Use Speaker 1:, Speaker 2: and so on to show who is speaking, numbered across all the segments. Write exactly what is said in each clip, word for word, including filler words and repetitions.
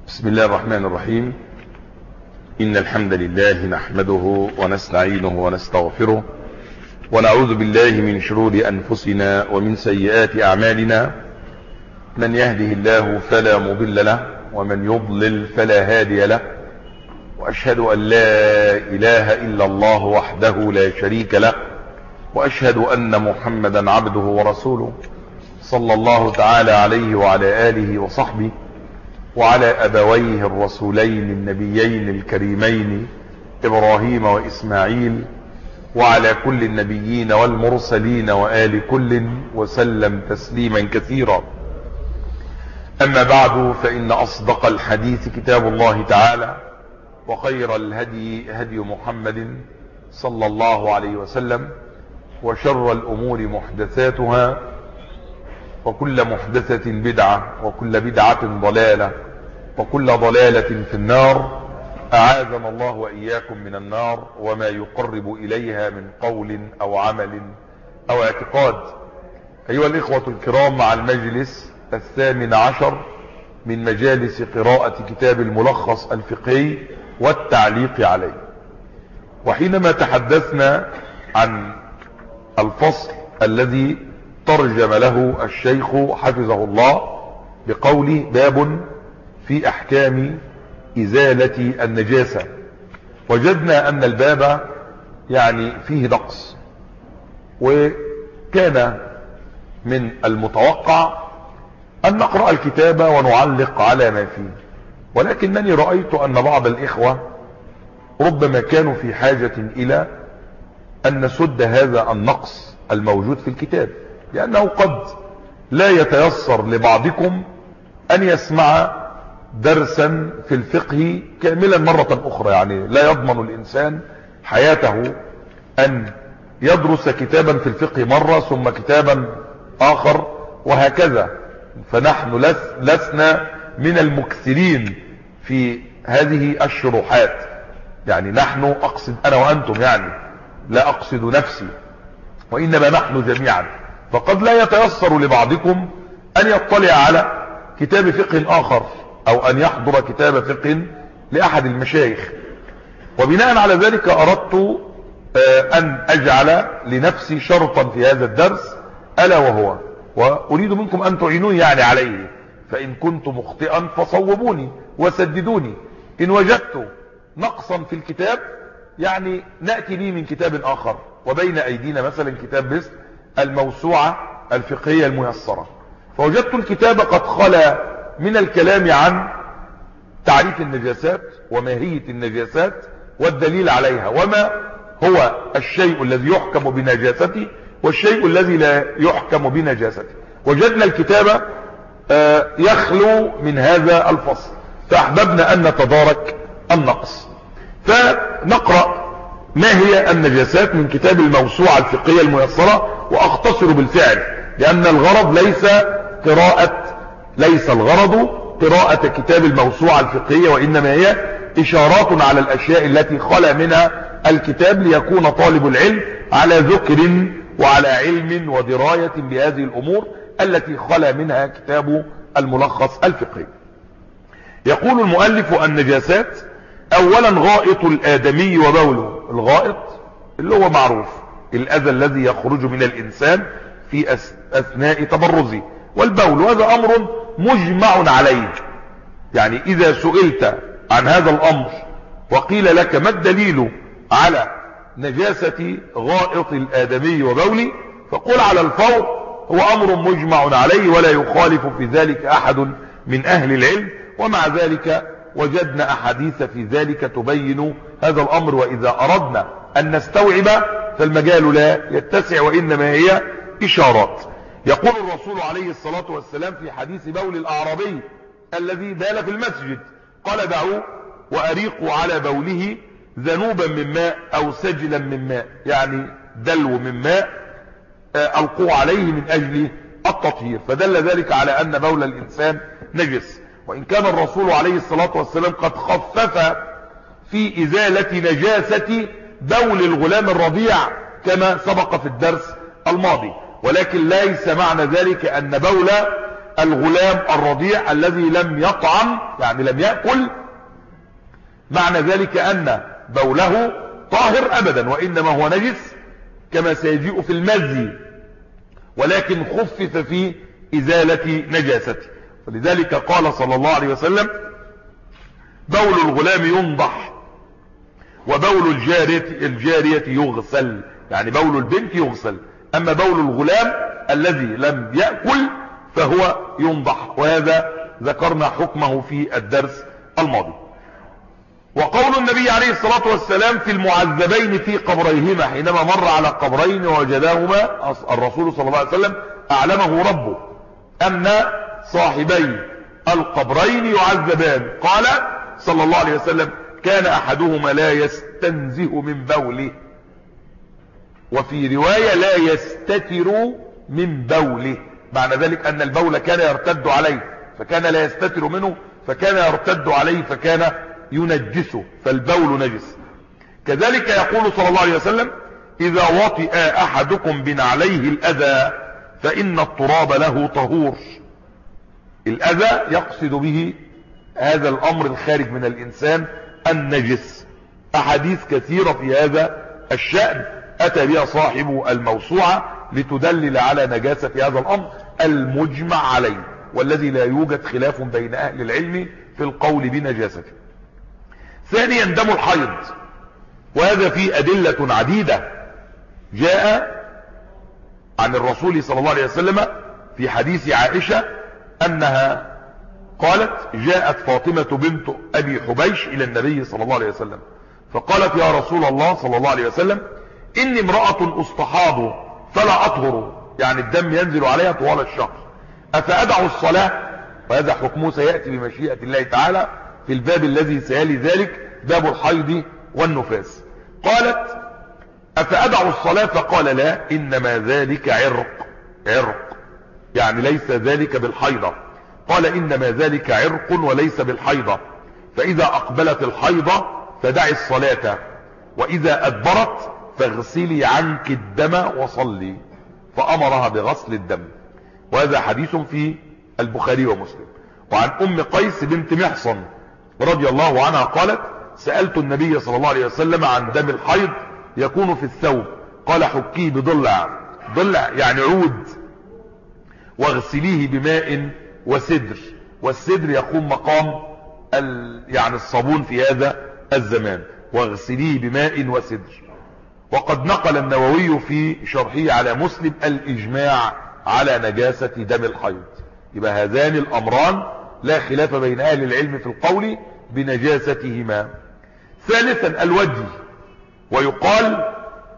Speaker 1: بسم الله الرحمن الرحيم. إن الحمد لله نحمده ونستعينه ونستغفره ونعوذ بالله من شرور أنفسنا ومن سيئات أعمالنا. من يهده الله فلا مضل له ومن يضلل فلا هادي له، وأشهد أن لا إله إلا الله وحده لا شريك له، وأشهد أن محمدا عبده ورسوله صلى الله تعالى عليه وعلى آله وصحبه وعلى أبويه الرسولين النبيين الكريمين إبراهيم وإسماعيل وعلى كل النبيين والمرسلين وآل كل وسلم تسليما كثيرا. أما بعد، فإن أصدق الحديث كتاب الله تعالى، وخير الهدي هدي محمد صلى الله عليه وسلم، وشر الأمور محدثاتها، وكل محدثة بدعة، وكل بدعة ضلالة، وكل ضلالة في النار. أعاذنا الله وإياكم من النار وما يقرب إليها من قول أو عمل أو اعتقاد. أيها الإخوة الكرام، مع المجلس الثامن عشر من مجالس قراءة كتاب الملخص الفقهي والتعليق عليه. وحينما تحدثنا عن الفصل الذي ترجم له الشيخ حفظه الله بقوله: باب في أحكام إزالة النجاسة، وجدنا أن الباب يعني فيه نقص، وكان من المتوقع أن نقرأ الكتاب ونعلق على ما فيه، ولكنني رأيت أن بعض الإخوة ربما كانوا في حاجة إلى أن نسد هذا النقص الموجود في الكتاب، لأنه قد لا يتيسر لبعضكم أن يسمع درسا في الفقه كاملا مرة أخرى. يعني لا يضمن الإنسان حياته أن يدرس كتابا في الفقه مرة ثم كتابا آخر وهكذا. فنحن لس لسنا من المكثرين في هذه الشروحات، يعني نحن، أقصد أنا وأنتم، يعني لا أقصد نفسي، وإنما نحن جميعا. فقد لا يتيسر لبعضكم أن يطلع على كتاب فقه آخر، أو أن يحضر كتاب فقه لأحد المشايخ. وبناء على ذلك أردت أن أجعل لنفسي شرطا في هذا الدرس، ألا وهو، وأريد منكم أن تعينوني يعني عليه، فإن كنت مخطئا فصوبوني وسددوني. إن وجدت نقصا في الكتاب يعني نأتي به من كتاب آخر. وبين أيدينا مثلا كتاب مثل الموسوعة الفقهية الميسرة، فوجدت الكتاب قد خلا من الكلام عن تعريف النجاسات وماهية النجاسات والدليل عليها، وما هو الشيء الذي يحكم بنجاسته والشيء الذي لا يحكم بنجاسته. وجدنا الكتاب يخلو من هذا الفصل، فأحببنا أن نتدارك النقص. فنقرأ ما هي النجاسات من كتاب الموسوعة الفقهية الميسرة، وأختصر بالفعل، لأن الغرض ليس قراءة ليس الغرض قراءة كتاب الموسوعة الفقهية، وإنما هي إشارات على الأشياء التي خلا منها الكتاب، ليكون طالب العلم على ذكر وعلى علم ودراية بهذه الأمور التي خلا منها كتاب الملخص الفقهي. يقول المؤلف: النجاسات أولا غائط الآدمي وبوله. الغائط اللي هو معروف، الأذى الذي يخرج من الإنسان في أثناء تبرزه، والبول هذا أمر مجمع عليه. يعني إذا سئلت عن هذا الأمر وقيل لك ما الدليل على نجاسة غائط الآدمي وبوله، فقل على الفور هو أمر مجمع عليه ولا يخالف في ذلك أحد من أهل العلم. ومع ذلك وجدنا أحاديث في ذلك تبين هذا الأمر، وإذا أردنا أن نستوعب فالمجال لا يتسع، وإنما هي إشارات. يقول الرسول عليه الصلاة والسلام في حديث بول الأعرابي الذي بال في المسجد، قال: دعوه وأريقوا على بوله ذنوبا من ماء أو سجلا من ماء، يعني دلو من ماء ألقوا عليه من أجل التطهير. فدل ذلك على أن بول الإنسان نجس. وإن كان الرسول عليه الصلاة والسلام قد خفف في إزالة نجاسة بول الغلام الرضيع كما سبق في الدرس الماضي، ولكن ليس معنى ذلك أن بول الغلام الرضيع الذي لم يطعم يعني لم يأكل، معنى ذلك أن بوله طاهر أبدا، وإنما هو نجس كما سيجيء في المزي، ولكن خفف في إزالة نجاسته. ولذلك قال صلى الله عليه وسلم: بول الغلام ينضح وبول الجارية, الجارية يغسل، يعني بول البنت يغسل، أما بول الغلام الذي لم يأكل فهو ينضح، وهذا ذكرنا حكمه في الدرس الماضي. وقول النبي عليه الصلاة والسلام في المعذبين في قبريهما حينما مر على قبرين ووجداهما الرسول صلى الله عليه وسلم أعلمه ربه أن صاحبي القبرين يعذبان، قال صلى الله عليه وسلم: كان أحدهما لا يستنزه من بوله، وفي رواية لا يستتر من بوله، معنى ذلك أن البول كان يرتد عليه فكان لا يستتر منه، فكان يرتد عليه فكان ينجسه، فالبول نجس. كذلك يقول صلى الله عليه وسلم: إذا وطئ أحدكم بنعليه الأذى فإن التراب له طهور. الأذى يقصد به هذا الأمر الخارج من الإنسان النجس. أحاديث كثيرة في هذا الشأن أتى بها صاحب الموسوعة لتدلل على نجاسة هذا الأمر المجمع عليه، والذي لا يوجد خلاف بين أهل العلم في القول بنجاسته. ثانيا دم الحيض، وهذا فيه أدلة عديدة جاء عن الرسول صلى الله عليه وسلم في حديث عائشة أنها قالت: جاءت فاطمة بنت أبي حبيش إلى النبي صلى الله عليه وسلم فقالت: يا رسول الله صلى الله عليه وسلم، إني امرأة أستحاض فلا أطهر، يعني الدم ينزل عليها طوال الشهر، أفأدع الصلاة؟ وهذا حكمه سيأتي بمشيئة الله تعالى في الباب الذي سيلي ذلك، باب الحيض والنفاس. قالت: أفأدع الصلاة؟ فقال: لا، إنما ذلك عرق، عرق يعني ليس ذلك بالحيضة. قال: إنما ذلك عرق وليس بالحيضة، فإذا أقبلت الحيضة فدعي الصلاة، وإذا أدبرت فاغسلي عنك الدم وصلي، فأمرها بغسل الدم. وهذا حديث في البخاري ومسلم. وعن أم قيس بنت محصن رضي الله عنها قالت: سألت النبي صلى الله عليه وسلم عن دم الحيض يكون في الثوب، قال: حكيه بضلع، ضلع يعني عود، واغسليه بماء وسدر، والسدر يقوم مقام يعني الصابون في هذا الزمان، واغسليه بماء وسدر. وقد نقل النووي في شرحه على مسلم الإجماع على نجاسة دم الحيض. يبقى هذان الأمران لا خلاف بين أهل العلم في القول بنجاستهما. ثالثا الودي، ويقال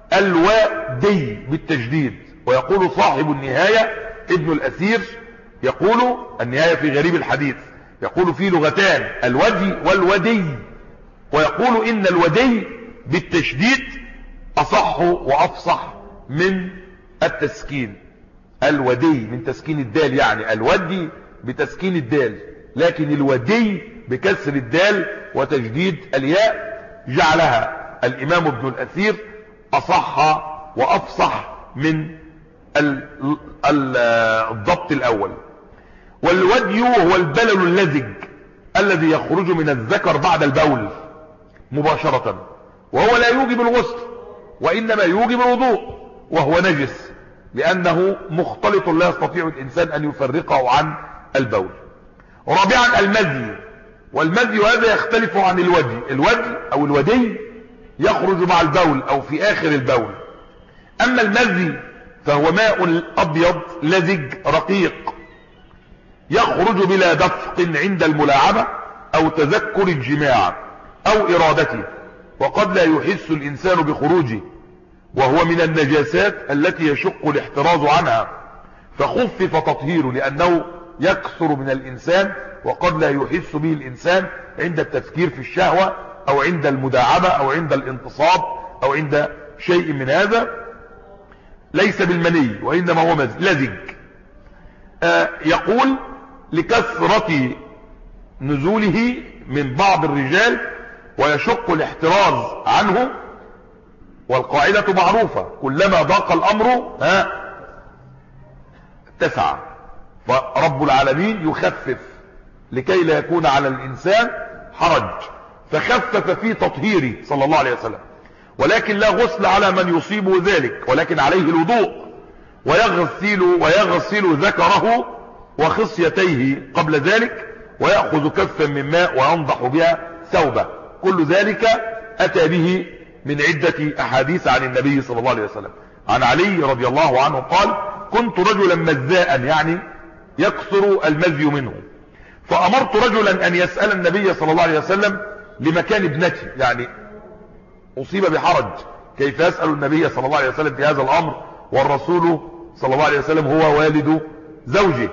Speaker 1: الوادي بالتجديد، ويقول صاحب النهاية ابن الأثير يقول النهاية في غريب الحديث يقول في لغتان الودي والودي، ويقول إن الودي بالتشديد أصح وأفصح من التسكين. الودي من تسكين الدال، يعني الودي بتسكين الدال، لكن الودي بكسر الدال وتجديد الياء جعلها الإمام ابن الأثير أصح وأفصح من الضبط الأول. والودي هو البلل اللزج الذي يخرج من الذكر بعد البول مباشرة، وهو لا يوجب الغسل وإنما يوجب الوضوء، وهو نجس لأنه مختلط لا يستطيع الإنسان أن يفرقه عن البول. رابعا المذي، والمذي هذا يختلف عن الودي. الودي أو الودي يخرج مع البول أو في آخر البول، أما المذي فهو ماء أبيض لزج رقيق يخرج بلا دفق عند الملاعبة أو تذكر الجماع أو إرادته، وقد لا يحس الإنسان بخروجه، وهو من النجاسات التي يشق الاحتراز عنها، فخفف تطهيره لأنه يكثر من الإنسان وقد لا يحس به الإنسان عند التفكير في الشهوة أو عند المداعبة أو عند الانتصاب أو عند شيء من هذا. ليس بالمني وإنما هو لزج. آه يقول لكثرة نزوله من بعض الرجال ويشق الاحتراز عنه، والقاعدة معروفة: كلما ضاق الأمر ها اتسع، فرب العالمين يخفف لكي لا يكون على الإنسان حرج، فخفف في تطهيره صلى الله عليه وسلم. ولكن لا غسل على من يصيبه ذلك، ولكن عليه الوضوء، ويغسل ويغسل ذكره وخصيتيه قبل ذلك، ويأخذ كفا من ماء وينضح بها ثوبه. كل ذلك أتى به من عدة أحاديث عن النبي صلى الله عليه وسلم. عن علي رضي الله عنه قال: كنت رجلا مزاء، يعني يكثر المزي منه، فأمرت رجلا أن يسأل النبي صلى الله عليه وسلم لمكان ابنتي، يعني أصيب بحرج، كيف يسأل النبي صلى الله عليه وسلم في هذا الأمر والرسول صلى الله عليه وسلم هو والد زوجه؟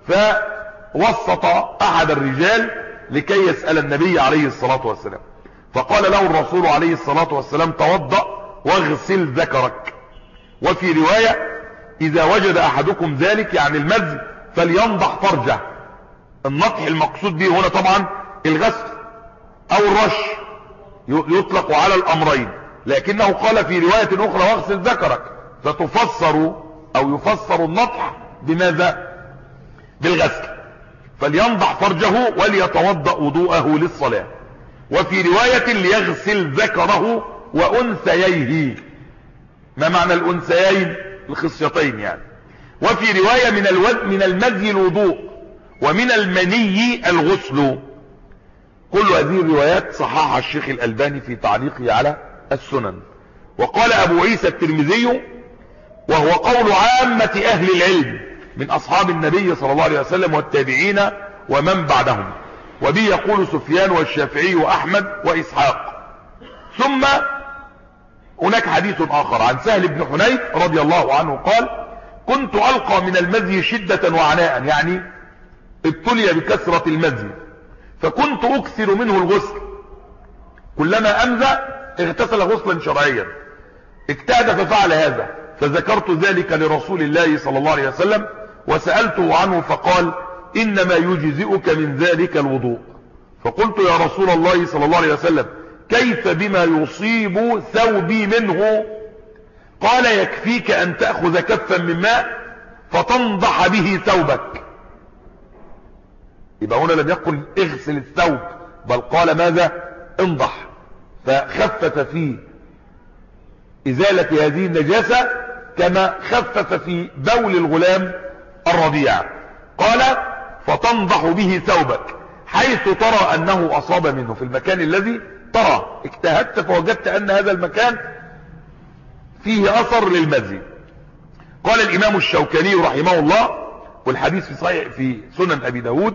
Speaker 1: فوسط أحد الرجال لكي يسأل النبي عليه الصلاة والسلام، فقال له الرسول عليه الصلاة والسلام: توضأ واغسل ذكرك. وفي رواية: إذا وجد أحدكم ذلك، يعني المزي، فلينضح فرجه. النضح المقصود به هنا طبعا الغسل أو الرش، يطلق على الأمرين، لكنه قال في رواية أخرى: واغسل ذكرك، فتفسر أو يفسر النضح بماذا؟ بالغسل. فلينضح فرجه وليتوضأ وضوءه للصلاة. وفي رواية: ليغسل ذكره وأنثييه. ما معنى الأنثيين؟ الخصيتين يعني. وفي رواية: من الوز من المزي الوضوء، ومن المني الغسل. كل هذه الروايات صححها الشيخ الألباني في تعليقه على السنن. وقال أبو عيسى الترمذي: وهو قول عامة أهل العلم من أصحاب النبي صلى الله عليه وسلم والتابعين ومن بعدهم، وبه يقول سفيان والشافعي وأحمد وإسحاق. ثم هناك حديث آخر عن سهل بن حنيف رضي الله عنه قال: كنت ألقى من المزي شدة وعناء، يعني ابتلي بكثرة المزي، فكنت أكثر منه الغسل، كلما أمزى اغتسل غسلا شرعيا، اجتهد ففعل هذا، فذكرت ذلك لرسول الله صلى الله عليه وسلم وسألته عنه، فقال: إنما يجزئك من ذلك الوضوء. فقلت: يا رسول الله صلى الله عليه وسلم، كيف بما يصيب ثوبي منه؟ قال: يكفيك أن تأخذ كفا من ماء فتنضح به ثوبك. يبقى هنا لم يقل اغسل الثوب، بل قال ماذا؟ انضح. فخفف في إزالة هذه النجاسة كما خفف في بول الغلام الرضيع. قال: فتنضح به ثوبك، حيث ترى أنه أصاب منه، في المكان الذي ترى. اجتهدت فوجدت أن هذا المكان فيه أثر للمزي. قال الإمام الشوكاني رحمه الله، والحديث في صحيح في سنن أبي داود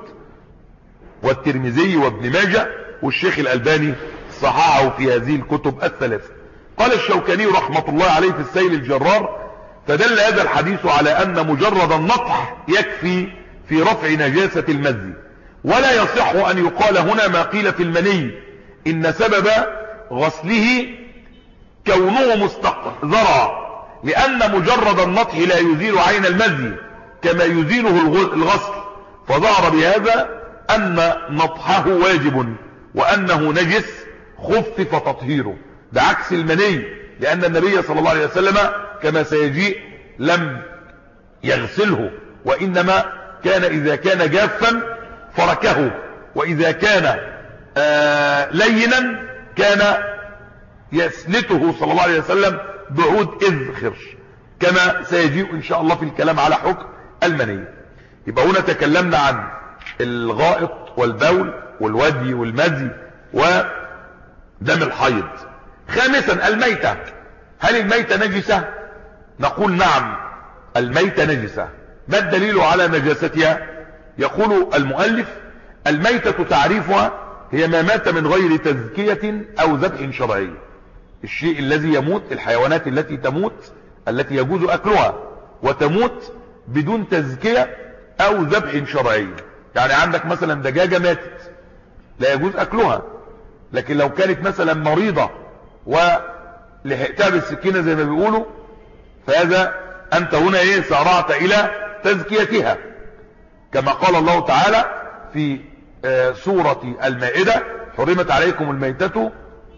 Speaker 1: والترمذي وابن ماجه، والشيخ الألباني صححه في هذه الكتب الثلاثة. قال الشوكاني رحمة الله عليه في السيل الجرار: فدل هذا الحديث على أن مجرد النطح يكفي في رفع نجاسة المزي، ولا يصح أن يقال هنا ما قيل في المني، إن سبب غسله كونه مستقذرا، لأن مجرد النطح لا يزيل عين المزي كما يزيله الغسل، فظهر بهذا أن نطحه واجب، وأنه نجس خفف تطهيره، بعكس المني، لأن النبي صلى الله عليه وسلم كما سيجيء لم يغسله، وإنما كان إذا كان جافا فركه، وإذا كان آه لينا كان يسلته صلى الله عليه وسلم بعود إذخر، كما سيجيء إن شاء الله في الكلام على حكم المني. يبقى هنا تكلمنا عن الغائط والبول والودي والمزي ودم الحيض. خامسا الميتة. هل الميتة نجسة؟ نقول نعم، الميتة نجسة. ما الدليل على نجاستها؟ يقول المؤلف: الميتة تعريفها هي ما مات من غير تزكية أو ذبح شرعي. الشيء الذي يموت، الحيوانات التي تموت التي يجوز أكلها وتموت بدون تزكية أو ذبح شرعي. يعني عندك مثلا دجاجة ماتت لا يجوز أكلها، لكن لو كانت مثلا مريضة ولحقتها بالسكينة زي ما بيقولوا، فهذا أنت هنا إيه سارعت إلى تزكيتها، كما قال الله تعالى في سورة المائدة: حرمت عليكم الميتة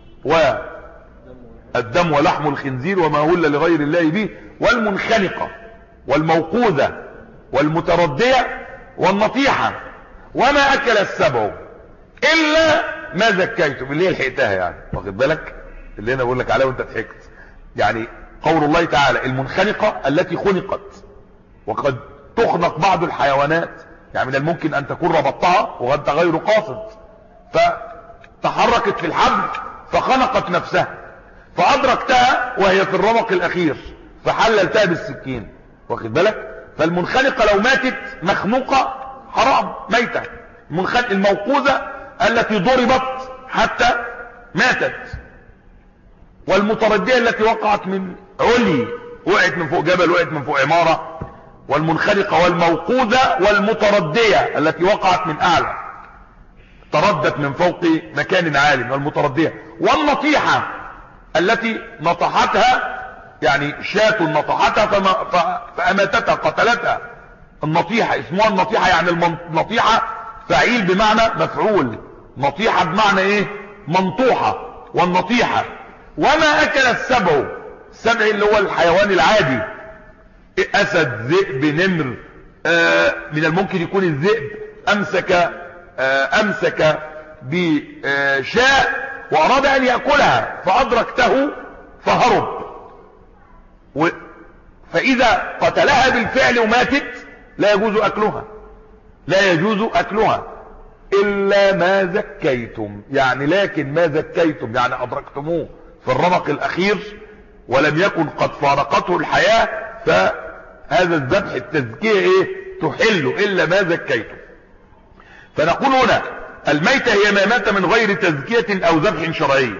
Speaker 1: والدم ولحم الخنزير وما أهل لغير الله به والمنخنقة والموقوذة والمتردية والنطيحة وما اكل السبع الا ما زكيتم، اللي هي لحقتها يعني، واخد بالك اللي انا بقول لك عليها وانت ضحكت. يعني قول الله تعالى المنخنقة التي خنقت، وقد تخنق بعض الحيوانات، يعني من الممكن ان تكون ربطتها وانت غير قاصد فتحركت في الحبل فخنقت نفسها فادركتها وهي في الرمق الاخير فحللتها بالسكين، واخد بالك. فالمنخنقة لو ماتت مخنوقة حرام ميتة. الموقوذة التي ضربت حتى ماتت، والمتردية التي وقعت من علي، وقعت من فوق جبل، وقعت من فوق عمارة. والمنخنقة والموقوذة والمتردية التي وقعت من اعلى، تردت من فوق مكان عالي، والمتردية. والنطيحة التي نطحتها، يعني شاة نطحتها فما فأماتتها قتلتها. النطيحة اسمها النطيحة، يعني النطيحة فعيل بمعنى مفعول، نطيحة بمعنى ايه؟ منطوحة. والنطيحة وما اكل السبع، السبع اللي هو الحيوان العادي، اسد، ذئب، نمر. آه من الممكن يكون الذئب امسك آه امسك بشاء واراد ان يأكلها فادركته فهرب، و فاذا قتلها بالفعل وماتت لا يجوز اكلها، لا يجوز اكلها الا ما زكيتم. يعني لكن ما زكيتم يعني ادركتموه في الرمق الاخير ولم يكن قد فارقته الحياة، فهذا الذبح التزكية ايه؟ تحل الا ما زكيتم. فنقول هنا الميتة هي ما مات من غير تزكية او ذبح شرعي.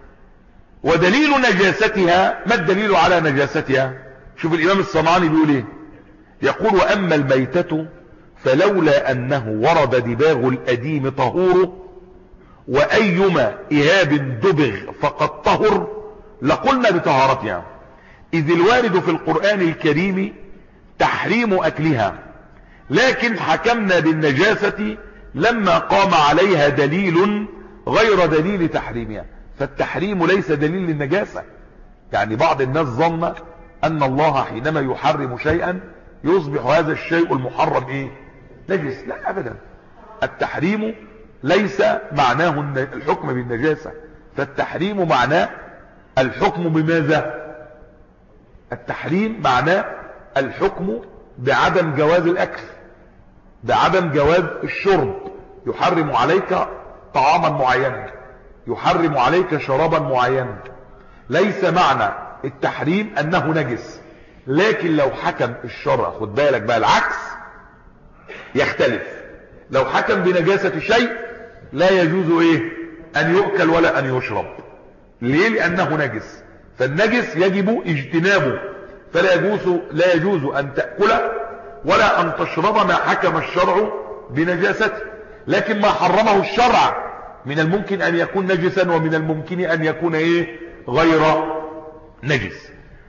Speaker 1: ودليل نجاستها، ما الدليل على نجاستها؟ شوف الامام الصنعاني بيقول ايه، يقول واما الميتة فلولا انه ورد دباغ الاديم طهور، وايما اهاب دبغ فقد طهر لقلنا بطهارتها، اذ الوارد في القرآن الكريم تحريم اكلها، لكن حكمنا بالنجاسة لما قام عليها دليل غير دليل تحريمها. فالتحريم ليس دليل للنجاسة. يعني بعض الناس ظن ان الله حينما يحرم شيئا يصبح هذا الشيء المحرم ايه؟ نجس. لا ابدا، التحريم ليس معناه الحكم بالنجاسة، فالتحريم معناه الحكم بماذا؟ التحريم معناه الحكم بعدم جواز الاكل، بعدم جواز الشرب. يحرم عليك طعاما معينا، يحرم عليك شرابا معينا. ليس معنى التحريم انه نجس، لكن لو حكم الشرع، خد بالك بقى العكس يختلف. لو حكم بنجاسة شيء لا يجوز ايه؟ ان يؤكل ولا ان يشرب. ليه؟ لانه نجس، فالنجس يجب اجتنابه، فلا يجوز لا يجوز ان تأكله ولا ان تشرب ما حكم الشرع بنجاسته. لكن ما حرمه الشرع من الممكن ان يكون نجسا، ومن الممكن ان يكون ايه؟ غير نجس.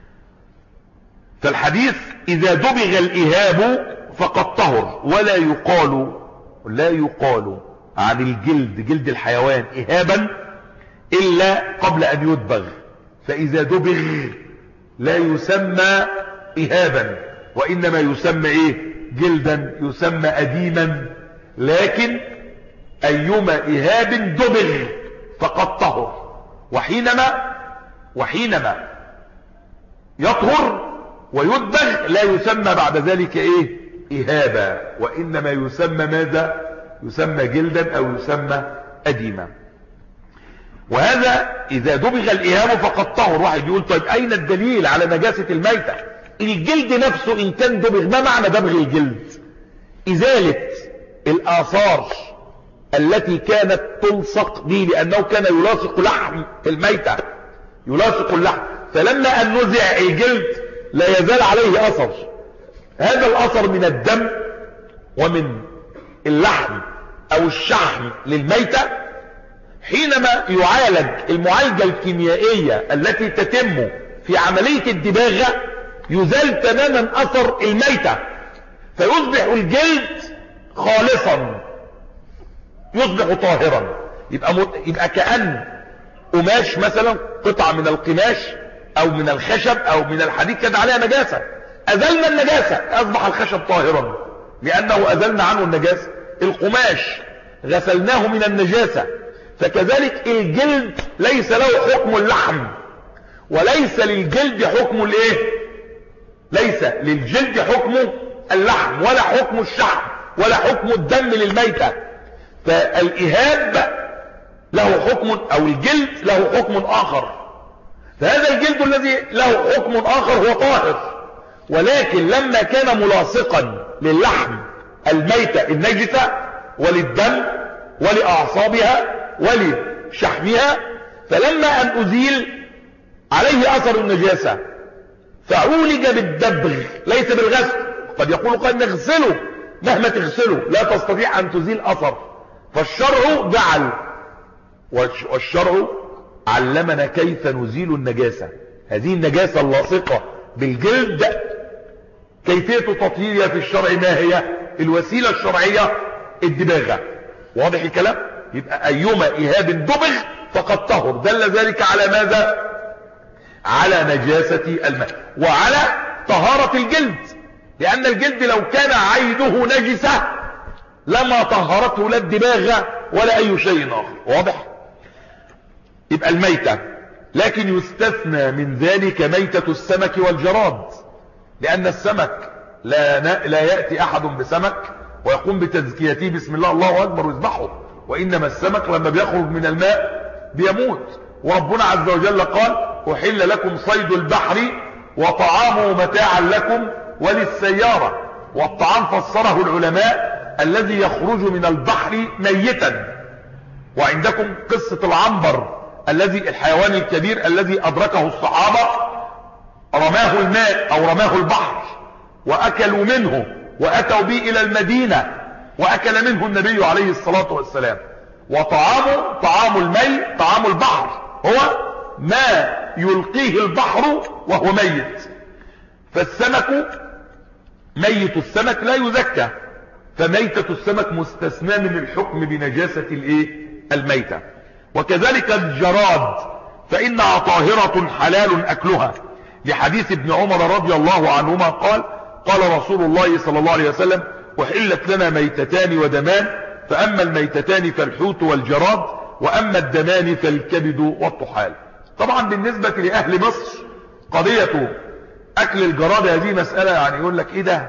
Speaker 1: فالحديث اذا دبغ الاهاب فقد طهر، ولا يقال لا يقال عن الجلد، جلد الحيوان، اهابا الا قبل ان يدبغ. فاذا دبغ لا يسمى اهابا، وانما يسمى ايه؟ جلدا، يسمى اديما. لكن ايما اهاب دبغ فقد طهر. وحينما وحينما يطهر ويدبغ لا يسمى بعد ذلك ايه؟ اهابا، وانما يسمى ماذا؟ يسمى جلدا او يسمى اديما. وهذا اذا دبغ الاهاب فقد طهر. واحد يقول طيب اين الدليل على نجاسة الميتة؟ الجلد نفسه ان كان دبغ، ما معنى دبغ الجلد؟ ازالة الاثار التي كانت تلصق به، لانه كان يلاصق لحم الميتة، يلاصق اللحم، فلما ان نزع الجلد لا يزال عليه اثر. هذا الاثر من الدم ومن اللحم او الشحم للميتة، حينما يعالج المعالجة الكيميائية التي تتم في عملية الدباغة يزال تماما اثر الميتة، فيصبح الجلد خالصا، يصبح طاهرا. يبقى, م... يبقى كأن قماش مثلا، قطعة من القماش او من الخشب او من الحديد كان عليها نجاسة، ازلنا النجاسة اصبح الخشب طاهرا. لأنه أزلنا عنه النجاسة. القماش غسلناه من النجاسة، فكذلك الجلد ليس له حكم اللحم، وليس للجلد حكم الايه، ليس للجلد حكم اللحم ولا حكم الشحم ولا حكم الدم للميتة. فالإهاب له حكم، أو الجلد له حكم آخر، فهذا الجلد الذي له حكم آخر هو طاهر، ولكن لما كان ملاصقا للحم الميتة النجسة وللدم ولأعصابها ولشحمها، فلما أن أزيل عليه أثر النجاسة فعولج بالدبغ ليس بالغسل. قد يقول قد نغسله، مهما تغسله لا تستطيع أن تزيل أثر. فالشرع جعل، والشرع علمنا كيف نزيل النجاسة، هذه النجاسة اللاصقة بالجلد كيفية تطهيرها في الشرع ما هي؟ الوسيلة الشرعية الدباغة. واضح الكلام؟ يبقى أيما إهاب دبغ فقد طهر. دل ذلك على ماذا؟ على نجاسة الماء وعلى طهارة الجلد، لأن الجلد لو كان عينه نجسة لما طهرته لا الدباغة ولا أي شيء آخر. واضح؟ يبقى الميتة، لكن يستثنى من ذلك ميتة السمك والجراد، لأن السمك لا, لا يأتي أحد بسمك ويقوم بتزكيته بسم الله الله أكبر ويذبحه، وإنما السمك لما بيخرج من الماء بيموت. وربنا عز وجل قال أحل لكم صيد البحر وطعامه متاعا لكم وللسيارة. والطعام فسره العلماء الذي يخرج من البحر ميتا. وعندكم قصة العنبر الذي الحيوان الكبير الذي أدركه الصحابة، رماه الماء أو رماه البحر وأكلوا منه وأتوا به إلى المدينة وأكل منه النبي عليه الصلاة والسلام. وطعامه طعام المي طعام البحر هو ما يلقيه البحر وهو ميت. فالسمك ميت السمك لا يزكى، فميتة السمك مستثنى من الحكم بنجاسة الايه الميتة. وكذلك الجراد فإنها طاهرة حلال أكلها، لحديث ابن عمر رضي الله عنهما قال قال رسول الله صلى الله عليه وسلم أحلت لنا ميتتان ودمان، فأما الميتتان فالحوت والجراد، وأما الدمان فالكبد والطحال. طبعا بالنسبة لأهل مصر قضية أكل الجراد هذه مسألة يعني يقول لك إيه ده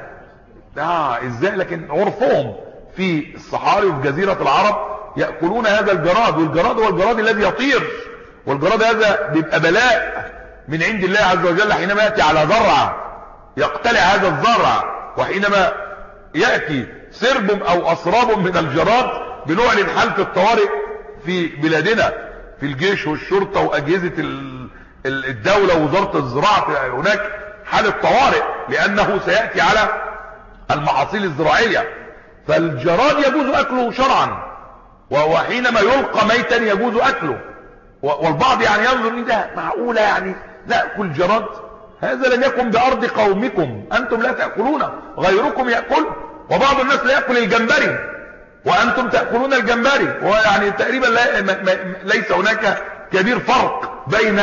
Speaker 1: آه إزاي، لكن عرفهم في الصحاري وفي جزيرة العرب يأكلون هذا الجراد. والجراد هو الجراد الذي يطير، والجراد هذا بيبقى بلاء من عند الله عز وجل حينما يأتي على زرع يقتلع هذا الزرع، وحينما يأتي سرب أو أسراب من الجراد بنعلن حالة الطوارئ في بلادنا في الجيش والشرطة وأجهزة الدولة ووزارة الزراعة، هناك حالة طوارئ لأنه سيأتي على المحاصيل الزراعية. فالجراد يجوز أكله شرعا، وحينما يلقى ميتا يجوز أكله. والبعض يعني ينظر إيه ده معقولة يعني نأكل جراد؟ هذا لم يكن بأرض قومكم، أنتم لا تأكلونه غيركم يأكل. وبعض الناس لا يأكل الجمبري وأنتم تأكلون الجمبري، ويعني تقريبا ليس هناك كبير فرق بين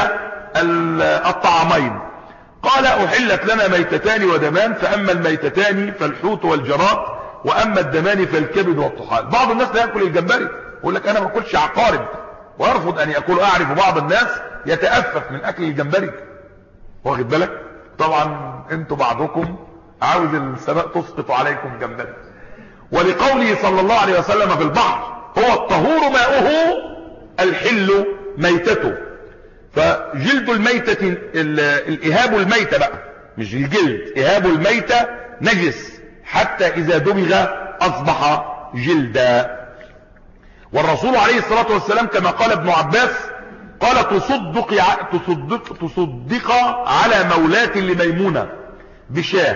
Speaker 1: الطعامين. قال أحلت لنا ميتتان ودمان، فأما الميتتان فالحوت والجراد، وأما الدمان فالكبد والطحال. بعض الناس لا يأكل الجمبري، يقول لك أنا ما أكلش عقارب ويرفض أن يأكل. أعرف بعض الناس يتأفف من أكل الجمبري، واخد بالك؟ طبعا انتوا بعضكم عاوز السماء تسقط عليكم جمبري. ولقوله صلى الله عليه وسلم في البحر هو الطهور ماؤه الحل ميتته. فجلد الميتة الإهاب الميتة بقى مش الجلد، إهاب الميتة نجس حتى إذا دبغ أصبح جلدا. والرسول عليه الصلاة والسلام كما قال ابن عباس قال تصدق, تصدق, تصدق على مولاة لميمونة بشاه،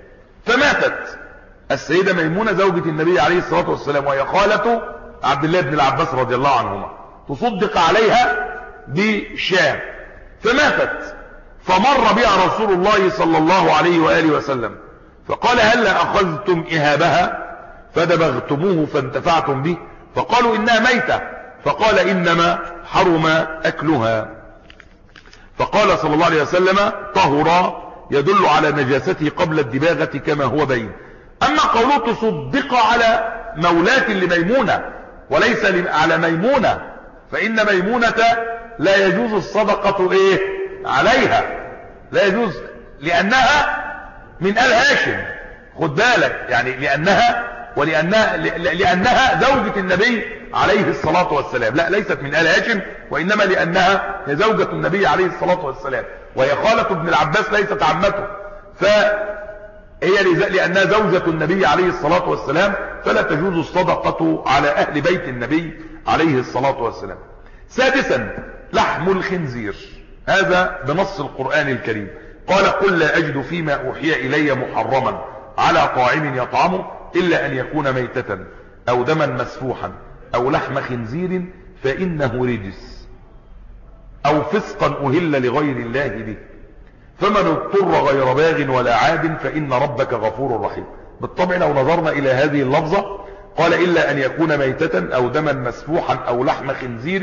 Speaker 1: فماتت السيدة ميمونة زوجة النبي عليه الصلاة والسلام وهي خالة عبد الله بن العباس رضي الله عنهما، تصدق عليها بشاه فماتت. فمر بها رسول الله صلى الله عليه وآله وسلم فقال هل أخذتم إهابها فدبغتموه فانتفعتم به؟ فقالوا إنها ميتة. فقال إنما حرم أكلها. فقال صلى الله عليه وسلم طهر يدل على نجاسته قبل الدباغة كما هو بين. اما قوله تصدق على مولاة لميمونة وليس على ميمونة، فان ميمونة لا يجوز الصدقة ايه عليها، لا يجوز لانها من آل هاشم، خد بالك، يعني لانها ولانها لانها زوجة النبي عليه الصلاة والسلام، لا ليست من آل هاشم، وانما لانها هي زوجة النبي عليه الصلاة والسلام، وهي خالة ابن العباس ليست عمته، فهي لانها زوجة النبي عليه الصلاة والسلام فلا تجوز الصدقة على اهل بيت النبي عليه الصلاة والسلام. سادسا لحم الخنزير، هذا بنص القرآن الكريم، قال قل لا أجد فيما أوحي إلي محرما على طاعم يطعمه إلا أن يكون ميتة أو دما مسفوحا أو لحم خنزير فإنه رجس أو فسقا أهل لغير الله به، فمن اضطر غير باغ ولا عاد فإن ربك غفور رحيم. بالطبع لو نظرنا إلى هذه اللفظة قال إلا أن يكون ميتة أو دما مسفوحا أو لحم خنزير،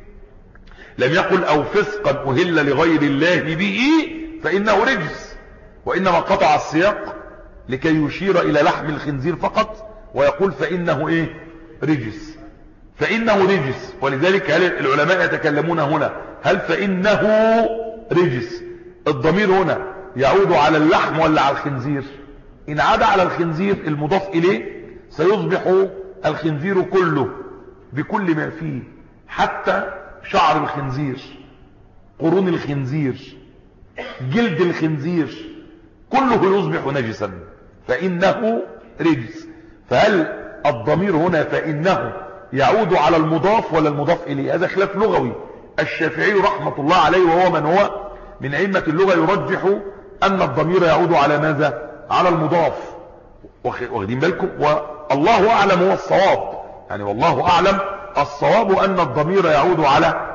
Speaker 1: لم يقل أو فسقا أهل لغير الله به فإنه رجس، وإنما قطع السياق لكي يشير إلى لحم الخنزير فقط ويقول فإنه إيه رجس، فإنه رجس. ولذلك هل العلماء يتكلمون هنا هل فإنه رجس الضمير هنا يعود على اللحم ولا على الخنزير؟ إن عاد على الخنزير المضاف إليه سيصبح الخنزير كله بكل ما فيه، حتى شعر الخنزير، قرون الخنزير، جلد الخنزير، كله يصبح نجسا، فإنه رجس. فهل الضمير هنا فإنه يعود على المضاف ولا المضاف إليه؟ هذا خلاف لغوي. الشافعي رحمة الله عليه وهو من هو من أئمة اللغة يرجح أن الضمير يعود على ماذا؟ على المضاف، واخدين بالكم؟ والله أعلم هو الصواب، يعني والله أعلم الصواب أن الضمير يعود على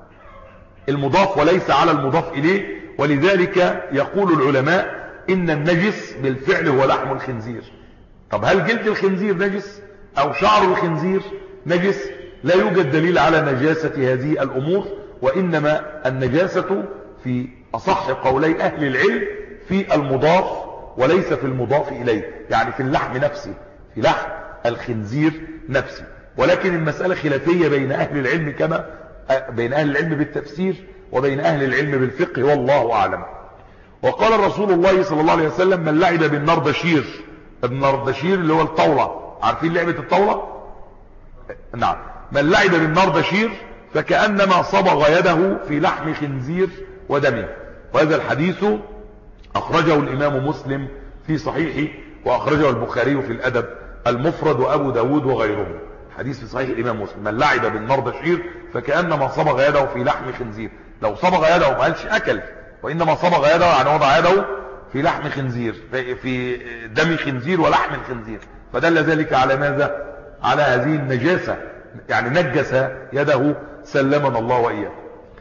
Speaker 1: المضاف وليس على المضاف إليه. ولذلك يقول العلماء إن النجس بالفعل هو لحم الخنزير. طب هل جلد الخنزير نجس أو شعر الخنزير نجس؟ لا يوجد دليل على نجاسة هذه الأمور، وإنما النجاسة في أصح قولي أهل العلم في المضاف وليس في المضاف إليه، يعني في اللحم نفسه، في لحم الخنزير نفسه. ولكن المسألة خلافية بين أهل العلم، كما بين أهل العلم بالتفسير وبين أهل العلم بالفقه، والله أعلم. وقال رسول الله صلى الله عليه وسلم من لعب بالنردشير، النردشير اللي هو الطاولة، عارفين لعبة الطاولة؟ نعم. من لعب بالنردشير فكأنما صبغ يده في لحم خنزير ودمه. وهذا الحديث أخرجه الإمام مسلم في صحيحه، وأخرجه البخاري في الأدب المفرد وأبو داود وغيره، حديث في صحيح الإمام مسلم. من لعب بالنردشير فكأنما صبغ يده في لحم خنزير. لو صبغ يده ما قالش أكل، وإنما صبغ يده يعني وضع يده في لحم خنزير، في دم خنزير ولحم الخنزير، فدل ذلك على ماذا؟ على هذه النجاسة، يعني نجس يده سلمنا الله وإياه.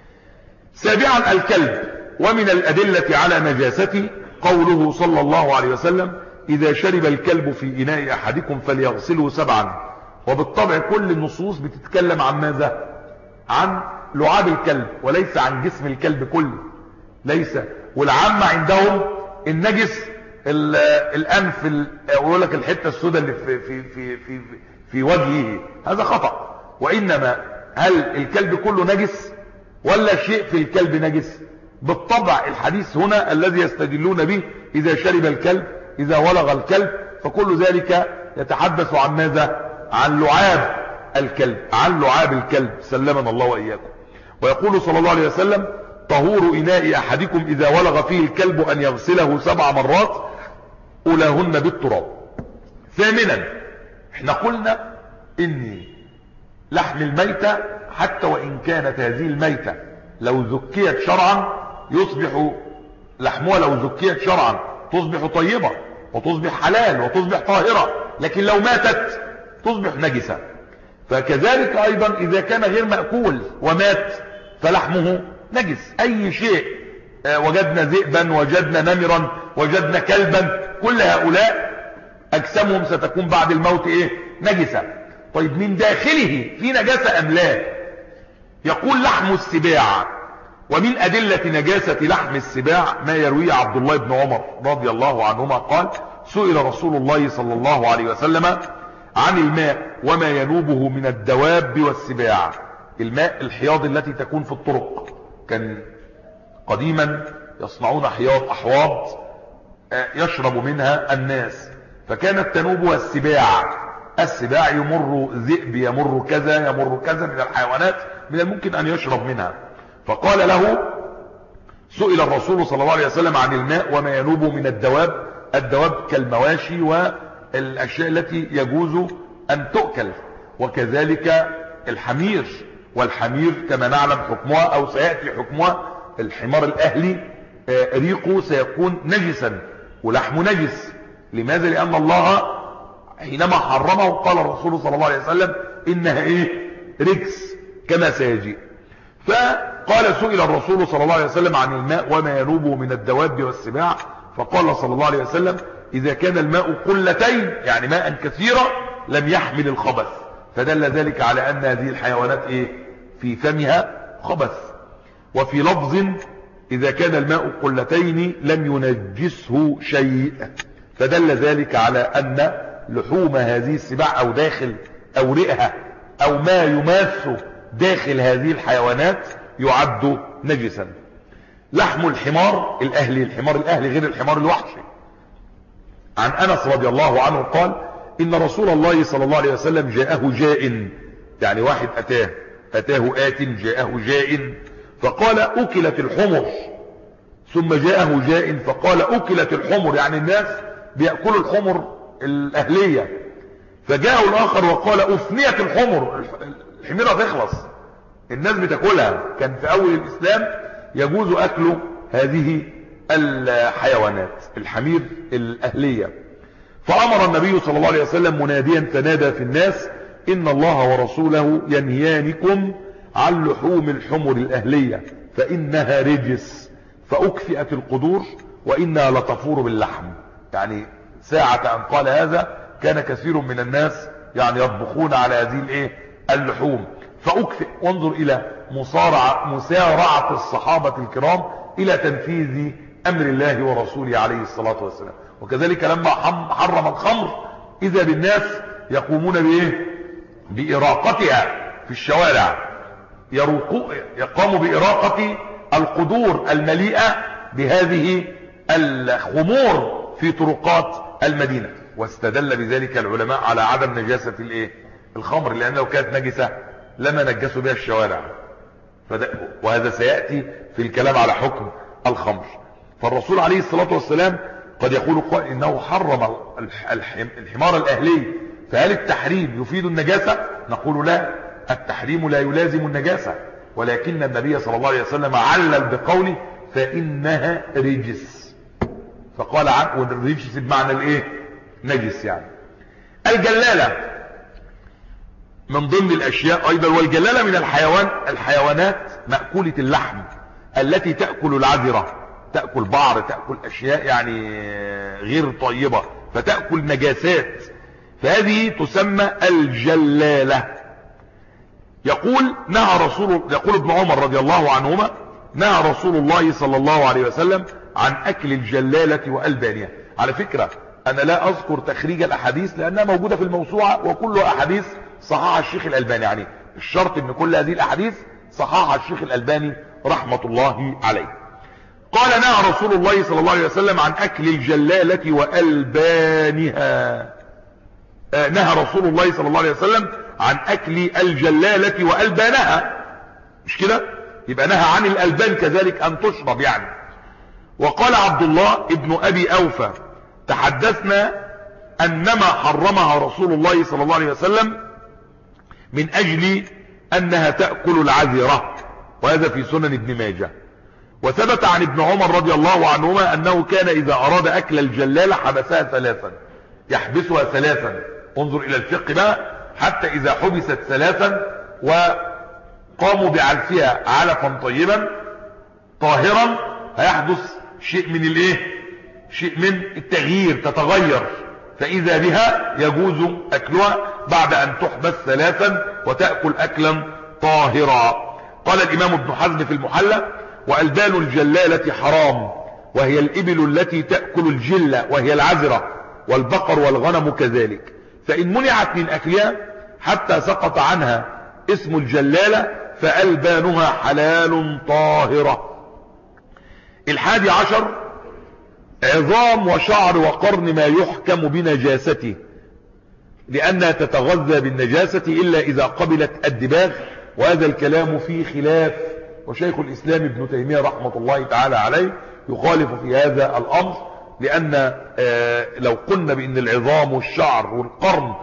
Speaker 1: سابعا الكلب. ومن الأدلة على نجاسته قوله صلى الله عليه وسلم إذا شرب الكلب في إناء أحدكم فليغسله سبعا. وبالطبع كل النصوص بتتكلم عن ماذا؟ عن لعاب الكلب وليس عن جسم الكلب كله، ليس. والعامة عندهم النجس الأنف، يقول لك الحتة السوداء اللي في, في, في, في, في وجهه، هذا خطأ. وإنما هل الكلب كله نجس ولا شيء في الكلب نجس؟ بالطبع الحديث هنا الذي يستدلون به إذا شرب الكلب، إذا ولغ الكلب، فكل ذلك يتحدث عن ماذا؟ عن لعاب الكلب، عن لعاب الكلب سلمنا الله وإياكم. ويقول صلى الله عليه وسلم طهور إناء أحدكم إذا ولغ فيه الكلب أن يغسله سبع مرات أولاهن بالتراب. ثامنا احنا قلنا إن لحم الميتة حتى وإن كانت هذه الميتة لو زكيت شرعا يصبح لحمها، لو زكيت شرعا تصبح طيبة وتصبح حلال وتصبح طاهرة، لكن لو ماتت تصبح نجسة. فكذلك أيضا إذا كان غير مأكول ومات فلحمه نجس. أي شيء وجدنا ذئبا، وجدنا نمرا، وجدنا كلبا، كل هؤلاء أجسامهم ستكون بعد الموت إيه؟ نجسة. طيب من داخله في نجاسة أم لا؟ يقول لحم السباع. ومن أدلة نجاسة لحم السباع ما يرويه عبد الله بن عمر رضي الله عنهما قال سئل رسول الله صلى الله عليه وسلم عن الماء وما ينوبه من الدواب والسباع. الماء الحياض التي تكون في الطرق، كان قديما يصنعون حياض أحواض يشرب منها الناس، فكانت تنوبها السباع. السباع يمر ذئب، يمر كذا، يمر كذا من الحيوانات من الممكن أن يشرب منها. فقال له سئل الرسول صلى الله عليه وسلم عن الماء وما ينوب من الدواب. الدواب كالمواشي والأشياء التي يجوز أن تؤكل، وكذلك الحمير. والحمير كما نعلم حكمها أو سيأتي حكمها، الحمار الأهلي ريقه سيكون نجسا ولحمه نجس. لماذا؟ لأن الله حينما حرمه قال الرسول صلى الله عليه وسلم إنها إيه؟ رجس كما سيجيء. فقال سئل الرسول صلى الله عليه وسلم عن الماء وما ينوبه من الدواب والسباع، فقال صلى الله عليه وسلم إذا كان الماء قلتين يعني ماء كثيرا لم يحمل الخبث، فدل ذلك على أن هذه الحيوانات إيه؟ في فمها خبث. وفي لفظ إذا كان الماء قلتين لم ينجسه شيء، فدل ذلك على أن لحوم هذه السباع أو داخل أو رئها أو ما يماس داخل هذه الحيوانات يعد نجسا. لحم الحمار الأهلي، الحمار الأهلي غير الحمار الوحشي. عن أنس رضي الله عنه قال إن رسول الله صلى الله عليه وسلم جاءه جاء، يعني واحد أتاه أتاه آت جاءه جاء فقال أكلت الحمر، ثم جاءه جاء فقال أكلت الحمر، يعني الناس بيأكلوا الحمر الأهلية. فجاءه الآخر وقال أفنيت الحمر، الحميرة تخلص الناس بتاكلها. كان في أول الإسلام يجوز أكل هذه الحيوانات الحمير الأهلية. فأمر النبي صلى الله عليه وسلم مناديا تنادى في الناس إن الله ورسوله ينهيانكم عن لحوم الحمر الأهلية فإنها رجس، فأكفئت القدور وإنها لتفور باللحم. يعني ساعة أن قال هذا كان كثير من الناس يعني يطبخون على هذه الايه اللحوم. فأكفئ، وانظر إلى مسارعة مسارعة الصحابة الكرام إلى تنفيذ أمر الله ورسوله عليه الصلاة والسلام. وكذلك لما حرم الخمر إذا بالناس يقومون بإيه؟ بإراقتها في الشوارع، يقوموا بإراقة القدور المليئة بهذه الخمور في طرقات المدينة. واستدل بذلك العلماء على عدم نجاسة الايه الخمر، لأن لو كانت نجسة لما نجسوا بها الشوارع. وهذا سيأتي في الكلام على حكم الخمر. فالرسول عليه الصلاة والسلام قد يقول قائل إنه حرم الحمار الأهلي، فهل التحريم يفيد النجاسة؟ نقول لا، التحريم لا يلازم النجاسة، ولكن النبي صلى الله عليه وسلم علل بقوله فإنها رجس، فقال عن والرجس بمعنى الايه نجس. يعني الجلالة من ضمن الاشياء ايضا، والجلالة من الحيوان الحيوانات مأكولة اللحم التي تأكل العذرة، تأكل بعر، تأكل اشياء يعني غير طيبة، فتأكل نجاسات، فهذه تسمى الجلالة. يقول نهى رسول يقول ابن عمر رضي الله عنهما نهى رسول الله صلى الله عليه وسلم عن اكل الجلالة والبانية. على فكرة انا لا اذكر تخريج الاحاديث لانها موجودة في الموسوعة، وكل احاديث صححها الشيخ الالباني، يعني الشرط ان كل هذه الاحاديث صححها الشيخ الالباني رحمة الله عليه. قال نهى رسول الله صلى الله عليه وسلم عن اكل الجلالة والبانها. آه نهى رسول الله صلى الله عليه وسلم عن اكل الجلالة والبانها، مش كده؟ يبقى نهى عن الالبان كذلك ان تشرب يعني. وقال عبد الله ابن ابي اوفى تحدثنا انما حرمها رسول الله صلى الله عليه وسلم من اجل انها تأكل العذرة، وهذا في سنن ابن ماجه. وثبت عن ابن عمر رضي الله عنهما انه كان اذا اراد اكل الجلالة حبسها ثلاثا، يحبسها ثلاثا. انظر الى الفقه بقى، حتى اذا حبست ثلاثا وقاموا بعلفها علفا طيبا طاهرا هيحدث شيء من الايه شيء من التغيير، تتغير، فاذا بها يجوز اكلها بعد ان تحبس ثلاثا وتأكل اكلا طاهرا. قال الامام ابن حزم في المحلى والبان الجلالة حرام، وهي الابل التي تأكل الجلة وهي العذرة، والبقر والغنم كذلك، فإن منعت من أكلها حتى سقط عنها اسم الجلالة فألبانها حلال طاهرة. الحادي عشر عظام وشعر وقرن ما يحكم بنجاسته، لأنها تتغذى بالنجاسة إلا إذا قبلت الدباغ، وهذا الكلام فيه خلاف، وشيخ الإسلام ابن تيمية رحمة الله تعالى عليه يخالف في هذا الأمر، لأن لو قلنا بأن العظام والشعر والقرن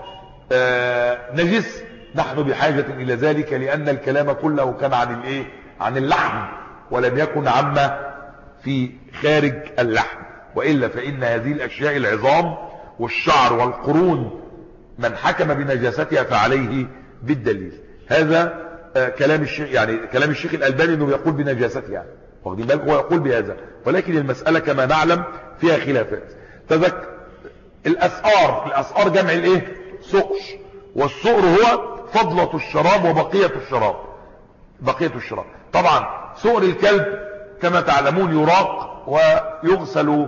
Speaker 1: نجس نحن بحاجة إلى ذلك، لأن الكلام كله كان عن الايه عن اللحم ولم يكن عما في خارج اللحم، وإلا فإن هذه الأشياء العظام والشعر والقرون من حكم بنجاستها فعليه بالدليل. هذا كلام الشيخ، يعني كلام الشيخ الألباني انه يقول بنجاستها، يعني واخدين بالك هو يقول بهذا، ولكن المسألة كما نعلم فيها خلافات. تذكر الأسعار، الأسعار جمع الايه سؤر، والسؤر هو فضلة الشراب وبقية الشراب، بقية الشراب. طبعا سؤر الكلب كما تعلمون يراق ويغسل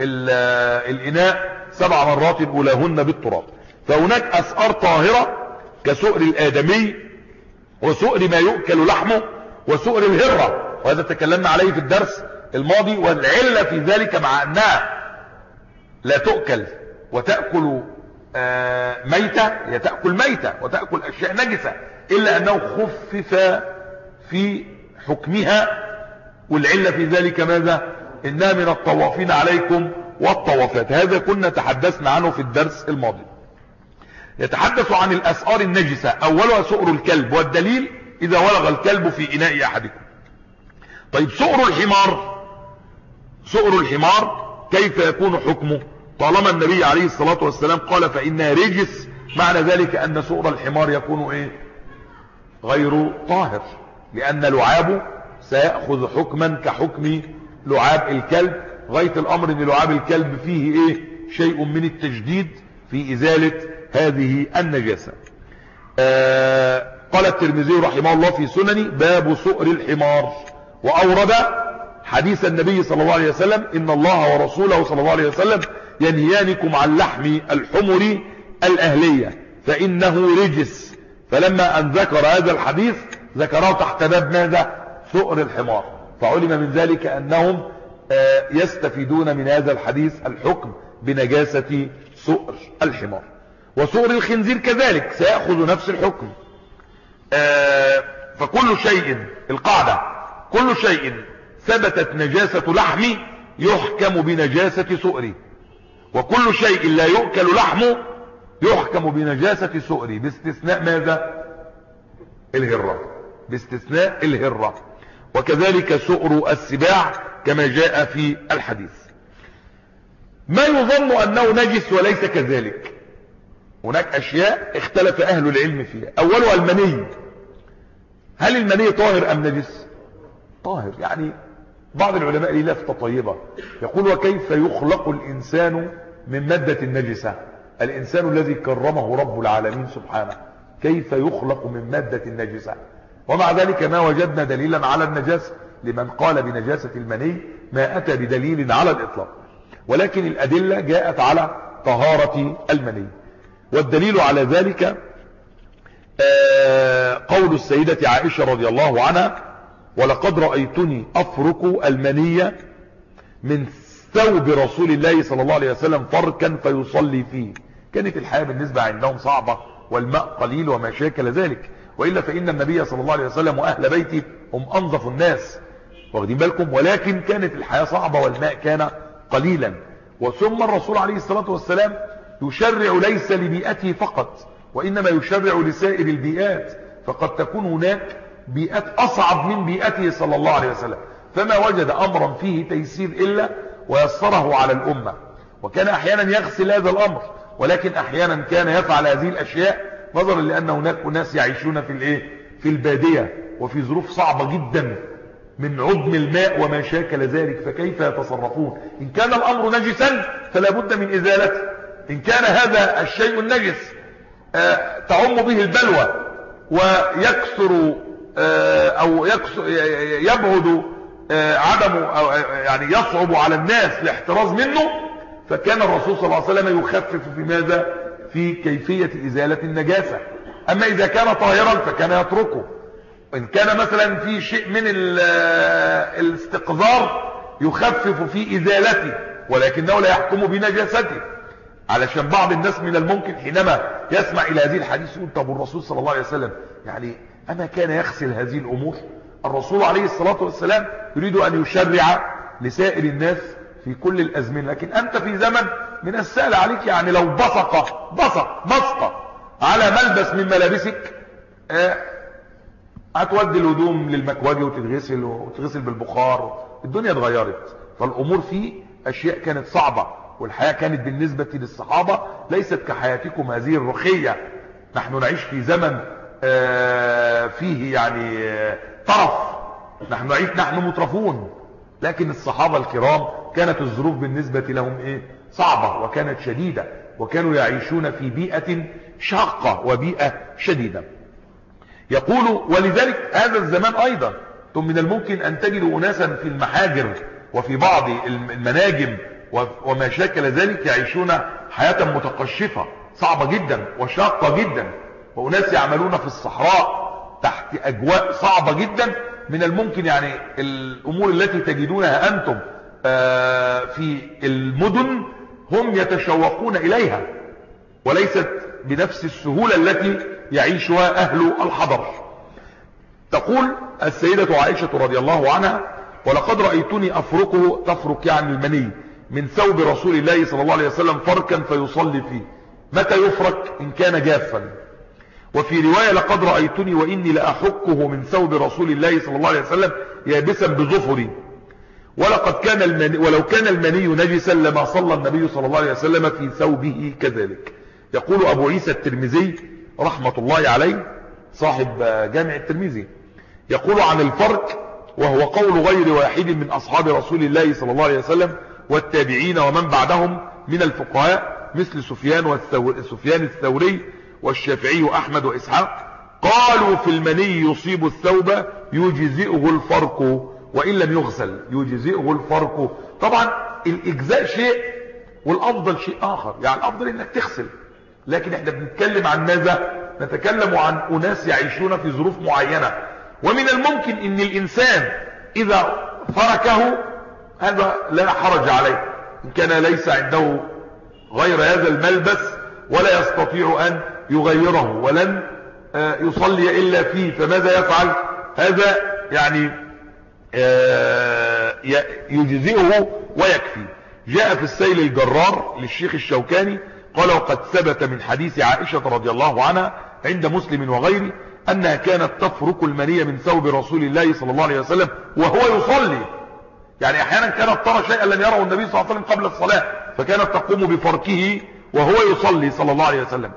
Speaker 1: الإناء سبع مرات أولاهن بالتراب. فهناك أسعار طاهرة كسؤر الآدمي وسؤر ما يؤكل لحمه وسؤر الهرة، وهذا تكلمنا عليه في الدرس الماضي. والعلة في ذلك مع أنها لا تؤكل وتأكل ميتة، هي تأكل ميتة وتأكل أشياء نجسة، إلا أنه خفف في حكمها، والعلة في ذلك ماذا؟ إنها من الطوافين عليكم والطوافات. هذا كنا تحدثنا عنه في الدرس الماضي. يتحدث عن الأسعار النجسة، أولها سؤر الكلب، والدليل إذا ولغ الكلب في إناء أحدكم. طيب سؤر الحمار، سؤر الحمار كيف يكون حكمه؟ طالما النبي عليه الصلاة والسلام قال فإنها رجس، معنى ذلك أن سؤر الحمار يكون إيه؟ غير طاهر، لأن لعابه سيأخذ حكما كحكم لعاب الكلب، غاية الأمر أن لعاب الكلب فيه إيه؟ شيء من التجديد في إزالة هذه النجاسة. آه قال الترمذي رحمه الله في سننه باب سؤر الحمار، وأورد حديث النبي صلى الله عليه وسلم إن الله ورسوله صلى الله عليه وسلم ينهيانكم عن لحم الحمر الأهلية فإنه رجس، فلما أن ذكر هذا الحديث ذكره تحت باب ماذا؟ سؤر الحمار، فعلم من ذلك أنهم يستفيدون من هذا الحديث الحكم بنجاسة سؤر الحمار. وسؤر الخنزير كذلك سيأخذ نفس الحكم. فكل شيء، القاعدة كل شيء ثبتت نجاسة لحمه يحكم بنجاسة سؤره، وكل شيء لا يؤكل لحمه يحكم بنجاسة سؤره، باستثناء ماذا؟ الهرة، باستثناء الهرة. وكذلك سؤر السباع كما جاء في الحديث. ما يظن أنه نجس وليس كذلك، هناك أشياء اختلف أهل العلم فيها. أولها المني، هل المني طاهر أم نجس؟ طاهر. يعني بعض العلماء ليه لفتة طيبة يقول وكيف يخلق الإنسان من مادة النجسة؟ الإنسان الذي كرمه رب العالمين سبحانه كيف يخلق من مادة النجسة؟ ومع ذلك ما وجدنا دليلا على النجاسة لمن قال بنجاسة المني، ما أتى بدليل على الإطلاق، ولكن الأدلة جاءت على طهارة المني. والدليل على ذلك قول السيدة عائشة رضي الله عنها ولقد رأيتني أفرك المني من ثوب رسول الله صلى الله عليه وسلم فركا فيصلي فيه. كانت الحياة بالنسبة عندهم صعبة والماء قليل وما شاكل ذلك، وإلا فإن النبي صلى الله عليه وسلم وأهل بيته هم أنظف الناس، واخدين بالكم، ولكن كانت الحياة صعبة والماء كان قليلا. وثم الرسول عليه الصلاة والسلام يشرع ليس لبيئته فقط، وإنما يشرع لسائر البيئات، فقد تكون هناك بيئات أصعب من بيئته صلى الله عليه وسلم، فما وجد أمرا فيه تيسير إلا ويسره على الأمة. وكان أحيانا يغسل هذا الأمر، ولكن أحيانا كان يفعل هذه الأشياء نظرا لأن هناك أناس يعيشون في الإيه؟ في البادية وفي ظروف صعبة جدا من عدم الماء وما شاكل ذلك، فكيف يتصرفون؟ إن كان الأمر نجسا فلا بد من إزالته، إن كان هذا الشيء النجس آه تعم به البلوى ويكثر آه أو يكثر يبعد آه عدم أو يعني يصعب على الناس الاحتراز منه، فكان الرسول صلى الله عليه وسلم يخفف في ماذا؟ في كيفية إزالة النجاسة. أما إذا كان طاهرا فكان يتركه. إن كان مثلا في شيء من الاستقذار يخفف في إزالته ولكنه لا يحكم بنجاسته، علشان بعض الناس من الممكن حينما يسمع إلى هذه الحديث يقول طب الرسول صلى الله عليه وسلم يعني أما كان يغسل هذه الأمور؟ الرسول عليه الصلاة والسلام يريد أن يشرع لسائر الناس في كل الأزمنة، لكن أنت في زمن من السهل عليك يعني لو بصق بصق بصق على ملبس من ملابسك آه هتودي الهدوم للمكواجي وتتغسل وتغسل بالبخار، الدنيا اتغيرت. فالأمور فيه أشياء كانت صعبة، والحياة كانت بالنسبة للصحابة ليست كحياتكم هذه الرخية. نحن نعيش في زمن آه فيه يعني آه طرف، نحن نعيش نحن مترفون، لكن الصحابة الكرام كانت الظروف بالنسبة لهم ايه؟ صعبة وكانت شديدة، وكانوا يعيشون في بيئة شاقة وبيئة شديدة. يقول ولذلك هذا الزمان ايضا ثم من الممكن ان تجدوا اناسا في المحاجر وفي بعض المناجم وما شاكل ذلك يعيشون حياة متقشفة صعبة جدا وشاقة جدا، واناس يعملون في الصحراء تحت اجواء صعبة جدا. من الممكن يعني الامور التي تجدونها انتم في المدن هم يتشوقون اليها، وليست بنفس السهولة التي يعيشها اهل الحضر. تقول السيدة عائشة رضي الله عنها ولقد رأيتني افركه، تفرك يعني المني، من ثوب رسول الله صلى الله عليه وسلم فركا فيصلي فيه. متى يفرك؟ ان كان جافا. وفي رواية لقد رأيتني وإني لأحكه من ثوب رسول الله صلى الله عليه وسلم يابسا بظفري، ولقد كان المني ولو كان المني نجسا لما صلى النبي صلى الله عليه وسلم في ثوبه كذلك. يقول أبو عيسى الترمذي رحمة الله عليه صاحب جامع الترمذي يقول عن الفرك وهو قول غير واحد من أصحاب رسول الله صلى الله عليه وسلم والتابعين ومن بعدهم من الفقهاء مثل سفيان والثور سفيان الثوري والشافعي وأحمد وإسحاق، قالوا في المني يصيب الثوب يجزئه الفرق وإن لم يغسل، يجزئه الفرق. طبعا الإجزاء شيء والأفضل شيء آخر، يعني الأفضل إنك تغسل، لكن احنا بنتكلم عن ماذا؟ نتكلم عن أناس يعيشون في ظروف معينة، ومن الممكن إن الإنسان إذا فركه هذا لا حرج عليه إن كان ليس عنده غير هذا الملبس ولا يستطيع أن يغيره ولن يصلي إلا فيه، فماذا يفعل؟ هذا يعني يجزئه ويكفي. جاء في السيل الجرار للشيخ الشوكاني قال وقد ثبت من حديث عائشة رضي الله عنها عند مسلم وغيره أنها كانت تفرك المنية من ثوب رسول الله صلى الله عليه وسلم وهو يصلي، يعني أحيانا كانت ترى شيئا لم يره النبي صلى الله عليه وسلم قبل الصلاة فكانت تقوم بفركه وهو يصلي صلى الله عليه وسلم.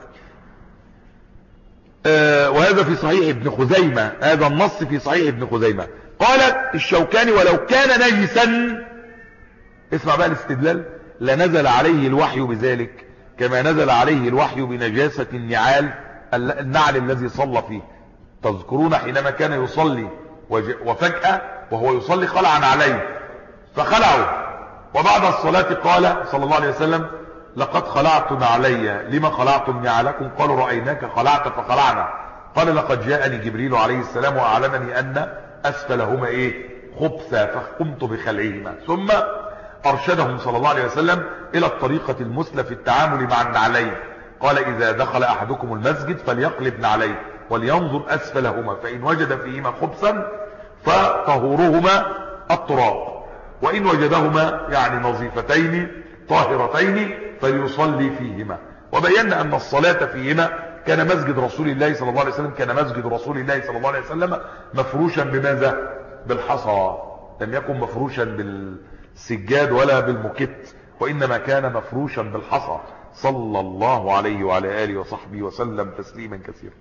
Speaker 1: آه وهذا في صحيح ابن خزيمة، هذا النص في صحيح ابن خزيمة. قالت الشوكاني ولو كان نجسا، اسمع بقى الاستدلال، لنزل عليه الوحي بذلك كما نزل عليه الوحي بنجاسة النعال النعل الذي صلى فيه. تذكرون حينما كان يصلي وفجأة وهو يصلي خلع عليه فخلعوا، وبعد الصلاة قال صلى الله عليه وسلم لقد خلعتم علي لما خلعتم نعلكم؟ قالوا رأيناك خلعت فخلعنا. قال لقد جاءني جبريل عليه السلام وأعلمني أن أسفلهما إيه؟ خبثا فقمت بخلعهما. ثم أرشدهم صلى الله عليه وسلم إلى الطريقة المثلى في التعامل مع النعلين. قال إذا دخل أحدكم المسجد فليقلب نعليه ولينظر أسفلهما فإن وجد فيهما خبثا فطهورهما التراب، وإن وجدهما يعني نظيفتين طاهرتين فليصلي فيهما. وبينا أن الصلاة فيهما كان مسجد رسول الله صلى الله عليه وسلم كان مسجد رسول الله صلى الله عليه وسلم مفروشا بماذا؟ بالحصى، لم يكن مفروشا بالسجاد ولا بالمكت، وإنما كان مفروشا بالحصى صلى الله عليه وعلى آله وصحبه وسلم تسليما كثيرا.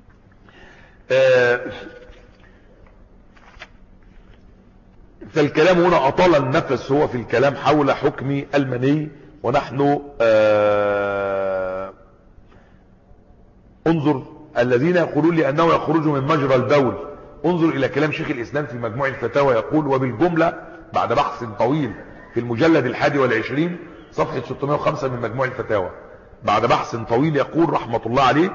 Speaker 1: آه فالكلام هنا أطال النفس هو في الكلام حول حكم المني، ونحن آه انظر الذين يقولون لأنه يخرج من مجرى البول، انظر إلى كلام شيخ الإسلام في مجموع الفتاوى يقول وبالجملة بعد بحث طويل في المجلد الحادي والعشرين صفحة ستمائة وخمسة من مجموع الفتاوى، بعد بحث طويل يقول رحمة الله عليه: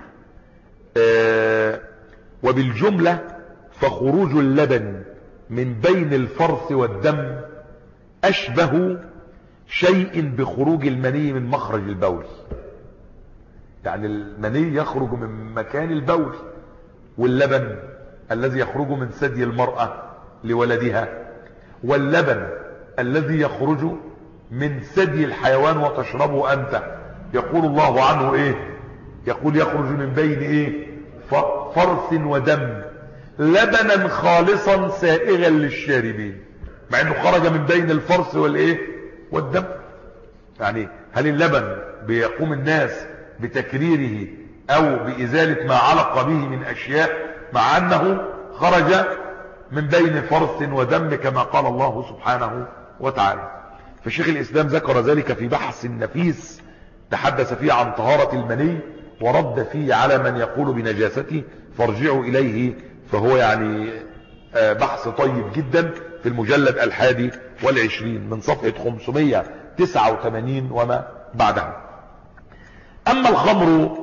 Speaker 1: آه وبالجملة فخروج اللبن من بين الفرث والدم أشبه شيء بخروج المني من مخرج البول. يعني المني يخرج من مكان البول، واللبن الذي يخرج من ثدي المرأة لولدها، واللبن الذي يخرج من ثدي الحيوان وتشربه أنت، يقول الله عنه إيه؟ يقول يخرج من بين إيه؟ فرث ودم لبنا خالصا سائغا للشاربين، مع انه خرج من بين الفرث والايه والدم. يعني هل اللبن بيقوم الناس بتكريره او بازالة ما علق به من اشياء، مع انه خرج من بين فرث ودم كما قال الله سبحانه وتعالى. فشيخ الاسلام ذكر ذلك في بحث نفيس تحدث فيه عن طهارة المني، ورد فيه على من يقول بنجاسته، فارجعوا اليه، فهو يعني بحث طيب جدا في المجلد الحادي والعشرين من صفحة خمسمائة وتسعة وثمانين وما بعدها. اما الخمر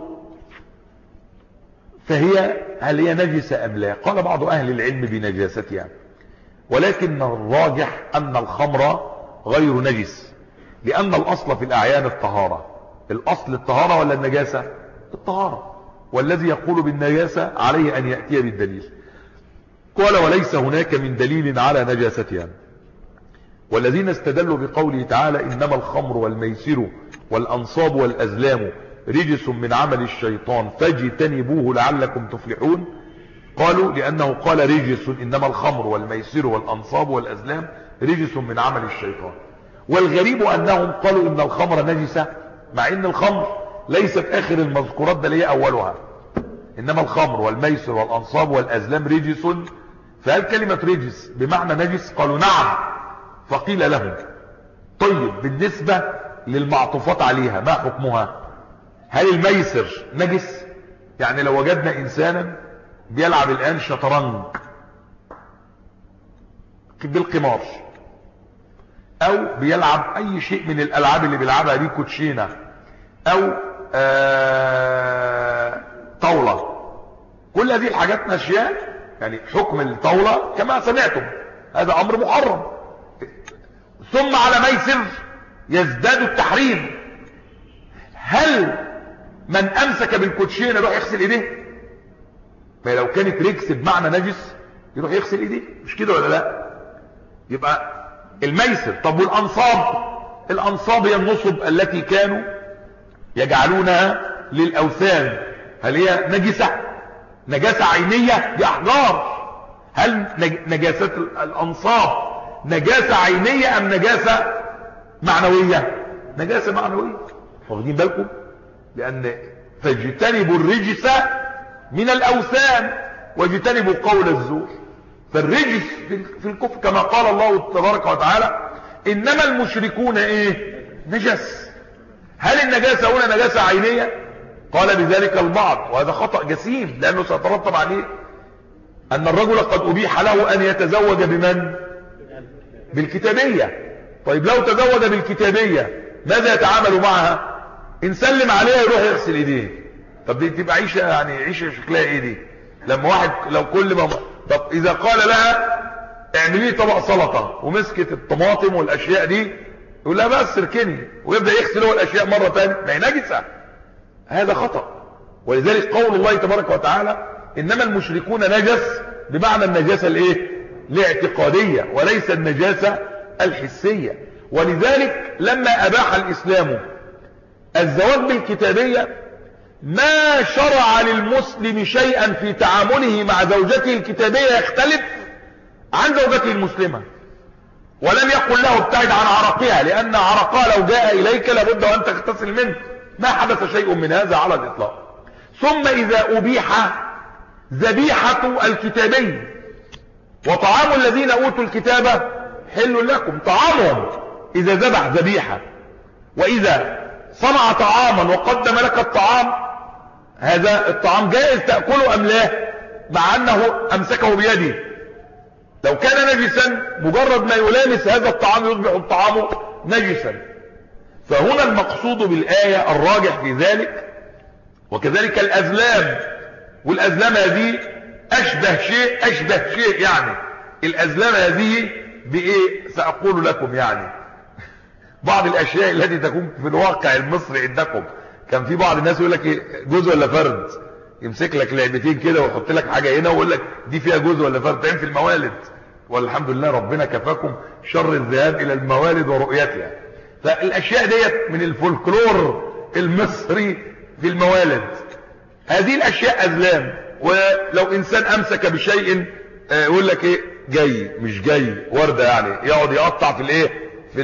Speaker 1: فهي هل هي نجسة ام لا؟ قال بعض اهل العلم بنجاستها، ولكن الراجح ان الخمر غير نجس، لان الاصل في الاعيان الطهارة. الاصل الطهارة ولا النجاسة؟ الطهارة، والذي يقول بالنجاسة عليه ان يأتي بالدليل. قال: وليس هناك من دليل على نجاستها. والذين استدلوا بقوله تعالى: انما الخمر والميسر والانصاب والازلام رجس من عمل الشيطان فاجتنبوه لعلكم تفلحون، قالوا لانه قال رجس، انما الخمر والميسر والانصاب والازلام رجس من عمل الشيطان. والغريب انهم قالوا ان الخمر نجسة، مع ان الخمر ليست اخر المذكورات بل هي اولها. انما الخمر والميسر والانصاب والازلام رجس، فهل كلمة رجس بمعنى نجس؟ قالوا نعم. فقيل لهم: طيب بالنسبة للمعطوفات عليها ما حكمها؟ هل الميسر نجس؟ يعني لو وجدنا انسانا بيلعب الان شطرنج بالقمار، او بيلعب اي شيء من الالعاب اللي بيلعبها دي، كوتشينة او آه طاولة، كل هذه الحاجات ناشئة، يعني حكم الطاولة كما سمعتم هذا امر محرم، ثم على ميسر يزداد التحريم. هل من امسك بالكوتشينة يروح يغسل ايديه؟ ما لو كانت رجس بمعنى نجس يروح يغسل ايديه، مش كده ولا لا؟ يبقى الميسر. طب والانصاب؟ الانصاب هي النصب التي كانوا يجعلونها للاوثان، هل هي نجسة؟ نجاسة عينية؟ دي احجار. هل نجاسة الانصاب نجاسة عينية ام نجاسة معنوية؟ نجاسة معنوية. واخدين بالكم؟ لان فاجتنبوا الرجس من الاوثان واجتنبوا قول الزور. فالرجس في الكفر كما قال الله تبارك وتعالى: انما المشركون ايه؟ نجس. هل النجاسة هنا نجاسة عينية؟ قال بذلك البعض، وهذا خطأ جسيم، لانه سيترتب عليه ان الرجل قد ابيح له ان يتزوج بمن؟ بالكتابية. طيب لو تزوج بالكتابية ماذا يتعامل معها؟ ان سلم عليها يروح يغسل ايديه. طب دي تبقى عيشة، يعني عيشة شكلها ايه دي؟ لما واحد لو كل ما طب اذا قال لها اعملي طبق سلطة ومسكت الطماطم والاشياء دي، يقول لها بس اركني، ويبدأ يغسل هو الاشياء مرة تانية، ما هي نجسة. هذا خطأ. ولذلك قول الله تبارك وتعالى: انما المشركون نجس، بمعنى النجاسة الايه؟ الاعتقادية، وليس النجاسة الحسية. ولذلك لما اباح الاسلام الزواج بالكتابية ما شرع للمسلم شيئا في تعامله مع زوجته الكتابية يختلف عن زوجته المسلمة، ولم يقل له ابتعد عن عرقها، لان عرقها لو جاء اليك لابد وان تغتسل منه. ما حدث شيء من هذا على الاطلاق. ثم اذا ابيح ذبيحة الكتابي وطعام الذين اوتوا الكتابة حل لكم، طعامهم اذا ذبح ذبيحة، واذا صنع طعاما وقدم لك الطعام، هذا الطعام جائز تأكله ام لا؟ مع انه امسكه بيده. لو كان نجسا مجرد ما يلامس هذا الطعام يصبح الطعام نجسا. فهنا المقصود بالآية الراجح في ذلك. وكذلك الأزلام، والأزلام هذه أشبه شيء أشبه شيء يعني الأزلام هذه بإيه سأقول لكم يعني بعض الأشياء التي تكون في الواقع المصري عندكم. كان في بعض الناس يقول لك إيه جوز ولا فرد، يمسك لك لعبتين كده ويحط لك حاجة هنا ويقول لك دي فيها جوز ولا فرد. تعين في الموالد، والحمد لله ربنا كفاكم شر الذهاب إلى الموالد ورؤيتها. فالأشياء ديت من الفولكلور المصري في الموالد. هذه الأشياء أزلام. ولو إنسان أمسك بشيء يقول لك إيه جاي مش جاي وردة، يعني يقعد يقطع في الإيه في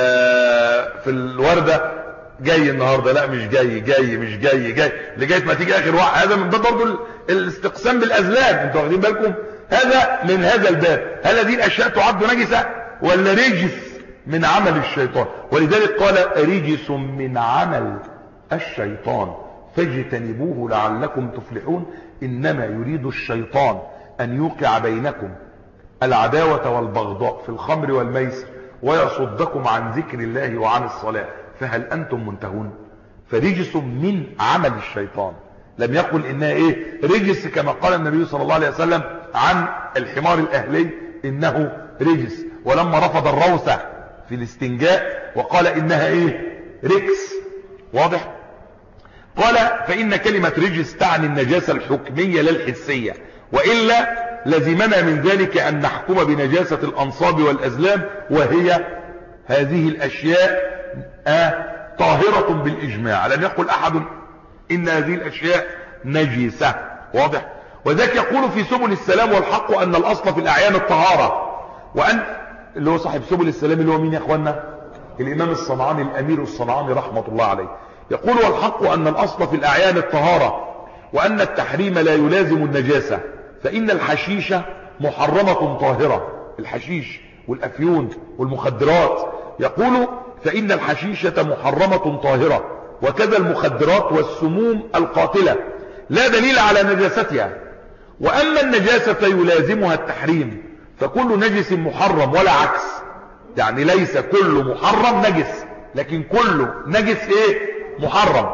Speaker 1: في الوردة، جاي النهاردة لا مش جاي، جاي مش جاي، جاي لغايه ما تيجي آخر واحد. هذا من باب برضه الاستقسام بالأزلام. انتوا واخدين بالكم؟ هذا من هذا الباب. هل هذه الأشياء تعد نجسة ولا رجس من عمل الشيطان؟ ولذلك قال رجس من عمل الشيطان فاجتنبوه لعلكم تفلحون. إنما يريد الشيطان أن يوقع بينكم العداوة والبغضاء في الخمر والميسر ويصدكم عن ذكر الله وعن الصلاة فهل أنتم منتهون؟ فرجس من عمل الشيطان. لم يقل إنها إيه رجس كما قال النبي صلى الله عليه وسلم عن الحمار الأهلي إنه رجس، ولما رفض الروثة في الاستنجاء وقال إنها إيه ركس. واضح؟ قال فإن كلمة رجس تعني النجاسة الحكمية لا الحسية، وإلا لزمنا من ذلك أن نحكم بنجاسة الأنصاب والأزلام، وهي هذه الأشياء آه طاهرة بالإجماع. لم يقل أحد إن هذه الأشياء نجسة. واضح؟ وذلك يقول في سبل السلام والحق أن الأصل في الأعيان الطهارة، وأن اللي هو صاحب سبل السلام اللي هو مين يا أخوانا؟ الإمام الصنعاني الأمير الصنعاني رحمة الله عليه. يقول والحق أن الأصل في الأعيان الطهارة، وأن التحريم لا يلازم النجاسة، فإن الحشيش محرمة طاهرة، الحشيش والأفيون والمخدرات. يقول فإن الحشيشة محرمة طاهرة، وكذا المخدرات والسموم القاتلة لا دليل على نجاستها. وأما النجاسة يلازمها التحريم، فكل نجس محرم ولا عكس، يعني ليس كل محرم نجس، لكن كل نجس ايه محرم.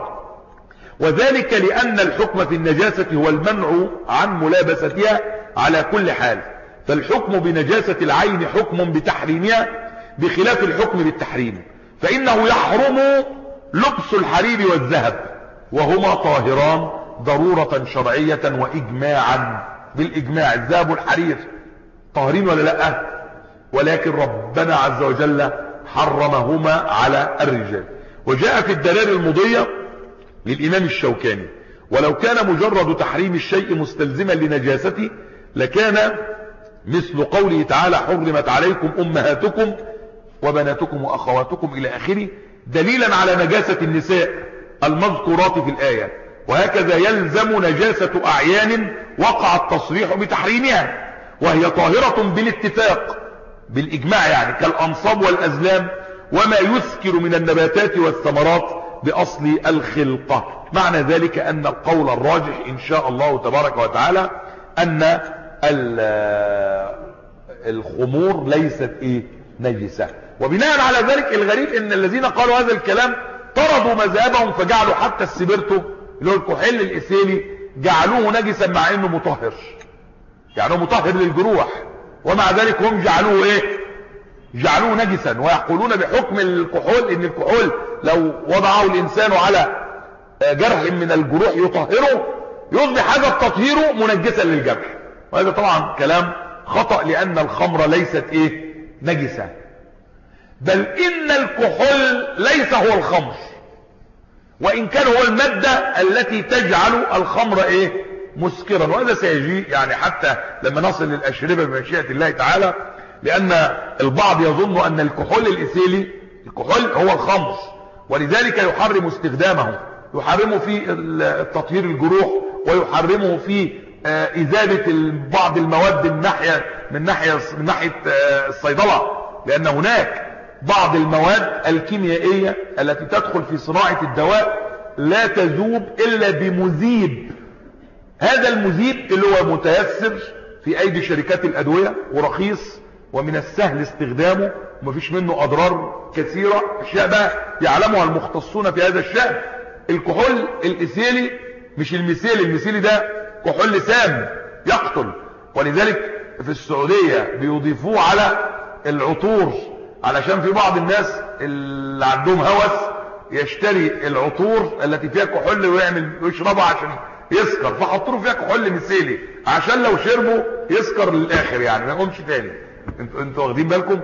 Speaker 1: وذلك لأن الحكم في النجاسة هو المنع عن ملابستها على كل حال، فالحكم بنجاسة العين حكم بتحريمها بخلاف الحكم بالتحريم، فإنه يحرم لبس الحرير والذهب وهما طاهران ضرورة شرعية وإجماعا. بالإجماع الذهب والحرير طاهرين ولا لا؟ ولكن ربنا عز وجل حرمهما على الرجال. وجاء في الدلائل المضية للإمام الشوكاني ولو كان مجرد تحريم الشيء مستلزما لنجاسته لكان مثل قوله تعالى حرمت عليكم أمهاتكم وبناتكم وأخواتكم إلى آخره دليلا على نجاسة النساء المذكورات في الآية. وهكذا يلزم نجاسة أعيان وقع التصريح بتحريمها وهي طاهرة بالاتفاق بالإجماع، يعني كالأنصاب والأزلام وما يسكر من النباتات والثمرات بأصل الخلقة. معنى ذلك أن القول الراجح إن شاء الله تبارك وتعالى أن الخمور ليست إيه نجسة. وبناء على ذلك الغريب ان الذين قالوا هذا الكلام طردوا مذهبهم فجعلوا حتى السبرتو اللي هو الكحول الإثيلي جعلوه نجسا مع انه مطهر، يعني مطهر للجروح، ومع ذلك هم جعلوه ايه جعلوه نجسا، ويقولون بحكم الكحول ان الكحول لو وضعه الانسان على جرح من الجروح يطهره يصبح هذا التطهير منجسا للجرح. وهذا طبعا كلام خطأ لان الخمر ليست ايه نجسة، بل ان الكحول ليس هو الخمر، وان كان هو المادة التي تجعل الخمر ايه مسكرا. وهذا سيجي يعني حتى لما نصل للأشربة بمشيئة الله تعالى، لان البعض يظن ان الكحول الإثيلي الكحول هو الخمر، ولذلك يحرم استخدامه، يحرمه في تطهير الجروح ويحرمه في إزالة بعض المواد من ناحية من ناحية من ناحية الصيدلة، لأن هناك بعض المواد الكيميائية التي تدخل في صناعة الدواء لا تذوب إلا بمذيب. هذا المذيب اللي هو متيسر في أيدي شركات الأدوية ورخيص ومن السهل استخدامه ومفيش منه اضرار كثيرة. اشياء بقى يعلمها المختصون في هذا الشأن. الكحول الايثيلي مش الميثيلي، الميثيلي ده كحول سام يقتل، ولذلك في السعودية بيضيفوه على العطور، علشان في بعض الناس اللي عندهم هوس يشتري العطور التي فيها كحول ويعمل ويشربها عشان يسكر، فحطوا فيها كحول مثيلي عشان لو شربوا يسكر للاخر، يعني ما يقومش تاني. انتوا انتوا واخدين بالكم؟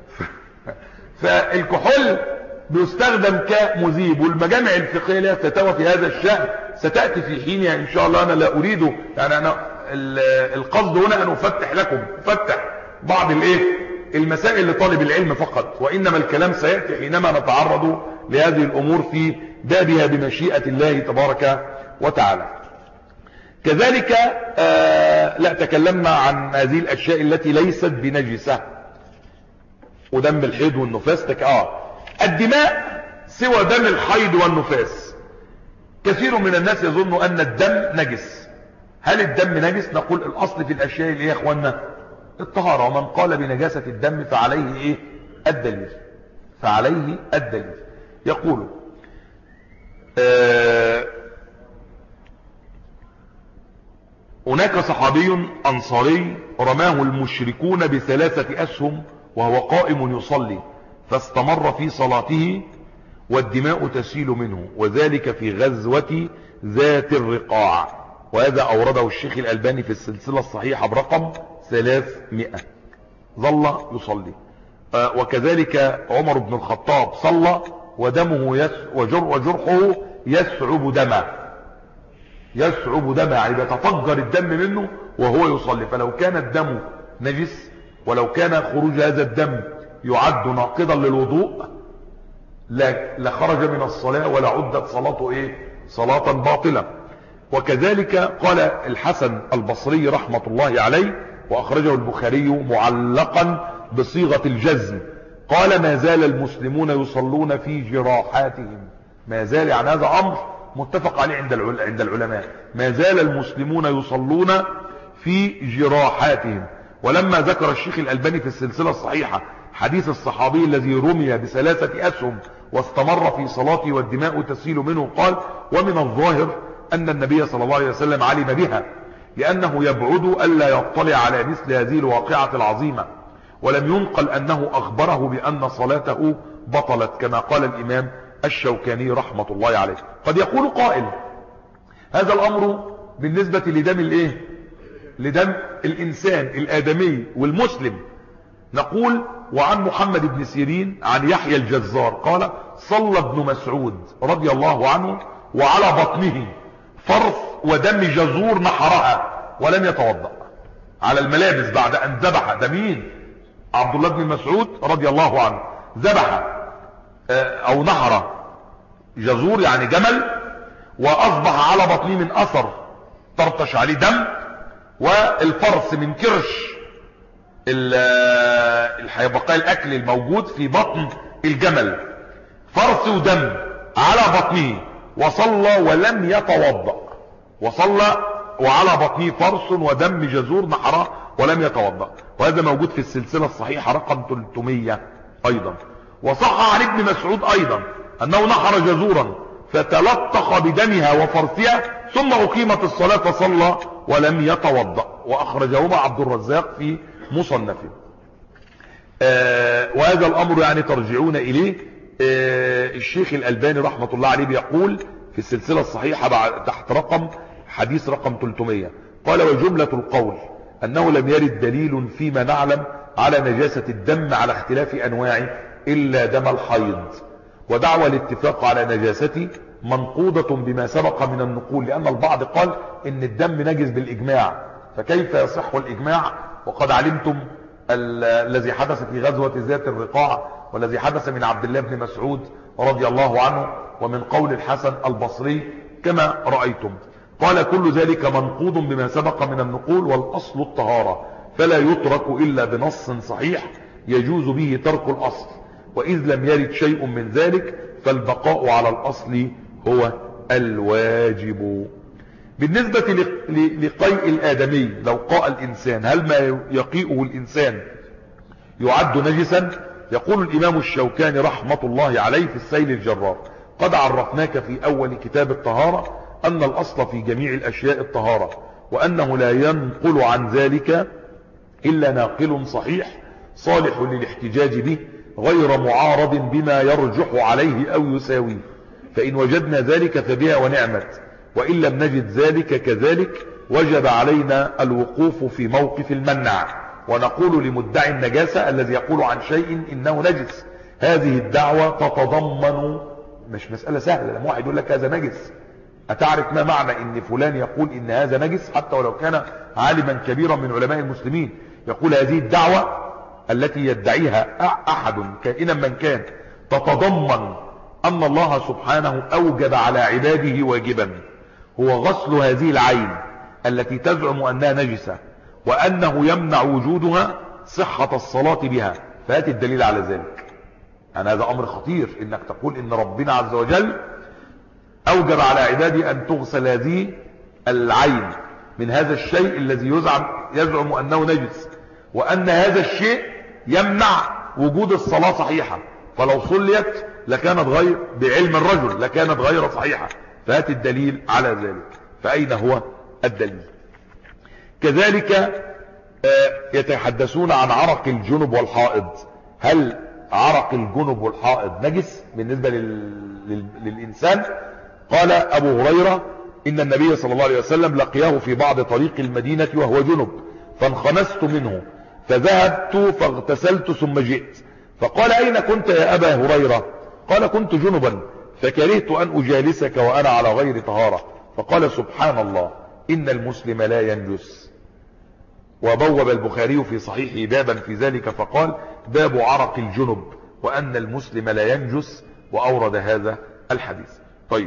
Speaker 1: فالكحول بيستخدم كمذيب، والمجامع الفقهيه لها فتاوى في هذا الشأن ستاتي في حين، يعني ان شاء الله. انا لا اريد، يعني انا القصد هنا ان افتح لكم افتح بعض الايه المسائل لطالب العلم فقط، وانما الكلام سياتي حينما نتعرض لهذه الامور في بابها بمشيئه الله تبارك وتعالى. كذلك آه لا تكلمنا عن هذه الاشياء التي ليست بنجسه، ودم الحيض والنفاس تك... اه الدماء سوى دم الحيض والنفاس. كثير من الناس يظن ان الدم نجس. هل الدم نجس؟ نقول الاصل في الاشياء اللي هي يا اخوانا الطهارة، ومن قال بنجاسة الدم فعليه ايه الدليل، فعليه الدليل. يقول آه هناك صحابي انصاري رماه المشركون بثلاثة اسهم وهو قائم يصلي، فاستمر في صلاته والدماء تسيل منه، وذلك في غزوة ذات الرقاع. وهذا اورده الشيخ الالباني في السلسلة الصحيحة برقم ثلاثمائة. ظل يصلي. آه وكذلك عمر بن الخطاب صلى ودمه يس وجر وجرحه يسعب دمه، يسعب دمه يعني بيتفجر الدم منه وهو يصلي. فلو كان الدم نجس ولو كان خروج هذا الدم يعد ناقضا للوضوء لخرج من الصلاة ولا عدت صلاته ايه صلاة باطلة. وكذلك قال الحسن البصري رحمة الله عليه، واخرجه البخاري معلقا بصيغة الجزم، قال ما زال المسلمون يصلون في جراحاتهم. ما زال يعني هذا امر متفق عليه عند عند العلماء، ما زال المسلمون يصلون في جراحاتهم. ولما ذكر الشيخ الألباني في السلسلة الصحيحة حديث الصحابي الذي رمي بثلاثة أسهم واستمر في صلاته والدماء تسيل منه، قال ومن الظاهر أن النبي صلى الله عليه وسلم علم بها، لأنه يبعد ألا يطلع على مثل هذه الواقعة العظيمة، ولم ينقل أنه أخبره بأن صلاته بطلت كما قال الإمام الشوكاني رحمة الله عليه. قد يقول قائل هذا الأمر بالنسبة لدم الايه لدم الإنسان الآدمي والمسلم. نقول وعن محمد بن سيرين عن يحيى الجزار قال صلى ابن مسعود رضي الله عنه وعلى بطنه فرث ودم جزور نحرها ولم يتوضأ على الملابس بعد أن ذبح. ده مين؟ عبد الله بن مسعود رضي الله عنه ذبح أو نحر جزور يعني جمل، وأصبح على بطنه من أثر ترتش عليه دم، والفرث من كرش الحيبقاء الأكل الموجود في بطن الجمل، فرث ودم على بطنه، وصلى ولم يتوضأ. وصلى وعلى بطنه فرث ودم جزور نحره ولم يتوضأ. وهذا موجود في السلسلة الصحيحة رقم ثلاثمائة أيضا. وصح عن ابن مسعود أيضا أنه نحر جزورا فتلطخ بدمها وفرثها ثم أقيمت الصلاة فصلى ولم يتوضأ، وأخرجهما عبد الرزاق في مصنفه. آه وهذا الأمر يعني ترجعون إليه. آه الشيخ الألباني رحمة الله عليه بيقول في السلسلة الصحيحة بعد تحت رقم حديث رقم ثلاثمائة قال وجملة القول أنه لم يرد دليل فيما نعلم على نجاسة الدم على اختلاف أنواعه إلا دم الحيض، ودعوى الاتفاق على نجاسته منقوضة بما سبق من النقول، لأن البعض قال إن الدم نجس بالإجماع، فكيف يصح الإجماع وقد علمتم الذي حدث في غزوة ذات الرقاع والذي حدث من عبد الله بن مسعود رضي الله عنه ومن قول الحسن البصري كما رأيتم. قال كل ذلك منقوض بما سبق من النقول، والأصل الطهارة فلا يترك إلا بنص صحيح يجوز به ترك الأصل، وإذ لم يرد شيء من ذلك فالبقاء على الأصل هو الواجب. بالنسبة لقيء الآدمي، لو قاء الإنسان هل ما يقيئه الإنسان يعد نجسا؟ يقول الإمام الشوكاني رحمة الله عليه في السيل الجرار: قد عرفناك في أول كتاب الطهارة أن الأصل في جميع الأشياء الطهارة، وأنه لا ينقل عن ذلك إلا ناقل صحيح صالح للاحتجاج به غير معارض بما يرجح عليه أو يساويه، فإن وجدنا ذلك فبها ونعمت، وإن لم نجد ذلك كذلك وجب علينا الوقوف في موقف المنع، ونقول لمدعي النجاسة الذي يقول عن شيء إنه نجس: هذه الدعوة تتضمن، مش مسألة سهلة لما واحد يقول لك هذا نجس، أتعرف ما معنى إن فلان يقول إن هذا نجس حتى ولو كان عالما كبيرا من علماء المسلمين؟ يقول هذه الدعوة التي يدعيها أحد كائنا من كان تتضمن أن الله سبحانه أوجب على عباده واجبا هو غسل هذه العين التي تزعم أنها نجسة، وأنه يمنع وجودها صحة الصلاة بها، فهات الدليل على ذلك. يعني هذا أمر خطير إنك تقول إن ربنا عز وجل أوجب على عباده أن تغسل هذه العين من هذا الشيء الذي يزعم, يزعم أنه نجس، وأن هذا الشيء يمنع وجود الصلاة صحيحة، فلو صليت لكانت غير بعلم الرجل لكانت غير صحيحة، فهات الدليل على ذلك. فأين هو الدليل؟ كذلك يتحدثون عن عرق الجنب والحائض. هل عرق الجنب والحائض نجس بالنسبة لل... للإنسان؟ قال أبو هريرة إن النبي صلى الله عليه وسلم لقياه في بعض طريق المدينة وهو جنب، فانخنست منه فذهبت فاغتسلت ثم جئت، فقال: أين كنت يا أبا هريرة؟ قال: كنت جنبا فكرهت أن أجالسك وأنا على غير طهارة. فقال: سبحان الله، إن المسلم لا ينجس. وبوب البخاري في صحيحه بابا في ذلك فقال: باب عرق الجنب وأن المسلم لا ينجس، وأورد هذا الحديث. طيب،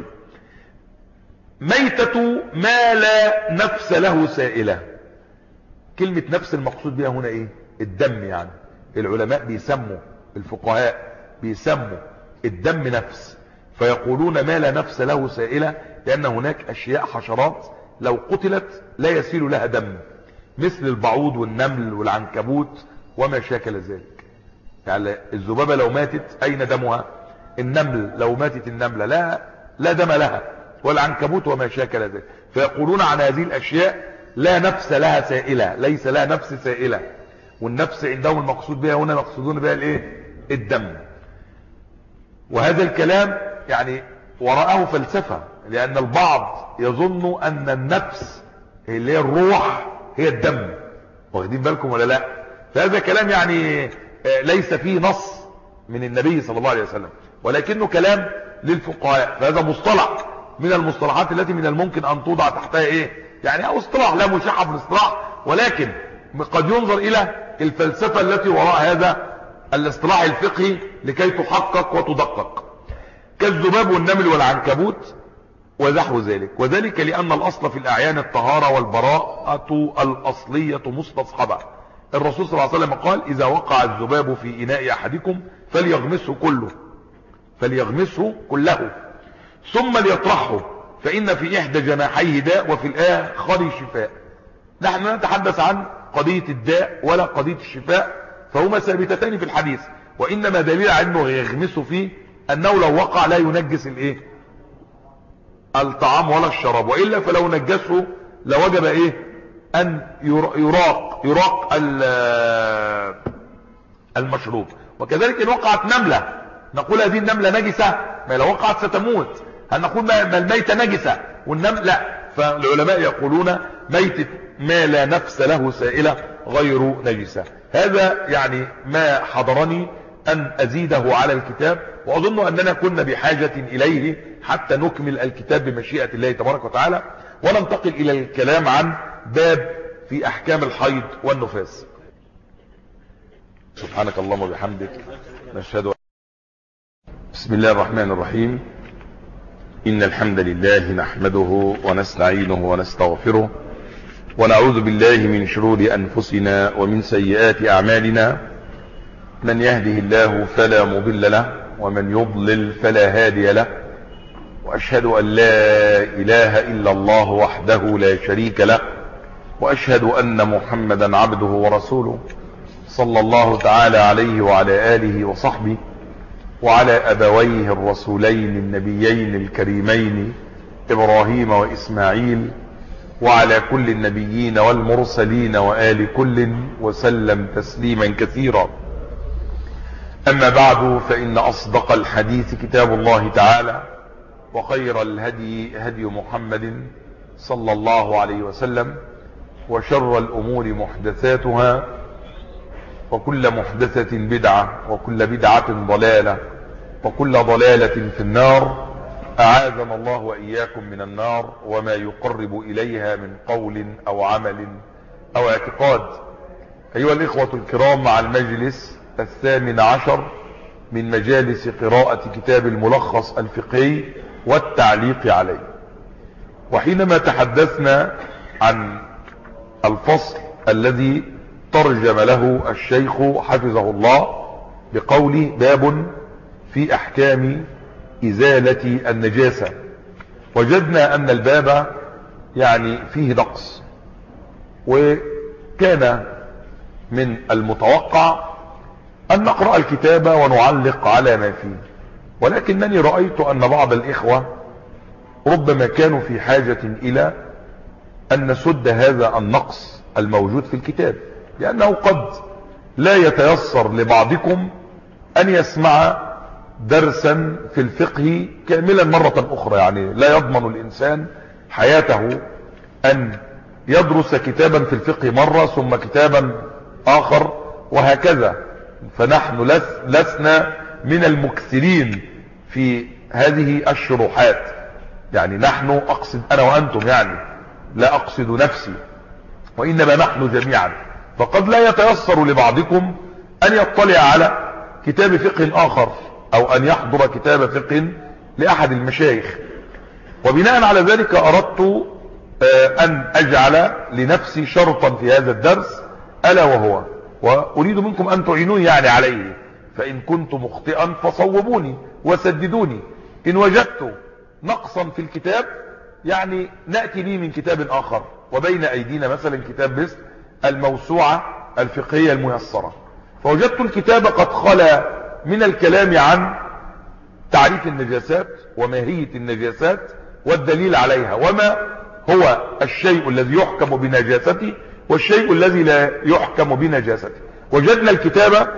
Speaker 1: ميتة ما لا نفس له سائلة. كلمة نفس المقصود بها هنا ايه؟ الدم. يعني العلماء بيسموا، الفقهاء بيسموا الدم نفس، فيقولون ما لا نفس له سائلة لأن هناك أشياء حشرات لو قتلت لا يسيل لها دم، مثل البعوض والنمل والعنكبوت وما شاكل ذلك. يعني الذبابة لو ماتت أين دمها؟ النمل لو ماتت النملة لا لا دم لها، والعنكبوت وما شاكل ذلك. فيقولون عن هذه الأشياء لا نفس لها سائلة، ليس لها نفس سائلة. والنفس عندهم المقصود بها هنا مقصودون بها الايه؟ الدم. وهذا الكلام يعني وراءه فلسفة، لأن البعض يظن أن النفس اللي هي الروح هي الدم. واخدين بالكم ولا لا؟ فهذا كلام يعني ليس فيه نص من النبي صلى الله عليه وسلم، ولكنه كلام للفقهاء. فهذا مصطلح من المصطلحات التي من الممكن أن توضع تحتها ايه؟ يعني او اصطلاح لا مشاحة في الاصطلاح، ولكن قد ينظر الى الفلسفة التي وراء هذا الاصطلاح الفقهي لكي تحقق وتدقق، كالذباب والنمل والعنكبوت ونحو ذلك. وذلك لأن الأصل في الأعيان الطهارة والبراءة الأصلية مستصحبة. الرسول صلى الله عليه وسلم قال: إذا وقع الذباب في إناء أحدكم فليغمسه كله فليغمسه كله ثم ليطرحه، فإن في إحدى جناحيه داء وفي الآخر شفاء. نحن لا نتحدث عن قضية الداء ولا قضية الشفاء، فهما ثابتتان في الحديث، وإنما دليل على أنه يغمسه فيه أنه لو وقع لا ينجس الإيه؟ الطعام ولا الشراب، وإلا فلو نجسه لوجب إيه؟ أن يراق يراق المشروب. وكذلك إن وقعت نملة نقول هذه النملة نجسة؟ ما لو وقعت ستموت. هل نقول ما الميتة نجسة والنمل لا؟ فالعلماء يقولون ميتة ما لا نفس له سائلة غير نجسة. هذا يعني ما حضرني أن أزيده على الكتاب، وأظن أننا كنا بحاجة إليه حتى نكمل الكتاب بمشيئة الله تبارك وتعالى، وننتقل إلى الكلام عن باب في أحكام الحيض والنفاس. سبحانك اللهم وبحمدك نشهد أن بسم الله الرحمن الرحيم. إن الحمد لله نحمده ونستعينه ونستغفره، ونعوذ بالله من شرور أنفسنا ومن سيئات أعمالنا. من يهده الله فلا مضل له، ومن يضلل فلا هادي له، وأشهد أن لا إله إلا الله وحده لا شريك له، وأشهد أن محمدا عبده ورسوله صلى الله تعالى عليه وعلى آله وصحبه وعلى أبويه الرسولين النبيين الكريمين إبراهيم وإسماعيل وعلى كل النبيين والمرسلين وآل كل وسلم تسليما كثيرا. أما بعد، فإن أصدق الحديث كتاب الله تعالى، وخير الهدي هدي محمد صلى الله عليه وسلم، وشر الأمور محدثاتها، وكل محدثة بدعة، وكل بدعة ضلالة، وكل ضلالة في النار. أعاذنا الله وإياكم من النار وما يقرب إليها من قول أو عمل أو اعتقاد. أيها الإخوة الكرام، مع المجلس الثامن عشر من مجالس قراءة كتاب الملخص الفقهي والتعليق عليه. وحينما تحدثنا عن الفصل الذي ترجم له الشيخ حفظه الله بقوله باب في أحكام إزالة النجاسة، وجدنا أن الباب يعني فيه نقص، وكان من المتوقع أن نقرأ الكتاب ونعلق على ما فيه، ولكنني رأيت أن بعض الإخوة ربما كانوا في حاجة إلى أن نسد هذا النقص الموجود في الكتاب، لأنه قد لا يتيسر لبعضكم أن يسمع درسا في الفقه كاملا مرة أخرى. يعني لا يضمن الإنسان حياته أن يدرس كتابا في الفقه مرة ثم كتابا آخر وهكذا. فنحن لس لسنا من المكثرين في هذه الشروحات، يعني نحن، أقصد أنا وأنتم، يعني لا أقصد نفسي، وإنما نحن جميعا. فقد لا يتيسر لبعضكم أن يطلع على كتاب فقه آخر أو أن يحضر كتاب فقه لأحد المشايخ، وبناء على ذلك أردت أن أجعل لنفسي شرطا في هذا الدرس، ألا وهو، وأريد منكم أن تعينوني يعني عليه، فإن كنت مخطئا فصوبوني وسددوني. إن وجدت نقصا في الكتاب يعني نأتي لي من كتاب آخر، وبين أيدينا مثلا كتاب مثل الموسوعة الفقهية الميسرة، فوجدت الكتاب قد خلا من الكلام عن تعريف النجاسات وماهية النجاسات والدليل عليها، وما هو الشيء الذي يحكم بنجاسته والشيء الذي لا يحكم بنجاسته. وجدنا الكتاب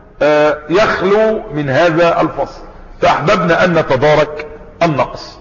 Speaker 1: يخلو من هذا الفصل، فأحببنا أن نتدارك النقص.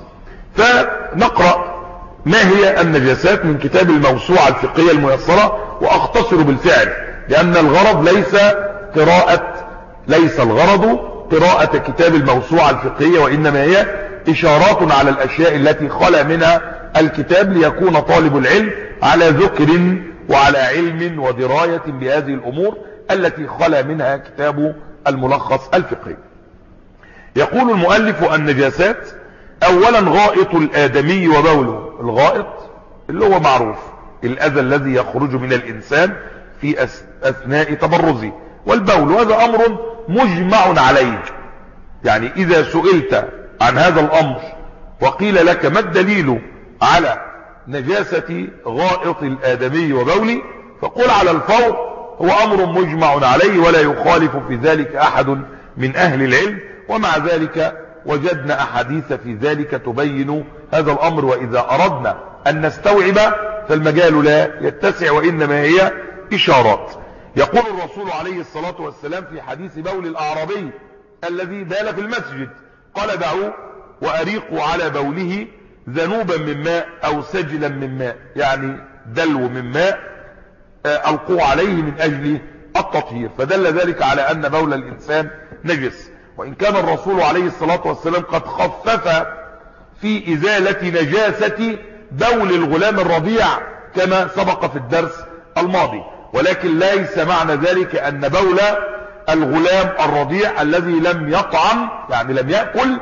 Speaker 1: فنقرأ ما هي النجاسات من كتاب الموسوعة الفقهية الميسرة، وأختصر بالفعل، لأن الغرض ليس قراءة ليس الغرض قراءة كتاب الموسوعة الفقهية، وإنما هي إشارات على الأشياء التي خلا منها الكتاب، ليكون طالب العلم على ذكر وعلى علم ودراية بهذه الأمور التي خلا منها كتاب الملخص الفقهي. يقول المؤلف: النجاسات أولا غائط الآدمي وبوله. الغائط اللي هو معروف، الأذى الذي يخرج من الإنسان في أثناء تبرزه، والبول هذا أمر مجمع عليه. يعني إذا سئلت عن هذا الأمر وقيل لك ما الدليل على نجاسة غائط الآدمي وبوله، فقل على الفور هو أمر مجمع عليه ولا يخالف في ذلك أحد من أهل العلم. ومع ذلك وجدنا أحاديث في ذلك تبين هذا الأمر، وإذا أردنا أن نستوعب فالمجال لا يتسع، وإنما هي إشارات. يقول الرسول عليه الصلاة والسلام في حديث بول الأعرابي الذي بال في المسجد، قال: دعوا وأريقوا على بوله ذنوبا من ماء أو سجلا من ماء، يعني دلو من ماء ألقوا عليه من أجل التطهير. فدل ذلك على أن بول الإنسان نجس، وإن كان الرسول عليه الصلاة والسلام قد خفف في إزالة نجاسة بول الغلام الرضيع كما سبق في الدرس الماضي، ولكن ليس معنى ذلك أن بول الغلام الرضيع الذي لم يطعم، يعني لم يأكل،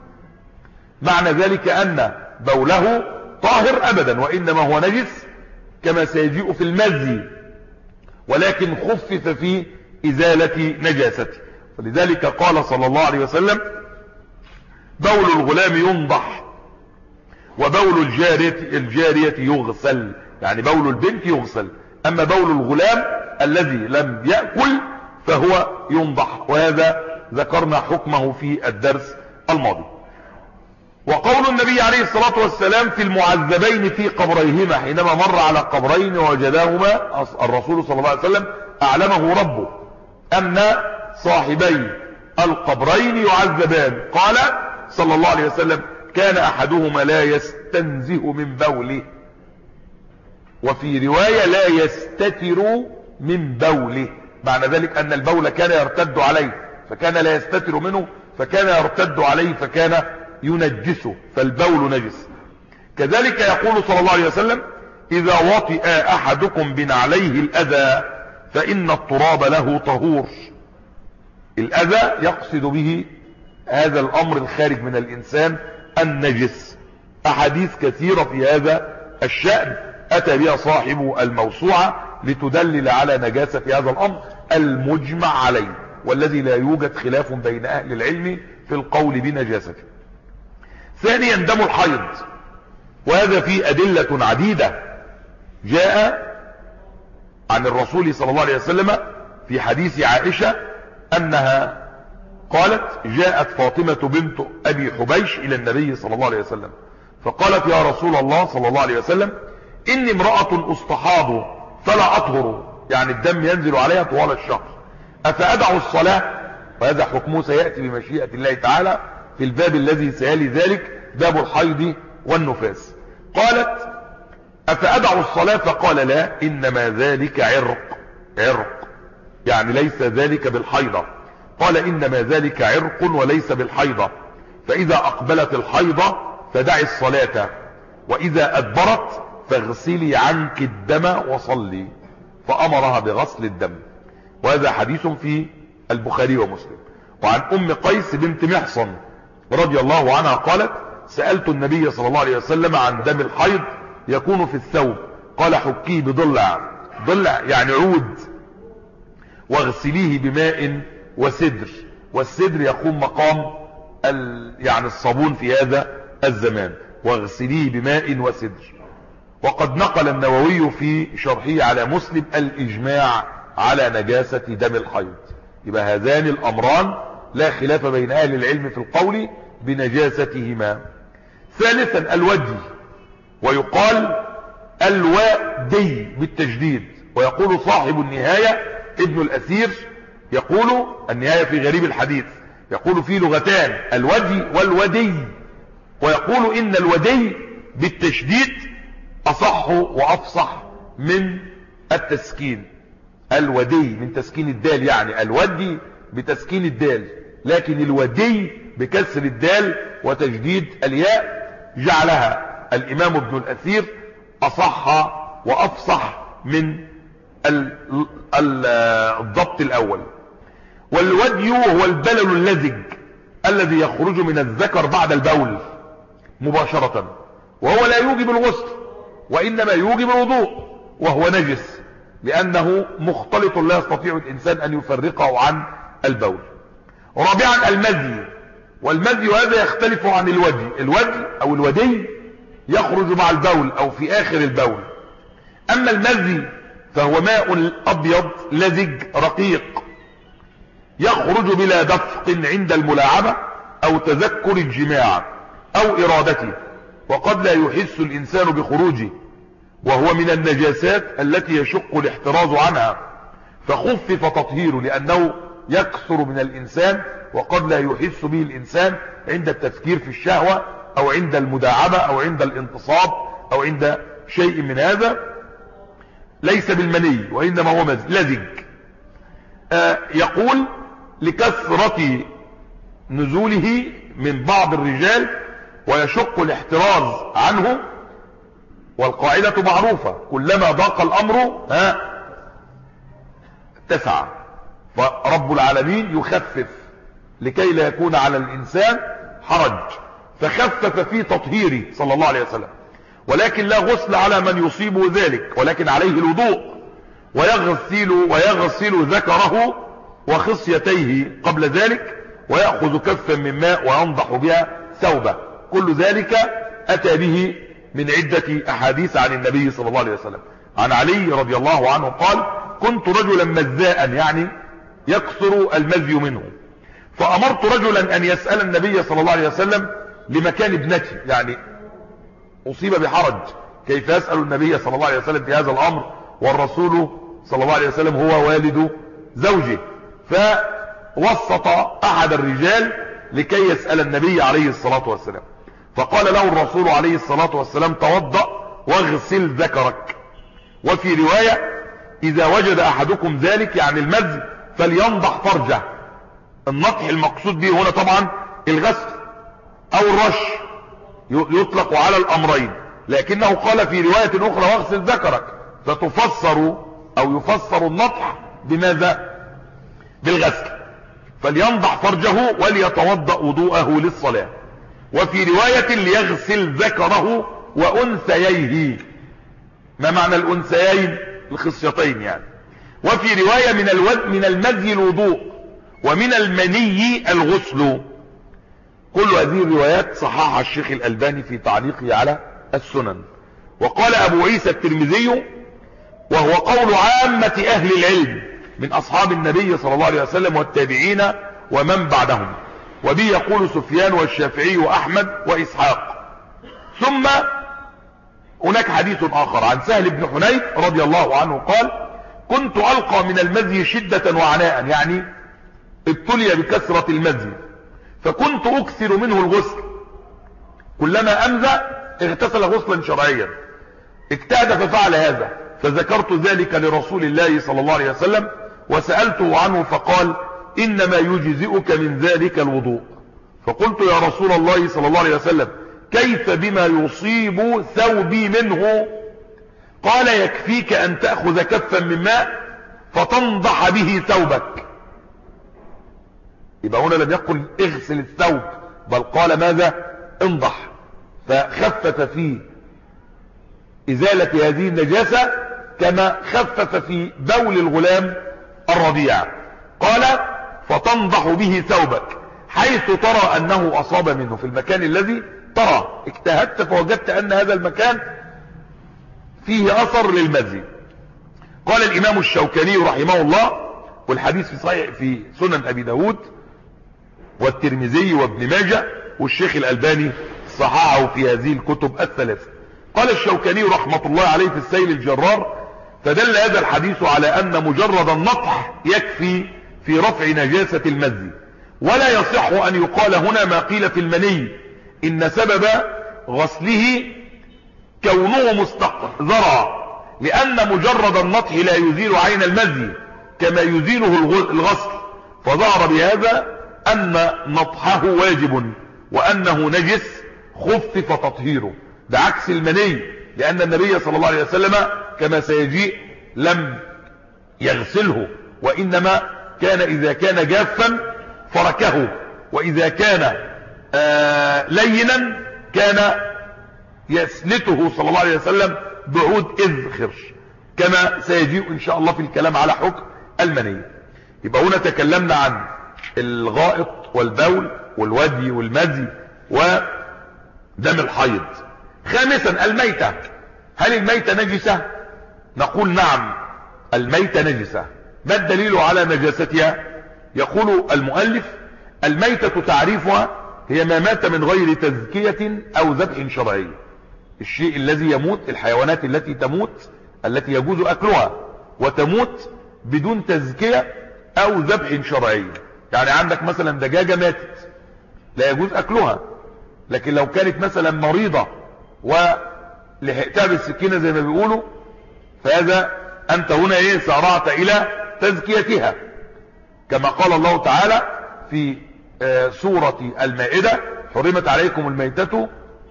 Speaker 1: معنى ذلك أن بوله طاهر أبدا، وإنما هو نجس كما سيجيء في المزي، ولكن خفف في إزالة نجاسته. ولذلك قال صلى الله عليه وسلم: بول الغلام ينضح وبول الجارية, الجارية يغسل، يعني بول البنت يغسل، أما بول الغلام الذي لم يأكل فهو ينضح، وهذا ذكرنا حكمه في الدرس الماضي. وقول النبي عليه الصلاة والسلام في المعذبين في قبريهما حينما مر على قبرين ووجداهما الرسول صلى الله عليه وسلم أعلمه ربه أن صاحبي القبرين يعذبان، قال صلى الله عليه وسلم كان أحدهما لا يستنزه من بوله، وفي رواية لا يستتر من بوله، معنى ذلك أن البول كان يرتد عليه فكان لا يستتر منه، فكان يرتد عليه فكان ينجسه، فالبول نجس. كذلك يقول صلى الله عليه وسلم إذا وطئ أحدكم بنعليه الأذى فإن التراب له طهور. الأذى يقصد به هذا الأمر الخارج من الإنسان النجس. أحاديث كثيرة في هذا الشأن أتى بها صاحب الموسوعة لتدلل على نجاسة في هذا الأمر المجمع عليه، والذي لا يوجد خلاف بين أهل العلم في القول بنجاسته. ثانيا دم الحيض، وهذا فيه أدلة عديدة جاء عن الرسول صلى الله عليه وسلم في حديث عائشة أنها قالت جاءت فاطمة بنت أبي حبيش إلى النبي صلى الله عليه وسلم فقالت يا رسول الله صلى الله عليه وسلم إني امرأة أستحاض فلا أطهر، يعني الدم ينزل عليها طوال الشهر، أفأدع الصلاة؟ وهذا حكمه سيأتي بمشيئة الله تعالى في الباب الذي سيلي ذلك، باب الحيض والنفاس. قالت أفأدع الصلاة؟ فقال لا، إنما ذلك عرق، عرق يعني ليس ذلك بالحيضة. قال إنما ذلك عرق وليس بالحيضة، فإذا أقبلت الحيضة فدعي الصلاة، وإذا أدبرت فاغسلي عنك الدم وصلي، فأمرها بغسل الدم. وهذا حديث في البخاري ومسلم. وعن أم قيس بنت محصن رضي الله عنها قالت سألت النبي صلى الله عليه وسلم عن دم الحيض يكون في الثوب، قال حكيه بضلع، ضلع يعني عود، واغسليه بماء وسدر، والسدر يقوم مقام يعني الصابون في هذا الزمان، واغسليه بماء وسدر. وقد نقل النووي في شرحه على مسلم الإجماع على نجاسة دم الحيض. يبقى هذان الأمران لا خلاف بين أهل العلم في القول بنجاستهما. ثالثا الودي، ويقال الوادي بالتجديد، ويقول صاحب النهاية ابن الأثير يقول النهاية في غريب الحديث يقول في لغتان الودي والودي، ويقول إن الودي بالتشديد أصح وأفصح من التسكين. الودي من تسكين الدال، يعني الودي بتسكين الدال، لكن الودي بكسر الدال وتجديد الياء جعلها الإمام ابن الأثير أصح وأفصح من الضبط الأول. والودي هو البلل اللزج الذي يخرج من الذكر بعد البول مباشرة، وهو لا يوجب الغسل وإنما يوجب الوضوء، وهو نجس لأنه مختلط لا يستطيع الإنسان أن يفرقه عن البول. رابعا المذي، والمذي هذا يختلف عن الودي. الودي أو الودي يخرج مع البول أو في آخر البول، أما المذي فهو ماء أبيض لزج رقيق يخرج بلا دفق عند الملاعبة أو تذكر الجماع أو إرادته، وقد لا يحس الإنسان بخروجه، وهو من النجاسات التي يشق الاحتراز عنها، فخفف تطهيره لأنه يكثر من الإنسان وقد لا يحس به الإنسان عند التفكير في الشهوة أو عند المداعبة أو عند الانتصاب أو عند شيء من هذا، ليس بالمني وإنما هو لزج. آه يقول لكثرة نزوله من بعض الرجال ويشق الاحتراز عنه، والقاعدة معروفة كلما ضاق الأمر ها اتسع، فرب العالمين يخفف لكي لا يكون على الإنسان حرج، فخفف في تطهيره صلى الله عليه وسلم. ولكن لا غسل على من يصيبه ذلك، ولكن عليه الوضوء ويغسل ويغسل ذكره وخصيتيه قبل ذلك، ويأخذ كفا من ماء وينضح بها ثوبه. كل ذلك أتى به من عدة أحاديث عن النبي صلى الله عليه وسلم. عن علي رضي الله عنه قال كنت رجلا مزاء يعني يكثر المزي منه، فأمرت رجلا أن يسأل النبي صلى الله عليه وسلم لمكان ابنتي، يعني أصيب بحرج كيف يسأل النبي صلى الله عليه وسلم في هذا الأمر والرسول صلى الله عليه وسلم هو والد زوجه. فوسط أحد الرجال لكي يسأل النبي عليه الصلاة والسلام، فقال له الرسول عليه الصلاة والسلام توضأ واغسل ذكرك. وفي رواية إذا وجد أحدكم ذلك يعني المزي فلينضح فرجه. النضح المقصود به هنا طبعا الغسل أو الرش، يطلق على الأمرين، لكنه قال في رواية أخرى واغسل ذكرك، فتفسر أو يفسر النضح بماذا؟ بالغسل. فلينضح فرجه وليتوضأ وضوءه للصلاة. وفي رواية ليغسل ذكره وأنثييه. ما معنى الأنثيين؟ الخصيتين يعني. وفي رواية من الود من المزي الوضوء ومن المني الغسل. كل هذه الروايات صححها الشيخ الألباني في تعليقه على السنن. وقال أبو عيسى الترمذي وهو قول عامة أهل العلم من أصحاب النبي صلى الله عليه وسلم والتابعين ومن بعدهم، وبه يقول سفيان والشافعي وأحمد وإسحاق. ثم هناك حديث آخر عن سهل بن حنيف رضي الله عنه قال كنت ألقى من المزي شدة وعناء، يعني ابتلي بكثرة المزي، فكنت أكثر منه الغسل، كلما أمزى اغتسل غسلا شرعيا، اجتهد ففعل هذا، فذكرت ذلك لرسول الله صلى الله عليه وسلم وسألته عنه فقال إنما يجزئك من ذلك الوضوء. فقلت يا رسول الله صلى الله عليه وسلم كيف بما يصيب ثوبي منه؟ قال يكفيك أن تأخذ كفا من ماء فتنضح به ثوبك. يبقى هنا لم يقل اغسل الثوب، بل قال ماذا؟ انضح. فخفف في إزالة هذه النجاسة كما خفف في بول الغلام الرضيع. قال فتنضح به ثوبك حيث ترى أنه أصاب منه، في المكان الذي ترى. اجتهدت فوجدت أن هذا المكان فيه أثر للمزي. قال الإمام الشوكاني رحمه الله، والحديث في صحيح في سنن أبي داود والترمذي وابن ماجه، والشيخ الألباني صححه في هذه الكتب الثلاثة. قال الشوكاني رحمة الله عليه في السيل الجرار فدل هذا الحديث على أن مجرد النطح يكفي في رفع نجاسة المزي، ولا يصح أن يقال هنا ما قيل في المني إن سبب غسله كونه مستقذرا، لأن مجرد النطح لا يزيل عين المزي كما يزيله الغسل، فظهر بهذا أن نطحه واجب وأنه نجس خفف تطهيره، بعكس المني، لأن النبي صلى الله عليه وسلم كما سيجيء لم يغسله، وإنما كان إذا كان جافا فركه، وإذا كان آه لينا كان يسلته صلى الله عليه وسلم بعود إذخر، كما سيجيء إن شاء الله في الكلام على حكم المني. يبقى هنا تكلمنا عن الغائط والبول والودي والمزي ودم الحيض. خامسا الميتة. هل الميتة نجسة؟ نقول نعم الميتة نجسة. ما الدليل على نجاستها؟ يقول المؤلف الميتة تعريفها هي ما مات من غير تزكية أو ذبح شرعي. الشيء الذي يموت، الحيوانات التي تموت التي يجوز أكلها وتموت بدون تزكية أو ذبح شرعي. يعني عندك مثلا دجاجة ماتت لا يجوز أكلها، لكن لو كانت مثلا مريضة ولحقتها بالسكينة زي ما بيقولوا، فهذا أنت هنا إيه سارعت إلى تزكيتها، كما قال الله تعالى في سورة المائدة حرمت عليكم الميتة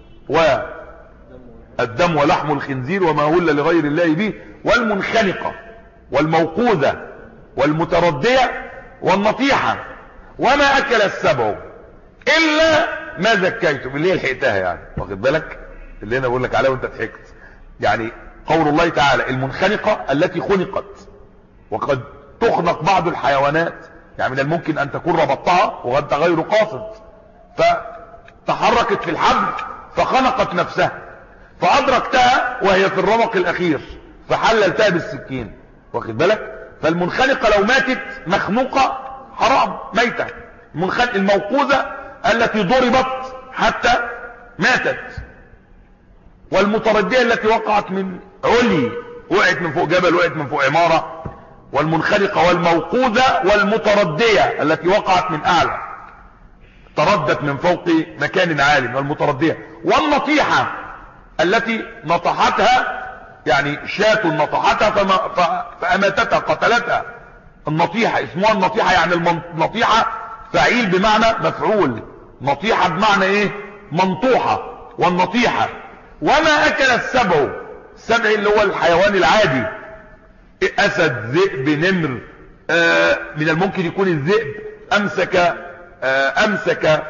Speaker 1: والدم ولحم الخنزير وما أهل لغير الله به والمنخنقة والموقوذة والمتردية والنطيحة وما أكل السبع إلا ما زكيتم، اللي هي لحقتها يعني، واخد بالك اللي انا بقول لك عليه وانت ضحكت. يعني قول الله تعالى المنخنقة التي خنقت، وقد تخنق بعض الحيوانات، يعني من الممكن ان تكون ربطتها وانت غير قاصد فتحركت في الحبل فخنقت نفسها، فادركتها وهي في الرمق الاخير فحللتها بالسكين، واخد بالك. فالمنخنقة لو ماتت مخنوقة حرام ميتة. الموقوذة التي ضربت حتى ماتت. والمتردية التي وقعت من علي، وقعت من فوق جبل، وقعت من فوق عمارة. والمنخنقة والموقوذة والمتردية التي وقعت من اعلى، تردت من فوق مكان عالي، والمتردية. والنطيحة التي نطحتها، يعني شاة نطحتها فأماتتها قتلتها. النطيحة اسمها النطيحة، يعني النطيحة فعيل بمعنى مفعول، نطيحة بمعنى ايه؟ منطوحة. والنطيحة. وما اكل السبع، السبع اللي هو الحيوان العادي، اسد، ذئب، نمر. آه من الممكن يكون الذئب امسك آه امسك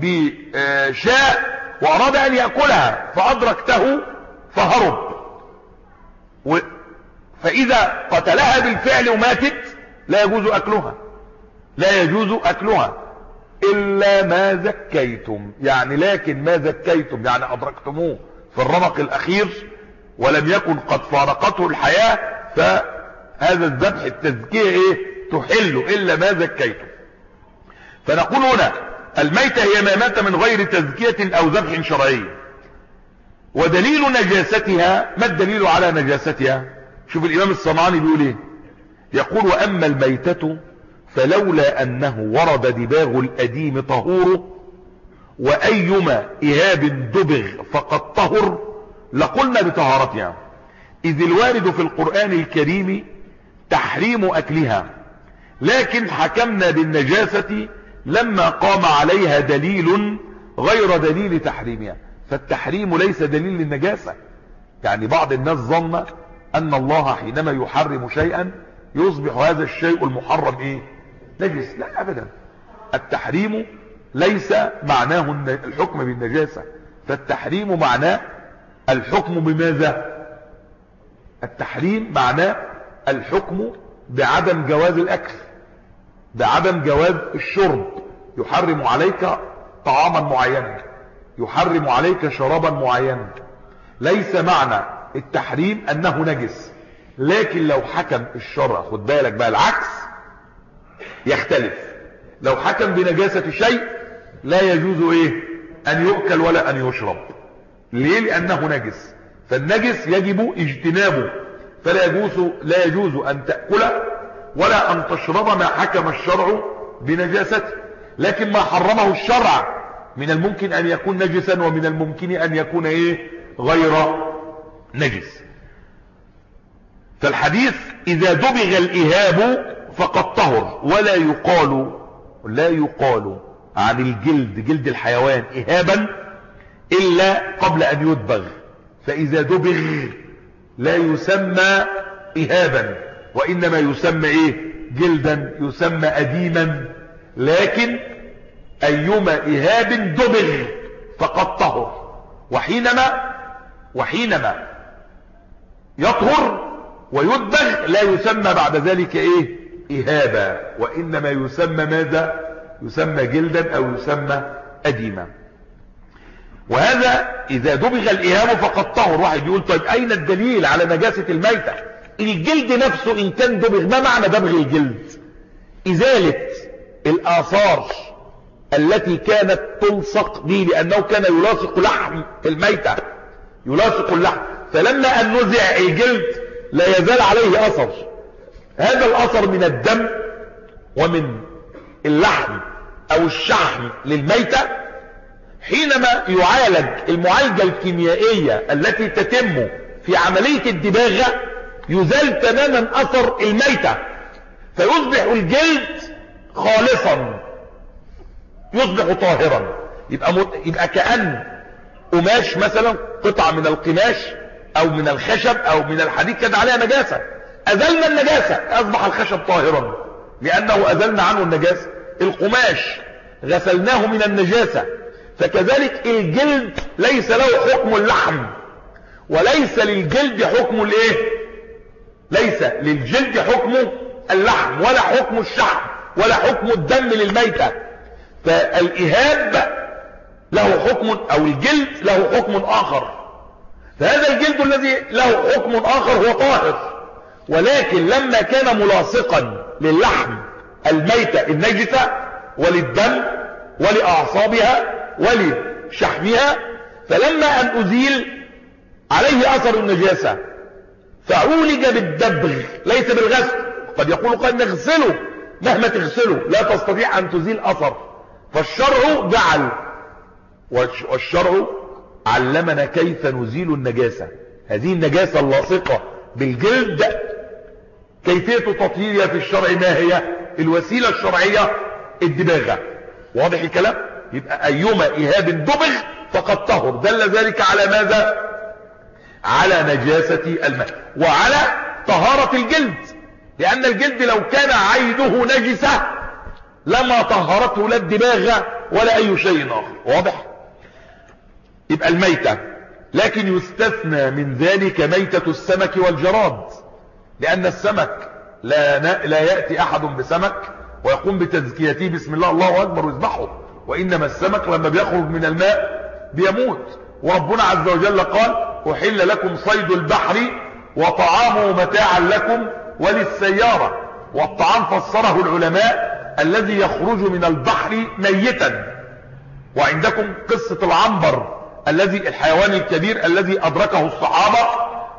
Speaker 1: بشاء واراد ان يأكلها فادركته فهرب، و فاذا قتلها بالفعل وماتت لا يجوز اكلها، لا يجوز اكلها الا ما زكيتم. يعني لكن ما زكيتم يعني ادركتموه في الرمق الاخير ولم يكن قد فارقته الحياة، فهذا الذبح التزكية ايه؟ تحل الا ما زكيتم. فنقول هنا الميتة هي ما مات من غير تزكية او ذبح شرعي. ودليل نجاستها، ما الدليل على نجاستها؟ شوف الامام الصنعاني بيقول ايه، يقول واما الميتة فلولا انه ورد دباغ الاديم طهوره وايما اهاب دبغ فقد طهر لقلنا بطهارتها، اذ الوارد في القرآن الكريم تحريم اكلها، لكن حكمنا بالنجاسة لما قام عليها دليل غير دليل تحريمها. فالتحريم ليس دليل للنجاسة. يعني بعض الناس ظن ان الله حينما يحرم شيئا يصبح هذا الشيء المحرم ايه؟ نجس. لا ابدا، التحريم ليس معناه الحكم بالنجاسة، فالتحريم معناه الحكم بماذا؟ التحريم معناه الحكم بعدم جواز الاكل، بعدم جواز الشرب. يحرم عليك طعاما معينا، يحرم عليك شرابا معينا. ليس معنى التحريم انه نجس، لكن لو حكم الشرع، خد بالك بقى العكس يختلف، لو حكم بنجاسة شيء لا يجوز ايه؟ ان يؤكل ولا ان يشرب. ليه؟ لانه نجس، فالنجس يجب اجتنابه، فلا يجوز لا يجوز ان تأكل ولا ان تشرب ما حكم الشرع بنجاسته. لكن ما حرمه الشرع من الممكن ان يكون نجسا، ومن الممكن ان يكون ايه؟ غير نجس. فالحديث اذا دبغ الاهاب فقد طهر، ولا يقال لا يقال عن الجلد، جلد الحيوان، اهابا الا قبل ان يدبغ. فاذا دبغ لا يسمى اهابا، وانما يسمى ايه؟ جلدا، يسمى اديما. لكن ايما اهاب دبغ فقد طهر. وحينما وحينما يطهر ويدبغ لا يسمى بعد ذلك ايه؟ اهابا، وانما يسمى ماذا؟ يسمى جلدا او يسمى اديما. وهذا اذا دبغ الاهاب فقد طهر. واحد يقول طيب اين الدليل على نجاسة الميتة؟ الجلد نفسه ان كان دبغ، ما معنى دبغ الجلد؟ ازالة الاثار التي كانت تلصق به، لانه كان يلاصق لحم في الميتة، يلاصق اللحم، فلما ان نزع الجلد لا يزال عليه اثر. هذا الاثر من الدم ومن اللحم او الشحم للميتة، حينما يعالج المعالجة الكيميائية التي تتم في عملية الدباغة يزال تماما اثر الميتة، فيصبح الجلد خالصا، يصبح طاهرا. يبقى, مت... يبقى كأن قماش مثلا، قطعة من القماش او من الخشب او من الحديد كان عليها نجاسة، ازلنا النجاسة اصبح الخشب طاهرا لانه ازلنا عنه النجاسة. القماش غسلناه من النجاسة. فكذلك الجلد ليس له حكم اللحم، وليس للجلد حكم الايه؟ ليس للجلد حكم اللحم، ولا حكم الشحم، ولا حكم الدم للميتة. فالاهاب له حكم، او الجلد له حكم اخر. فهذا الجلد الذي له حكم اخر هو طاهر. ولكن لما كان ملاصقا للحم الميتة النجسة وللدم ولأعصابها ولشحمها، فلما أن أزيل عليه أثر النجاسة فعولج بالدبغ ليس بالغسل. قد يقول قد نغسله، مهما تغسله لا تستطيع أن تزيل أثر. فالشرع جعل، والشرع علمنا كيف نزيل النجاسة، هذه النجاسة اللاصقة بالجلد كيفية تطهيرها في الشرع ما هي؟ الوسيلة الشرعية الدباغة. واضح الكلام؟ يبقى أيما إهاب دبغ فقد طهر. دل ذلك على ماذا؟ على نجاسة الماء وعلى طهارة الجلد، لأن الجلد لو كان عينه نجسة لما طهرته لا الدباغة ولا أي شيء آخر. واضح؟ يبقى الميتة، لكن يستثنى من ذلك ميتة السمك والجراد، لأن السمك لا, لا يأتي أحد بسمك ويقوم بتزكيته بسم الله الله أكبر ويذبحه، وإنما السمك لما بيخرج من الماء بيموت. وربنا عز وجل قال أحل لكم صيد البحر وطعامه متاعا لكم وللسيارة. والطعام فسره العلماء الذي يخرج من البحر ميتا. وعندكم قصة العنبر الذي الحيوان الكبير الذي أدركه الصحابة،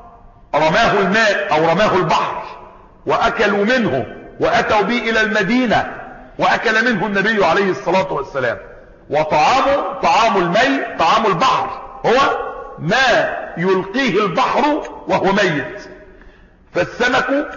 Speaker 1: رماه الماء أو رماه البحر وأكلوا منه وأتوا به إلى المدينة وأكل منه النبي عليه الصلاة والسلام. وطعامه طعام المي طعام البحر هو ما يلقيه البحر وهو ميت. فالسمك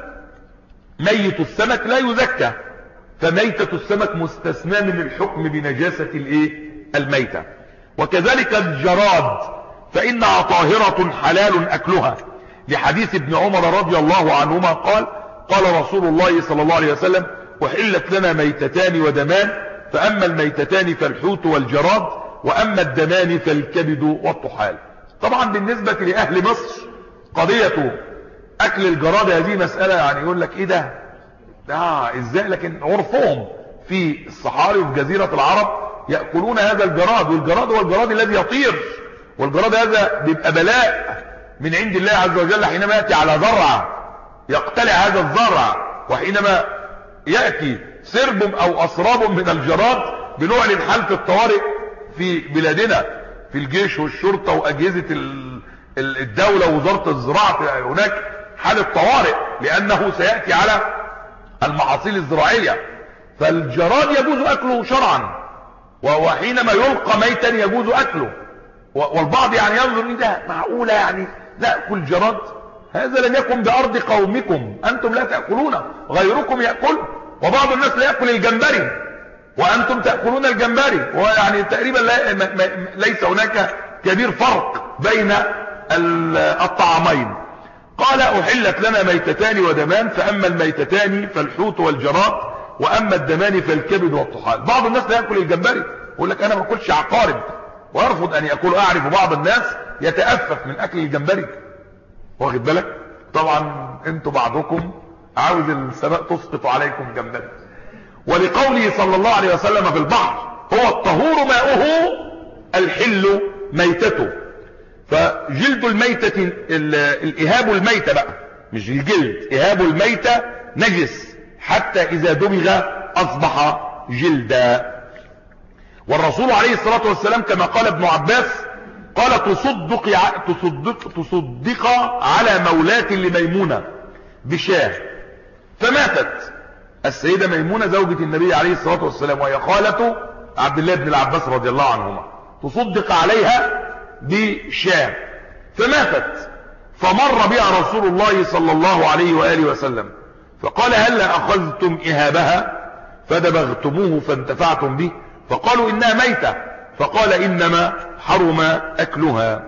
Speaker 1: ميت السمك لا يزكى، فميتة السمك مستثنى من الحكم بنجاسة الايه الميتة. وكذلك الجراد فإنها طاهرة حلال أكلها، لحديث ابن عمر رضي الله عنهما قال قال رسول الله صلى الله عليه وسلم أحلت لنا ميتتان ودمان، فأما الميتتان فالحوت والجراد، وأما الدمان فالكبد والطحال. طبعا بالنسبة لأهل مصر قضية أكل الجراد هذه مسألة يعني يقول لك إيه ده ده إزاي، لكن عرفهم في الصحاري وفي جزيرة العرب يأكلون هذا الجراد. والجراد هو الجراد الذي يطير، والجراد هذا بيبقى بلاء من عند الله عز وجل حينما يأتي على زرع يقتلع هذا الزرع، وحينما يأتي سرب أو أسراب من الجراد بنعلن حالة الطوارئ في بلادنا في الجيش والشرطة وأجهزة الدولة ووزارة الزراعة، هناك حالة طوارئ لأنه سيأتي على المحاصيل الزراعية. فالجراد يجوز أكله شرعا، وحينما يلقى ميتا يجوز أكله. والبعض يعني ينظر إن ده معقولة يعني نأكل جراد؟ هذا لم يكن بأرض قومكم، أنتم لا تأكلونه غيركم يأكل. وبعض الناس لا يأكل الجمبري وأنتم تأكلون الجمبري، ويعني تقريبا ليس هناك كبير فرق بين الطعامين. قال أحلت لنا ميتتان ودمان، فأما الميتتان فالحوت والجراد، وأما الدمان فالكبد والطحال. بعض الناس لا يأكل الجمبري، يقول لك أنا ما أكلش عقارب ويرفض أن يأكل. أعرف بعض الناس يتأفف من أكل الجمبري، واخد بالك؟ طبعا انتوا بعضكم عاوز السماء تسقط عليكم جمبري. ولقوله صلى الله عليه وسلم في البحر هو الطهور ماؤه الحل ميتته. فجلد الميتة الإهاب الميتة بقى مش الجلد، إهاب الميتة نجس حتى إذا دبغ أصبح جلدا. والرسول عليه الصلاة والسلام كما قال ابن عباس قال تصدق, تصدق, تصدق على مولاة لميمونة بشاه، فماتت السيدة ميمونة زوجة النبي عليه الصلاة والسلام وهي خالة عبد الله بن العباس رضي الله عنهما، تصدق عليها بشاه فماتت. فمر بها رسول الله صلى الله عليه وآله وسلم فقال هل أخذتم إهابها فدبغتموه فانتفعتم به؟ فقالوا إنها ميتة. فقال إنما حرم أكلها.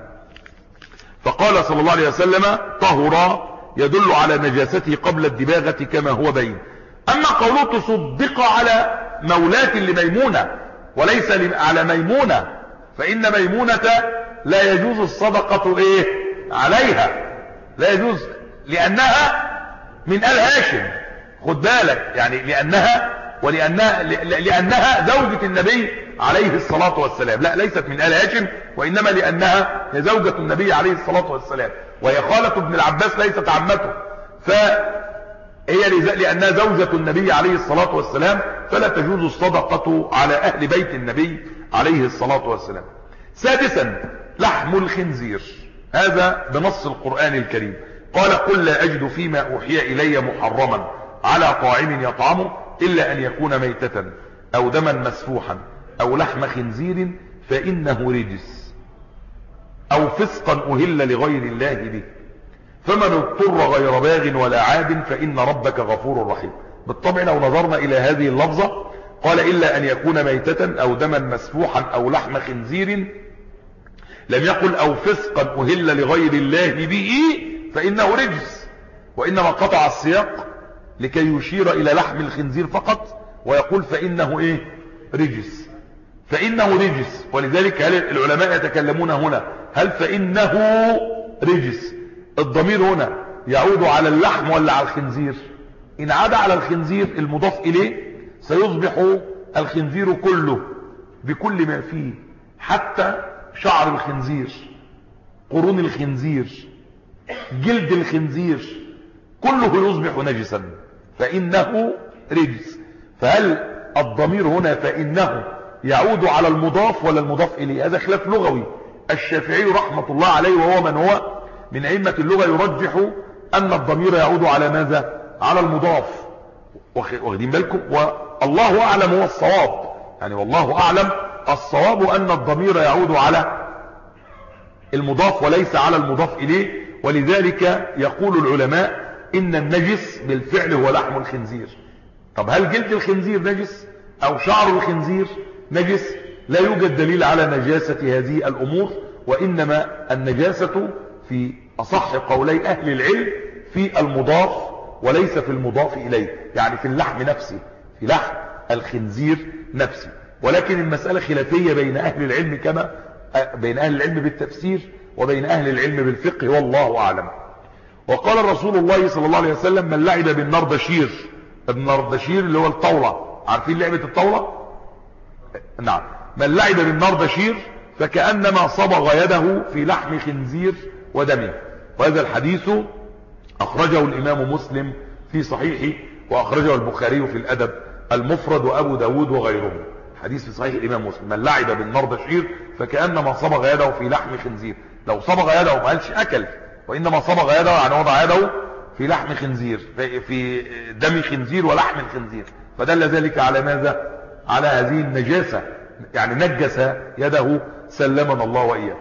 Speaker 1: فقال صلى الله عليه وسلم طهر، يدل على نجاسته قبل الدباغة كما هو بين. أما قوله تصدق على مولاة لميمونة وليس على ميمونة، فإن ميمونة لا يجوز الصدقة إيه عليها، لا يجوز لأنها من آل هاشم، خد بالك يعني لأنها ولأنها لأنها زوجة النبي عليه الصلاة والسلام، لا ليست من آل هاشم، وإنما لأنها زوجة النبي عليه الصلاة والسلام، وهي خالة ابن العباس ليست عمته. فهي لأنها زوجة النبي عليه الصلاة والسلام، فلا تجوز الصدقة على أهل بيت النبي عليه الصلاة والسلام. سادسا لحم الخنزير، هذا بنص القرآن الكريم، قال قل لا أجد فيما أوحي إلي محرما على طاعم يطعمه إلا أن يكون ميتة أو دما مسفوحا أو لحم خنزير فإنه رجس أو فسقا أهل لغير الله به، فمن اضطر غير باغ ولا عاد فإن ربك غفور رحيم. بالطبع لو نظرنا إلى هذه اللفظة قال إلا أن يكون ميتة أو دما مسفوحا أو لحم خنزير، لم يقل أو فسقا أهل لغير الله به فإنه رجس، وإنما قطع السياق لكي يشير إلى لحم الخنزير فقط ويقول فإنه إيه؟ رجس، فإنه رجس. ولذلك هل العلماء يتكلمون هنا هل فإنه رجس الضمير هنا يعود على اللحم ولا على الخنزير؟ إن عاد على الخنزير المضاف إليه سيصبح الخنزير كله بكل ما فيه، حتى شعر الخنزير، قرون الخنزير، جلد الخنزير، كله يصبح نجسا، فإنه رجس. فهل الضمير هنا فإنه يعود على المضاف ولا المضاف إليه؟ هذا خلاف لغوي. الشافعي رحمة الله عليه وهو من هو من أئمة اللغة يرجح أن الضمير يعود على ماذا؟ على المضاف. واخدين بالكم؟ والله أعلم هو الصواب، يعني والله أعلم الصواب أن الضمير يعود على المضاف وليس على المضاف إليه. ولذلك يقول العلماء إن النجس بالفعل هو لحم الخنزير. طب هل جلد الخنزير نجس أو شعر الخنزير نجس؟ لا يوجد دليل على نجاسة هذه الأمور، وإنما النجاسة في أصح قولي أهل العلم في المضاف وليس في المضاف إليه، يعني في اللحم نفسه، في لحم الخنزير نفسه. ولكن المسألة خلافية بين أهل العلم، كما بين أهل العلم بالتفسير وبين أهل العلم بالفقه، والله أعلم. وقال رسول الله صلى الله عليه وسلم من لعب بالنردشير، النردشير اللي هو الطاولة، عارفين لعبة الطاولة؟ نعم. من لعب بالنردشير فكأنما صبغ يده في لحم خنزير ودمه. وهذا الحديث أخرجه الإمام مسلم في صحيحه، وأخرجه البخاري في الأدب المفرد وأبو داود وغيره. حديث في صحيح الإمام مسلم، من لعب بالنردشير فكأنما صبغ يده في لحم خنزير. لو صبغ يده ما قالش أكل، وإنما صبغ يده يعني وضع يده في لحم خنزير، في دم خنزير ولحم الخنزير، فدل ذلك على ماذا؟ على هذه النجاسة، يعني نجس يده سلمنا الله وإياه.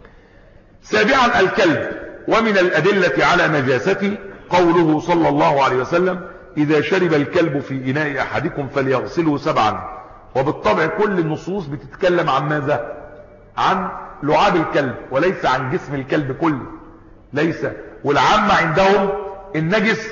Speaker 1: سابعا الكلب. ومن الأدلة على نجاسته قوله صلى الله عليه وسلم إذا شرب الكلب في إناء أحدكم فليغسله سبعا. وبالطبع كل النصوص بتتكلم عن ماذا؟ عن لعاب الكلب وليس عن جسم الكلب كله، ليس. والعامة عندهم النجس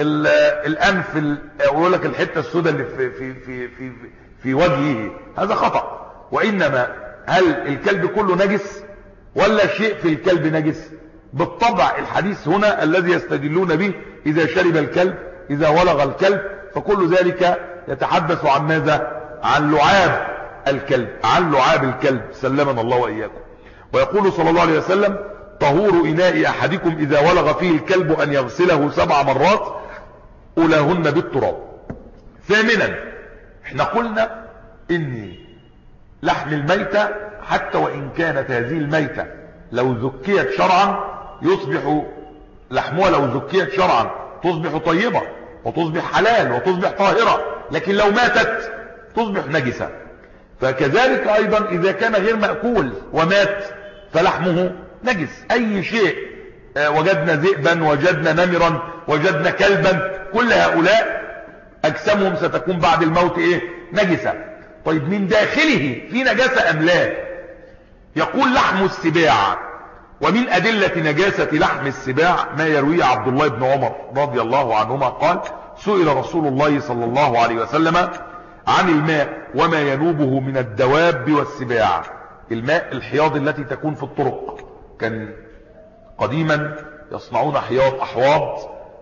Speaker 1: الأنف، يقول لك الحتة السوداء اللي في, في, في, في, في وجهه، هذا خطأ. وإنما هل الكلب كله نجس ولا شيء في الكلب نجس؟ بالطبع الحديث هنا الذي يستدلون به إذا شرب الكلب، إذا ولغ الكلب، فكل ذلك يتحدث عن ماذا؟ عن لعاب الكلب، عن لعاب الكلب سلمنا الله وإياكم. ويقول صلى الله عليه وسلم طهور إناء أحدكم إذا ولغ فيه الكلب أن يغسله سبع مرات أولاهن بالتراب. ثامنا احنا قلنا إن لحم الميتة حتى وإن كانت هذه الميتة لو ذكيت شرعا يصبح لحمها، لو ذكيت شرعا تصبح طيبة وتصبح حلال وتصبح طاهرة، لكن لو ماتت تصبح نجسة. فكذلك أيضا إذا كان غير مأكول ومات فلحمه نجس. أي شيء وجدنا ذئبا، وجدنا نمرا، وجدنا كلبا، كل هؤلاء أجسامهم ستكون بعد الموت إيه؟ نجسة. طيب من داخله في نجاسة أم لا؟ يقول لحم السباع. ومن أدلة نجاسة لحم السباع ما يرويه عبد الله بن عمر رضي الله عنهما قال سئل رسول الله صلى الله عليه وسلم عن الماء وما ينوبه من الدواب والسباع. الماء الحياض التي تكون في الطرق، كان قديما يصنعون حياض أحواض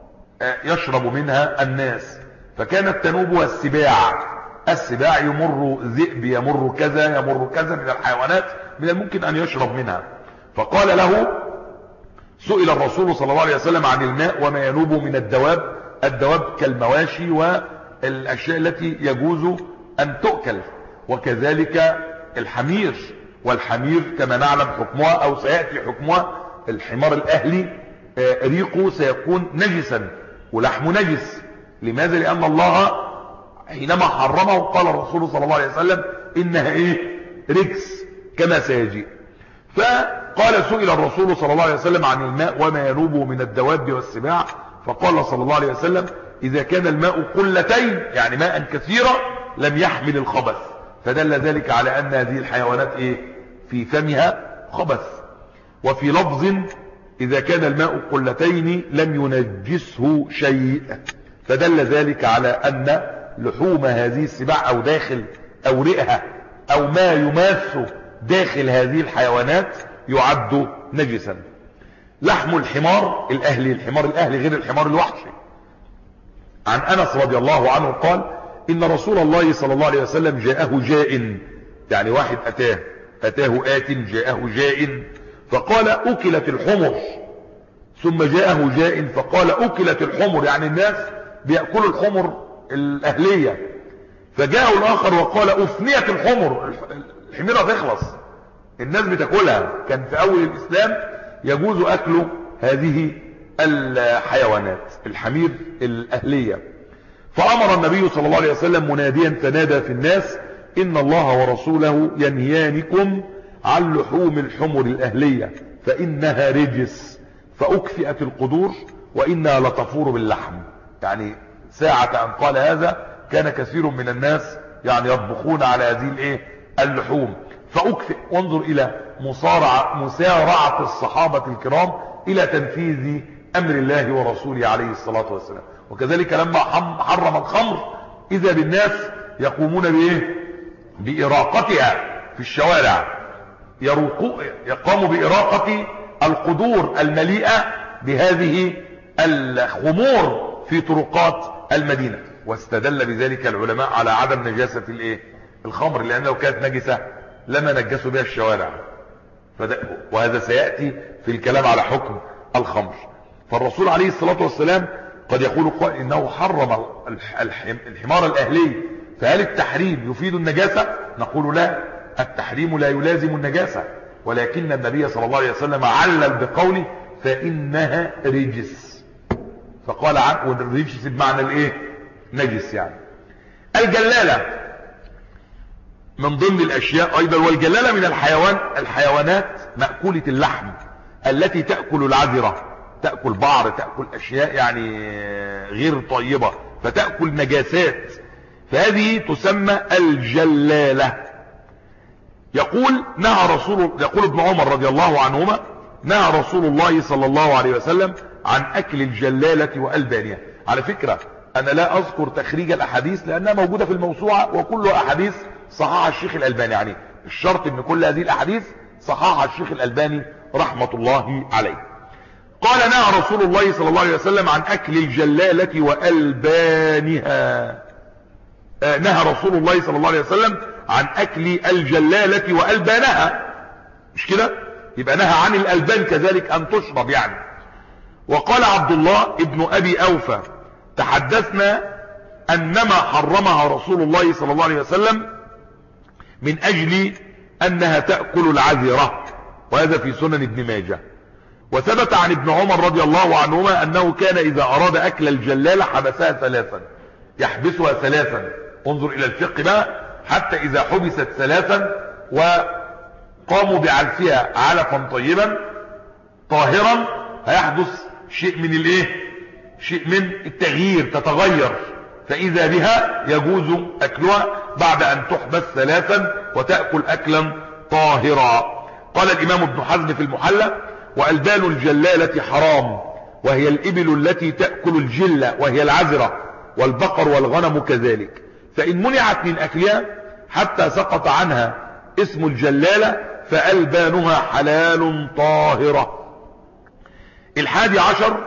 Speaker 1: يشرب منها الناس، فكانت تنوبها السباع. السباع يمر ذئب، يمر كذا، يمر كذا من الحيوانات من الممكن أن يشرب منها. فقال له سئل الرسول صلى الله عليه وسلم عن الماء وما ينوب من الدواب. الدواب كالمواشي والأشياء التي يجوز أن تؤكل، وكذلك الحمير، والحمير كما نعلم حكمها أو سيأتي حكمها. الحمار الأهلي ريقه سيكون نجسا ولحمه نجس. لماذا؟ لأن الله حينما حرمه قال الرسول صلى الله عليه وسلم إنها إيه؟ رجس كما سيجيء. فقال سئل الرسول صلى الله عليه وسلم عن الماء وما ينوب من الدواب والسباع، فقال صلى الله عليه وسلم إذا كان الماء قلتين يعني ماء كثيرا لم يحمل الخبث، فدل ذلك على أن هذه الحيوانات إيه؟ في فمها خبث. وفي لفظ إذا كان الماء قلتين لم ينجسه شيء، فدل ذلك على أن لحوم هذه السباع أو داخل أو رئها أو ما يماس داخل هذه الحيوانات يعد نجسا. لحم الحمار الأهلي، الحمار الأهلي غير الحمار الوحشي. عن أنس رضي الله عنه قال إن رسول الله صلى الله عليه وسلم جاءه جاء، يعني واحد أتاه أتاه آت جاءه جاء فقال أكلت الحمر، ثم جاءه جاء فقال أكلت الحمر، يعني الناس بيأكلوا الحمر الأهلية. فجاءه الآخر وقال أفنيت الحمر، الحميرة تخلص الناس بتاكلها. كان في أول الإسلام يجوز أكل هذه الحيوانات الحمير الأهلية. فأمر النبي صلى الله عليه وسلم مناديا فنادى في الناس إن الله ورسوله ينهيانكم عن لحوم الحمر الأهلية فإنها رجس، فأكفئت القدور وإنها لتفور باللحم. يعني ساعة أن قال هذا كان كثير من الناس يعني يطبخون على هذه الايه اللحوم. فأكفئ، وانظر إلى مصارعة مسارعة الصحابة الكرام إلى تنفيذ أمر الله ورسوله عليه الصلاة والسلام. وكذلك لما حرم الخمر إذا بالناس يقومون بإيه؟ بإراقتها في الشوارع، يقوموا بإراقة القدور المليئة بهذه الخمور في طرقات المدينة. واستدل بذلك العلماء على عدم نجاسة الايه الخمر، لأن لو كانت نجسة لما نجسوا بها الشوارع، وهذا سيأتي في الكلام على حكم الخمر. فالرسول عليه الصلاة والسلام قد يقول قائل إنه حرم الحمار الأهلي، فهل التحريم يفيد النجاسة؟ نقول لا، التحريم لا يلازم النجاسة، ولكن النبي صلى الله عليه وسلم علل بقوله فإنها رجس، فقال عن والرجس بمعنى الايه نجس. يعني الجلالة من ضمن الاشياء ايضا، والجلالة من الحيوان الحيوانات مأكولة اللحم التي تأكل العذرة، تأكل بعر، تأكل اشياء يعني غير طيبة، فتأكل نجاسات، فهذه تسمى الجلالة. يقول نهى رسول يقول ابن عمر رضي الله عنهما نهى رسول الله صلى الله عليه وسلم عن اكل الجلالة والبانية. على فكرة انا لا اذكر تخريج الاحاديث لانها موجودة في الموسوعة، وكل احاديث صححها الشيخ الالباني، يعني الشرط ان كل هذه الاحاديث صححها الشيخ الالباني رحمة الله عليه. قال نهى رسول الله صلى الله عليه وسلم عن اكل الجلالة والبانها. آه نهى رسول الله صلى الله عليه وسلم عن اكل الجلالة والبانها، مش كده؟ يبقى نهى عن الالبان كذلك ان تشرب يعني. وقال عبد الله ابن ابي اوفى تحدثنا انما حرمها رسول الله صلى الله عليه وسلم من اجل انها تأكل العذرة، وهذا في سنن ابن ماجه. وثبت عن ابن عمر رضي الله عنهما انه كان اذا اراد اكل الجلالة حبسها ثلاثا، يحبسها ثلاثا. انظر الى الفقه بقى، حتى اذا حبست ثلاثا وقاموا بعلفها علفا طيبا طاهرا هيحدث شيء من الايه شيء من التغيير، تتغير، فاذا بها يجوز اكلها بعد ان تحبس ثلاثا وتأكل اكلا طاهرا. قال الامام ابن حزم في المحلى والبان الجلالة حرام، وهي الابل التي تأكل الجلة وهي العذرة، والبقر والغنم كذلك، فان منعت من اكلها حتى سقط عنها اسم الجلالة فألبانها حلال طاهرة. الحادي عشر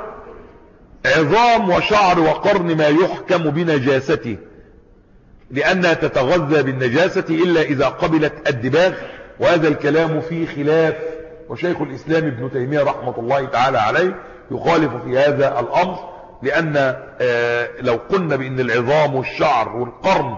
Speaker 1: عظام وشعر وقرن ما يحكم بنجاسته، لأنها تتغذى بالنجاسة إلا إذا قبلت الدباغ، وهذا الكلام فيه خلاف وشيخ الإسلام ابن تيمية رحمة الله تعالى عليه يخالف في هذا الأمر، لأن لو قلنا بأن العظام والشعر والقرن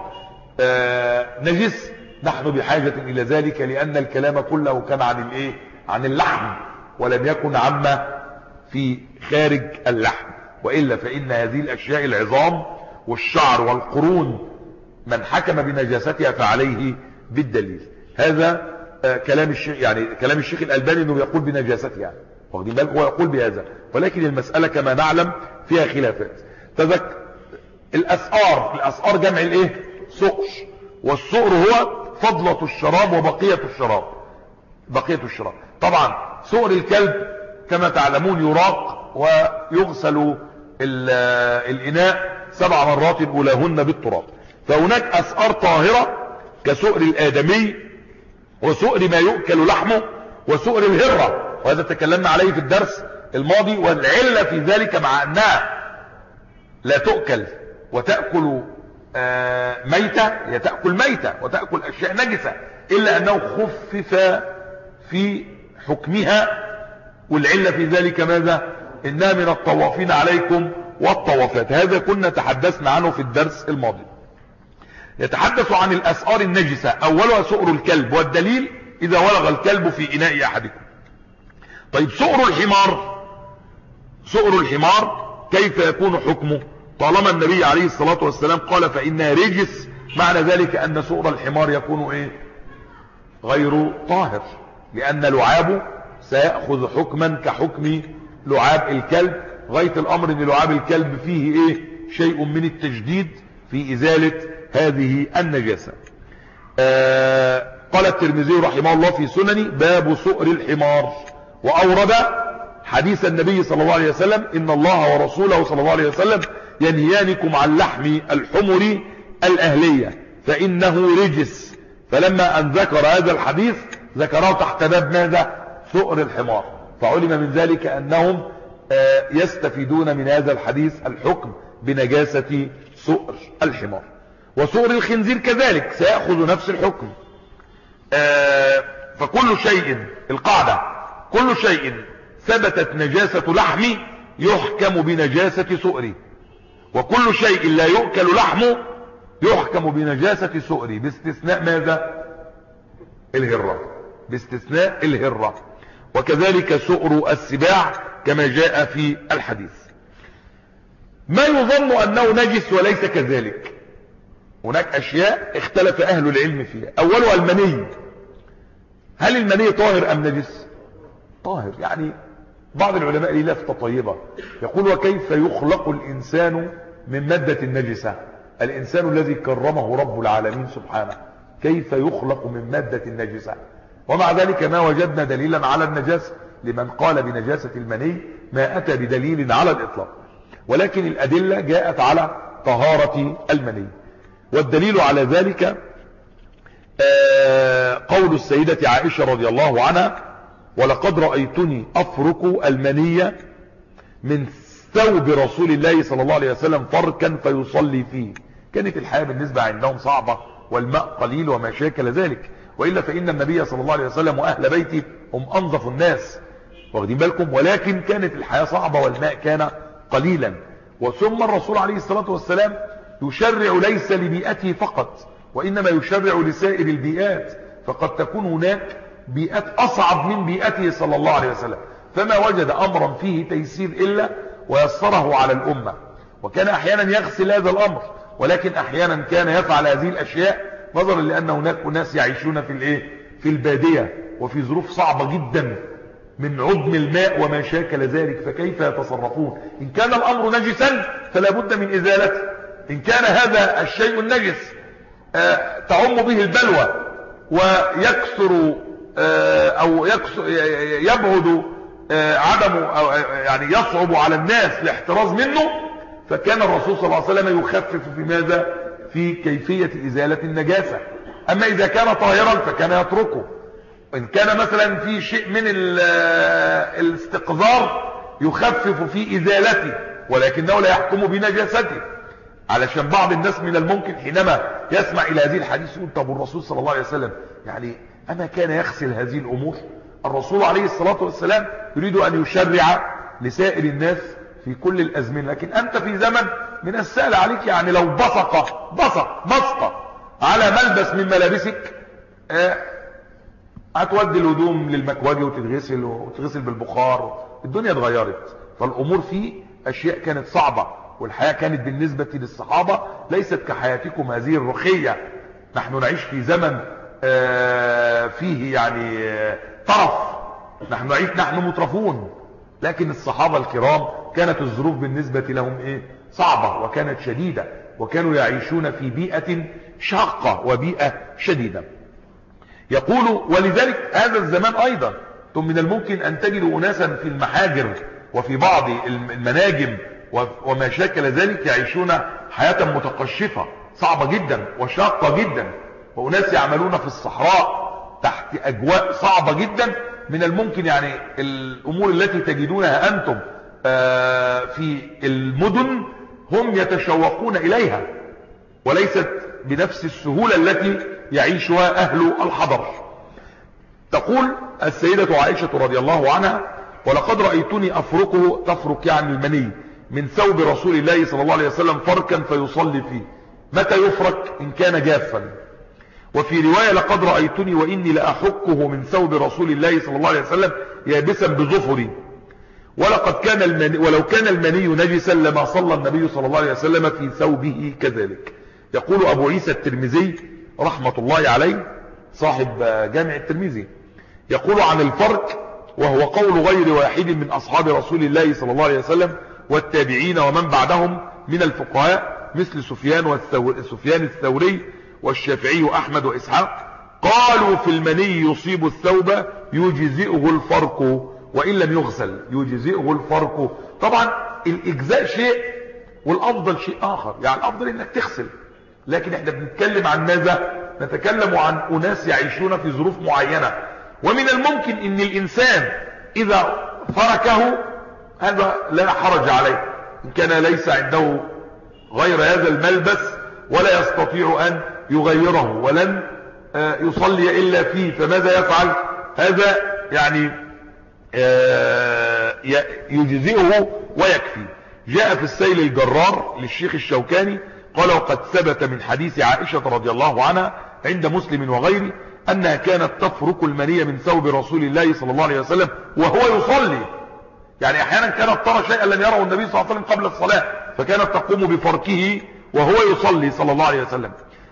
Speaker 1: نجس نحن بحاجة إلى ذلك، لأن الكلام كله كان عن الايه عن اللحم ولم يكن عما في خارج اللحم، وإلا فإن هذه الأشياء العظام والشعر والقرون من حكم بنجاستها فعليه بالدليل. هذا كلام الشيخ، يعني كلام الشيخ الألباني انه يقول بنجاستها، يعني واخدين بالك، هو يقول بهذا، ولكن المسألة كما نعلم فيها خلافات. تذكر الأسعار، الأسعار جمع الايه سؤر، والسؤر هو فضلة الشراب وبقية الشراب، بقية الشراب. طبعا سؤر الكلب كما تعلمون يراق ويغسل الإناء سبع مرات أولاهن بالتراب. فهناك أسعار طاهرة كسؤر الآدمي وسؤر ما يؤكل لحمه وسؤر الهرة، وهذا تكلمنا عليه في الدرس الماضي. والعلة في ذلك مع أنها لا تؤكل وتأكل ميتة، هي تأكل ميتة وتأكل أشياء نجسة، إلا أنه خفف في حكمها. والعلة في ذلك ماذا؟ إنها من الطوافين عليكم والطوافات. هذا كنا تحدثنا عنه في الدرس الماضي. يتحدث عن الأسعار النجسة، أولها سؤر الكلب، والدليل إذا ولغ الكلب في إناء أحدكم. طيب سؤر الحمار، سؤر الحمار كيف يكون حكمه طالما النبي عليه الصلاة والسلام قال فإنها رجس؟ معنى ذلك أن سؤر الحمار يكون إيه؟ غير طاهر، لأن لعابه سيأخذ حكما كحكم لعاب الكلب، غاية الأمر أن لعاب الكلب فيه إيه؟ شيء من التجديد في إزالة هذه النجاسة. آه قال الترمذي رحمه الله في سنن باب سؤر الحمار، وأورد حديث النبي صلى الله عليه وسلم إن الله ورسوله صلى الله عليه وسلم ينهيانكم عن لحم الحمر الأهلية فإنه رجس. فلما أن ذكر هذا الحديث ذكره تحت باب ماذا؟ سؤر الحمار، فعلم من ذلك أنهم آه يستفيدون من هذا الحديث الحكم بنجاسة سؤر الحمار. وسؤر الخنزير كذلك سيأخذ نفس الحكم. آه فكل شيء، القاعدة كل شيء ثبتت نجاسة لحمه يحكم بنجاسة سؤره، وكل شيء لا يؤكل لحمه يحكم بنجاسة سؤره باستثناء ماذا؟ الهرة، باستثناء الهرة. وكذلك سؤر السباع كما جاء في الحديث. ما يظن أنه نجس وليس كذلك، هناك أشياء اختلف أهل العلم فيها. أولها المني، هل المني طاهر أم نجس؟ طاهر. يعني بعض العلماء ليه لفتة طيبة يقول وكيف يخلق الإنسان من مادة النجسة؟ الإنسان الذي كرمه رب العالمين سبحانه كيف يخلق من مادة النجسة؟ ومع ذلك ما وجدنا دليلا على النجاسة لمن قال بنجاسة المني، ما أتى بدليل على الإطلاق، ولكن الأدلة جاءت على طهارة المني. والدليل على ذلك قول السيدة عائشة رضي الله عنها ولقد رأيتني أفرك المني من ثوب رسول الله صلى الله عليه وسلم فركا فيصلي فيه. كانت الحياة بالنسبة عندهم صعبة والماء قليل وما شاكل ذلك، وإلا فإن النبي صلى الله عليه وسلم وأهل بيته هم أنظف الناس، واخدين بالكم، ولكن كانت الحياة صعبة والماء كان قليلا. وثم الرسول عليه الصلاة والسلام يشرع ليس لبيئته فقط، وإنما يشرع لسائر البيئات، فقد تكون هناك بيئات أصعب من بيئته صلى الله عليه وسلم، فما وجد أمرا فيه تيسير إلا ويسره على الأمة. وكان أحيانا يغسل هذا الأمر، ولكن أحيانا كان يفعل هذه الأشياء نظرا لأن هناك ناس يعيشون في الإيه؟ في البادية وفي ظروف صعبة جدا من عدم الماء وما شاكل ذلك، فكيف يتصرفون؟ إن كان الأمر نجسا فلا بد من إزالته، إن كان هذا الشيء النجس آه تعم به البلوى ويكثر آه أو يكثر يبعد آه عدم أو يعني يصعب على الناس الاحتراز منه، فكان الرسول صلى الله عليه وسلم يخفف في ماذا؟ في كيفية إزالة النجاسة. أما إذا كان طاهرا فكان يتركه. إن كان مثلا في شيء من الاستقذار يخفف في إزالته، ولكنه لا يحكم بنجاسته، علشان بعض الناس من الممكن حينما يسمع إلى هذه الحديث يقول طب الرسول صلى الله عليه وسلم يعني أما كان يغسل هذه الأمور؟ الرسول عليه الصلاة والسلام يريد أن يشرع لسائر الناس في كل الأزمنة. لكن أنت في زمن من السهل عليك، يعني لو بصق بصق بصق على ملبس من ملابسك آه هتودي الهدوم للمكواجي وتتغسل وتتغسل بالبخار. الدنيا اتغيرت، فالأمور فيه أشياء كانت صعبة، والحياة كانت بالنسبة للصحابة ليست كحياتكم هذه الرخية. نحن نعيش في زمن آه فيه يعني آه طرف، نحن نعيش نحن مترفون، لكن الصحابة الكرام كانت الظروف بالنسبة لهم ايه صعبة وكانت شديدة، وكانوا يعيشون في بيئة شاقة وبيئة شديدة. يقول ولذلك هذا الزمان ايضا من الممكن ان تجدوا اناسا في المحاجر وفي بعض المناجم وما شاكل ذلك يعيشون حياة متقشفة صعبة جدا وشاقة جدا، واناس يعملون في الصحراء تحت اجواء صعبة جدا. من الممكن يعني الامور التي تجدونها انتم في المدن هم يتشوقون اليها، وليست بنفس السهولة التي يعيشها اهل الحضر. تقول السيدة عائشة رضي الله عنها: ولقد رأيتني افركه، تفرك يعني المني، من ثوب رسول الله صلى الله عليه وسلم فركا فيصلي فيه. متى يفرك؟ ان كان جافا. وفي رواية: لقد رأيتني وإني لأحكه من ثوب رسول الله صلى الله عليه وسلم يابسا بظفري، ولقد كان المني ولو كان المني نجسا لما صلى النبي صلى الله عليه وسلم في ثوبه كذلك. يقول أبو عيسى الترمذي رحمة الله عليه صاحب جامع الترمذي، يقول عن الفرك: وهو قول غير واحد من أصحاب رسول الله صلى الله عليه وسلم والتابعين ومن بعدهم من الفقهاء مثل سفيان والثور سفيان الثوري والشافعي وأحمد وإسحاق، قالوا في المني يصيب الثوب يجزئه الفرك وإن لم يغسل. يجزئه الفرك، طبعا الإجزاء شيء والأفضل شيء آخر، يعني الأفضل إنك تغسل، لكن احنا بنتكلم عن ماذا؟ نتكلم عن أناس يعيشون في ظروف معينة، ومن الممكن إن الإنسان إذا فركه هذا لا حرج عليه إن كان ليس عنده غير هذا الملبس ولا يستطيع أن يغيره ولن يصلي إلا فيه، فماذا يفعل؟ هذا يعني يجزئه ويكفي. جاء في السيل الجرار للشيخ الشوكاني قال: وقد ثبت من حديث عائشة رضي الله عنها عند مسلم وغيره أنها كانت تفرك المني من ثوب رسول الله صلى الله عليه وسلم وهو يصلي. يعني أحيانا كانت ترى شيئا لم يره النبي صلى الله عليه وسلم قبل الصلاة، فكانت تقوم بفركه وهو يصلي صلى الله عليه وسلم.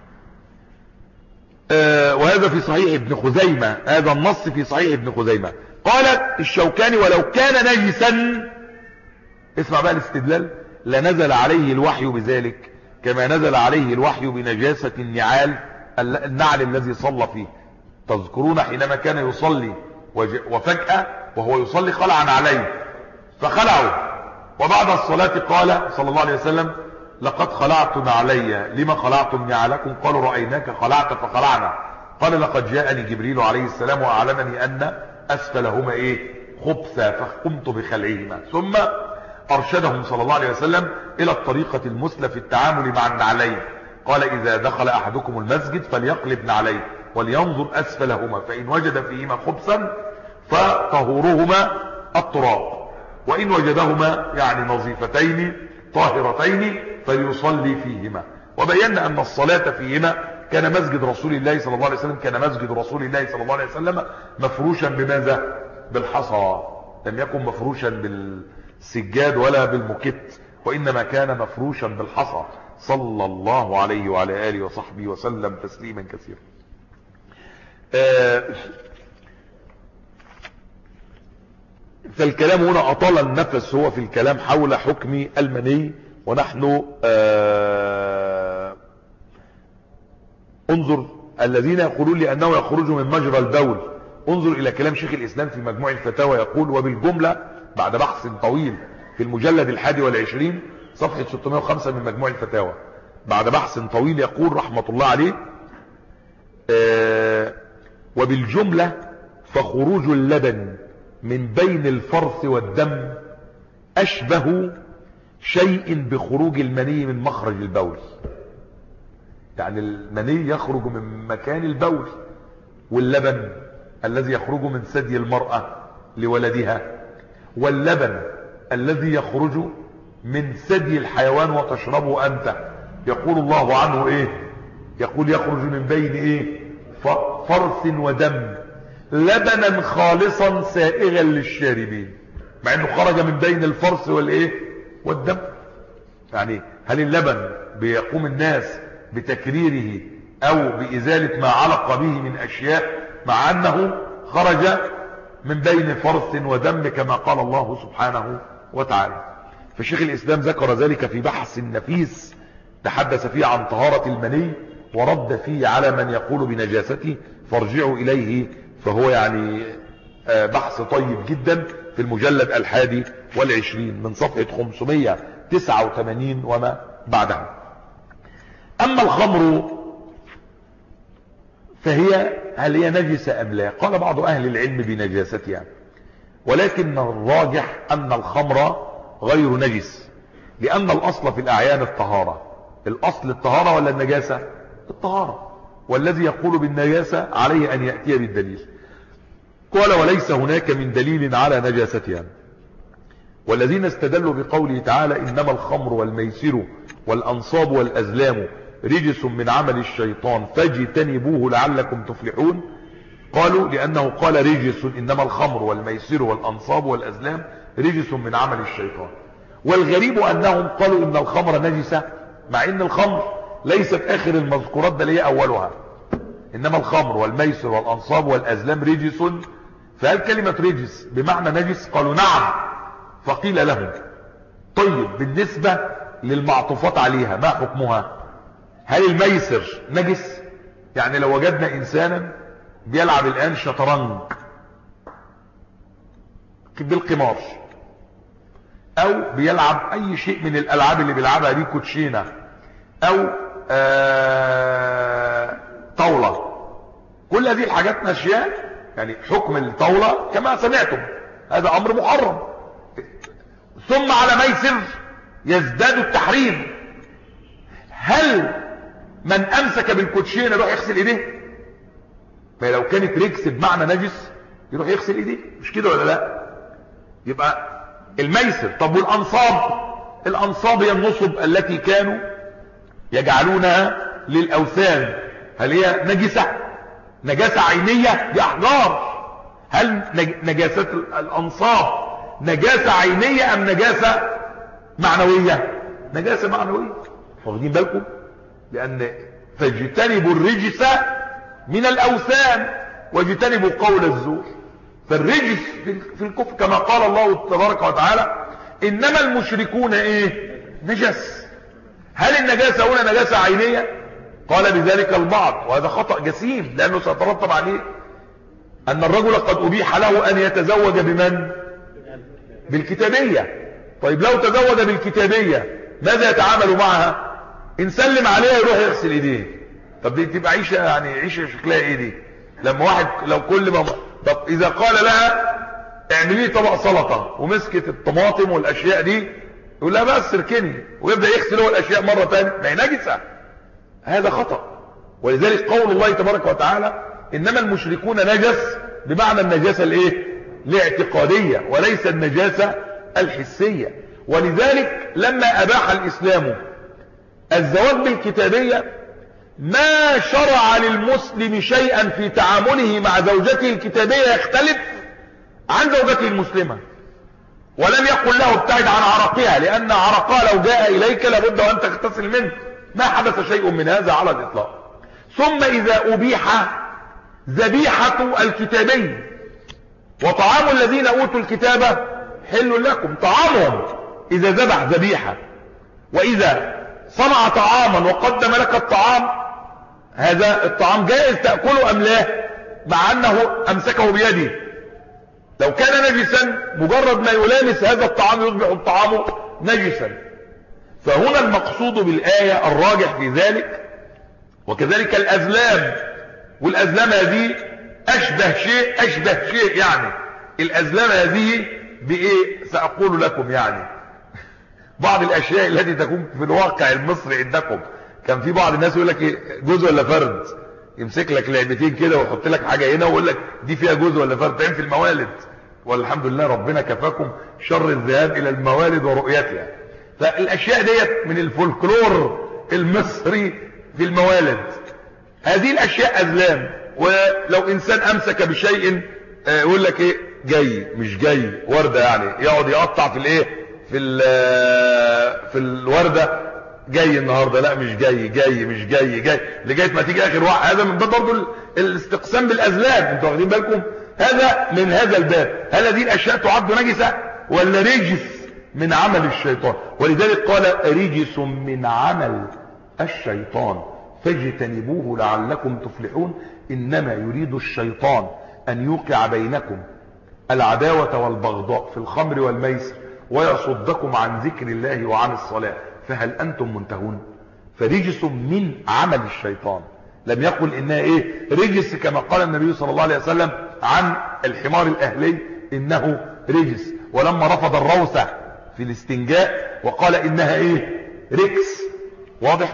Speaker 1: آه وهذا في صحيح ابن خزيمة، هذا النص في صحيح ابن خزيمة. قال الشوكاني: ولو كان نجسا، اسمع بقى الاستدلال، لنزل عليه الوحي بذلك كما نزل عليه الوحي بنجاسة النعال النعل الذي صلى فيه. تذكرون حينما كان يصلي وفجأة وهو يصلي خلعا عليه فخلعوا، وبعد الصلاة قال صلى الله عليه وسلم: لقد خلعتم علي، لما خلعتم نعلكم؟ قالوا: رأيناك خلعت فخلعنا. قال: لقد جاءني جبريل عليه السلام وأعلمني أن أسفلهما إيه خبثا فقمت بخلعهما. ثم أرشدهم صلى الله عليه وسلم إلى الطريقة المثلى في التعامل مع النعلين. قال: إذا دخل أحدكم المسجد فليقلب نعليه ولينظر أسفلهما، فإن وجد فيهما خبثا فطهورهما التراب، وإن وجدهما يعني نظيفتين طاهرتين فليصلي فيهما. وبينا أن الصلاة فيهما كان مسجد رسول الله صلى الله عليه وسلم كان مسجد رسول الله صلى الله عليه وسلم مفروشا بماذا؟ بالحصى، لم يكن مفروشا بالسجاد ولا بالمكت، وإنما كان مفروشا بالحصى صلى الله عليه وعلى آله وصحبه وسلم تسليما كثيرا. آه فالكلام هنا أطال النفس هو في الكلام حول حكم المني، ونحن آه انظر الذين يقولون لأنه يخرج من مجرى البول، انظر إلى كلام شيخ الإسلام في مجموع الفتاوى يقول: وبالجملة بعد بحث طويل في المجلد الحادي والعشرين صفحة ستمائة وخمسة من مجموع الفتاوى، بعد بحث طويل يقول رحمة الله عليه: آه وبالجملة فخروج اللبن من بين الفرث والدم أشبه شيء بخروج المني من مخرج البول. يعني المني يخرج من مكان البول، واللبن الذي يخرج من ثدي المرأة لولدها، واللبن الذي يخرج من ثدي الحيوان وتشربه أنت، يقول الله عنه إيه؟ يقول يخرج من بين إيه؟ فرث ودم لبنا خالصا سائغا للشاربين، مع انه خرج من بين الفرث والايه والدم. يعني هل اللبن بيقوم الناس بتكريره او بازالة ما علق به من اشياء، مع انه خرج من بين فرث ودم كما قال الله سبحانه وتعالى. فشيخ الاسلام ذكر ذلك في بحث نفيس تحدث فيه عن طهارة المني، ورد فيه على من يقول بنجاسته، فارجعوا اليه، فهو يعني بحث طيب جدا في المجلد الحادي والعشرين من صفحة خمسمائة وتسعة وثمانين وما بعدها. اما الخمر فهي هل هي نجسة ام لا؟ قال بعض اهل العلم بنجاستها، ولكن الراجح ان الخمر غير نجس، لان الاصل في الاعيان الطهارة. الاصل الطهارة ولا النجاسة؟ الطهارة، والذي يقول بالنجاسة عليه ان يأتي بالدليل. قال وليس هناك من دليل على نجاستها. والذين استدلوا بقوله تعالى انما الخمر والميسر والانصاب والازلام رجس من عمل الشيطان فاجتنبوه لعلكم تفلحون، قالوا لانه قال رجس، انما الخمر والميسر والانصاب والازلام رجس من عمل الشيطان. والغريب انهم قالوا ان الخمر نجسة، مع ان الخمر ليست اخر المذكورات بل هي اولها. انما الخمر والميسر والانصاب والازلام رجس، فهل كلمة رجس بمعنى نجس؟ قالوا نعم. فقيل لهم طيب بالنسبة للمعطوفات عليها ما حكمها؟ هل الميسر نجس؟ يعني لو وجدنا انسانا بيلعب الان شطرنج بالقمار، او بيلعب اي شيء من الالعاب اللي بيلعبها دي، كوتشينة او آه طاولة، كل هذه الحاجات اشياء يعني حكم الطاولة كما سمعتم هذا امر محرم، ثم على ميسر يزداد التحريم. هل من امسك بالكوتشينه يروح يغسل ايديه؟ ما لو كانت رجس بمعنى نجس يروح يغسل ايديه، مش كده ولا لا؟ يبقى الميسر. طب والانصاب؟ الانصاب هي النصب التي كانوا يجعلونها للاوثان، هل هي نجسة؟ نجاسة عينية؟ دي احجار. هل نجاسة الانصاب نجاسة عينية ام نجاسة معنوية؟ نجاسة معنوية. واخدين بالكم؟ لان فاجتنبوا الرجس من الاوثان واجتنبوا قول الزور. فالرجس في الكفر كما قال الله تبارك وتعالى انما المشركون ايه؟ نجس. هل النجاسة هنا نجاسة عينية؟ قال بذلك البعض، وهذا خطأ جسيم، لانه سيترتب عليه ان الرجل قد ابيح له ان يتزوج بمن؟ بالكتابية. طيب لو تزوج بالكتابية ماذا يتعامل معها؟ ان سلم عليها يروح يغسل ايديه. طب دي تبقى عيشة، يعني عيشة شكلها ايه دي؟ لما واحد لو كل ما طب اذا قال لها اعملي طبق سلطة ومسكت الطماطم والاشياء دي يقول لها بس اركني، ويبدأ يغسل هو الاشياء مرة تانية، ما هي نجسة. هذا خطأ. ولذلك قول الله تبارك وتعالى انما المشركون نجس بمعنى النجاسة الايه؟ الاعتقادية، وليس النجاسة الحسية. ولذلك لما اباح الاسلام الزواج بالكتابية ما شرع للمسلم شيئا في تعامله مع زوجته الكتابية يختلف عن زوجته المسلمة، ولم يقل له ابتعد عن عرقها، لان عرقها لو جاء اليك لابد ان تغتسل منه. ما حدث شيء من هذا على الاطلاق. ثم اذا ابيح ذبيحة الكتابي وطعام الذين اوتوا الكتاب حل لكم، طعامهم اذا ذبح ذبيحة، واذا صنع طعاما وقدم لك الطعام، هذا الطعام جائز تأكله ام لا؟ مع انه امسكه بيده. لو كان نجسا مجرد ما يلامس هذا الطعام يصبح الطعام نجسا. فهنا المقصود بالآية الراجح في ذلك. وكذلك الأزلام، والأزلام هذه أشبه شيء أشبه شيء يعني الأزلام هذه بإيه؟ سأقول لكم يعني بعض الأشياء التي تكون في الواقع المصري عندكم. كان في بعض الناس يقول لك إيه؟ جوز ولا فرد؟ يمسك لك لعبتين كده ويحط لك حاجه هنا ويقول لك دي فيها جزء ولا فرتين في الموالد، والحمد لله ربنا كفاكم شر الذهاب الى الموالد ورؤيتها. فالاشياء ديت من الفولكلور المصري في الموالد. هذه الاشياء اذلام، ولو انسان امسك بشيء يقول لك ايه جاي مش جاي ورده، يعني يقعد يقطع في الايه في في الورده، جاي النهارده لا مش جاي، جاي مش جاي، جاي لغايه ما تيجي اخر واحد. هذا من باب برضه الاستقسام بالاذلام، انتوا واخدين بالكم؟ هذا من هذا الباب. هل هذه الاشياء تعد نجسه ولا رجس من عمل الشيطان؟ ولذلك قال رجس من عمل الشيطان فاجتنبوه لعلكم تفلحون. انما يريد الشيطان ان يوقع بينكم العداوه والبغضاء في الخمر والميسر ويصدكم عن ذكر الله وعن الصلاه فهل انتم منتهون؟ فرجس من عمل الشيطان، لم يقل انها ايه رجس كما قال النبي صلى الله عليه وسلم عن الحمار الاهلي انه رجس، ولما رفض الروثة في الاستنجاء وقال انها ايه ركس. واضح؟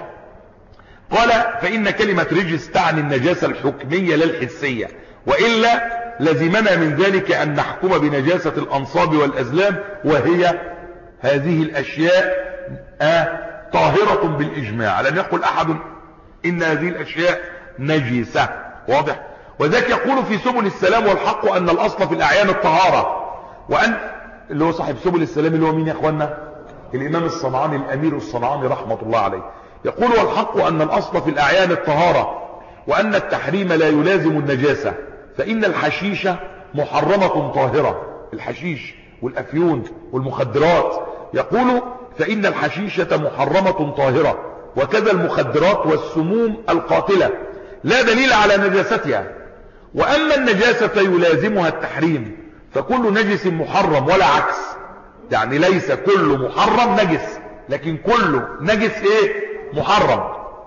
Speaker 1: قال فان كلمة رجس تعني النجاسة الحكمية لا الحسية، وإلا لزمنا من ذلك ان نحكم بنجاسة الانصاب والازلام، وهي هذه الاشياء آه طاهرة بالاجماع، لم يقل احد ان هذه الاشياء نجسة. واضح؟ وذاك يقول في سبل السلام والحق ان الاصل في الاعيان الطهارة، وان اللي هو صاحب سبل السلام اللي هو مين يا اخوانا؟ الامام الصنعاني الامير الصنعاني رحمة الله عليه، يقول والحق ان الاصل في الاعيان الطهارة، وان التحريم لا يلازم النجاسة، فان الحشيشة محرمة طاهرة، الحشيش والافيون والمخدرات، يقول فان الحشيشة محرمة طاهرة، وكذا المخدرات والسموم القاتلة لا دليل على نجاستها. واما النجاسة يلازمها التحريم فكل نجس محرم ولا عكس، يعني ليس كل محرم نجس، لكن كل نجس ايه محرم.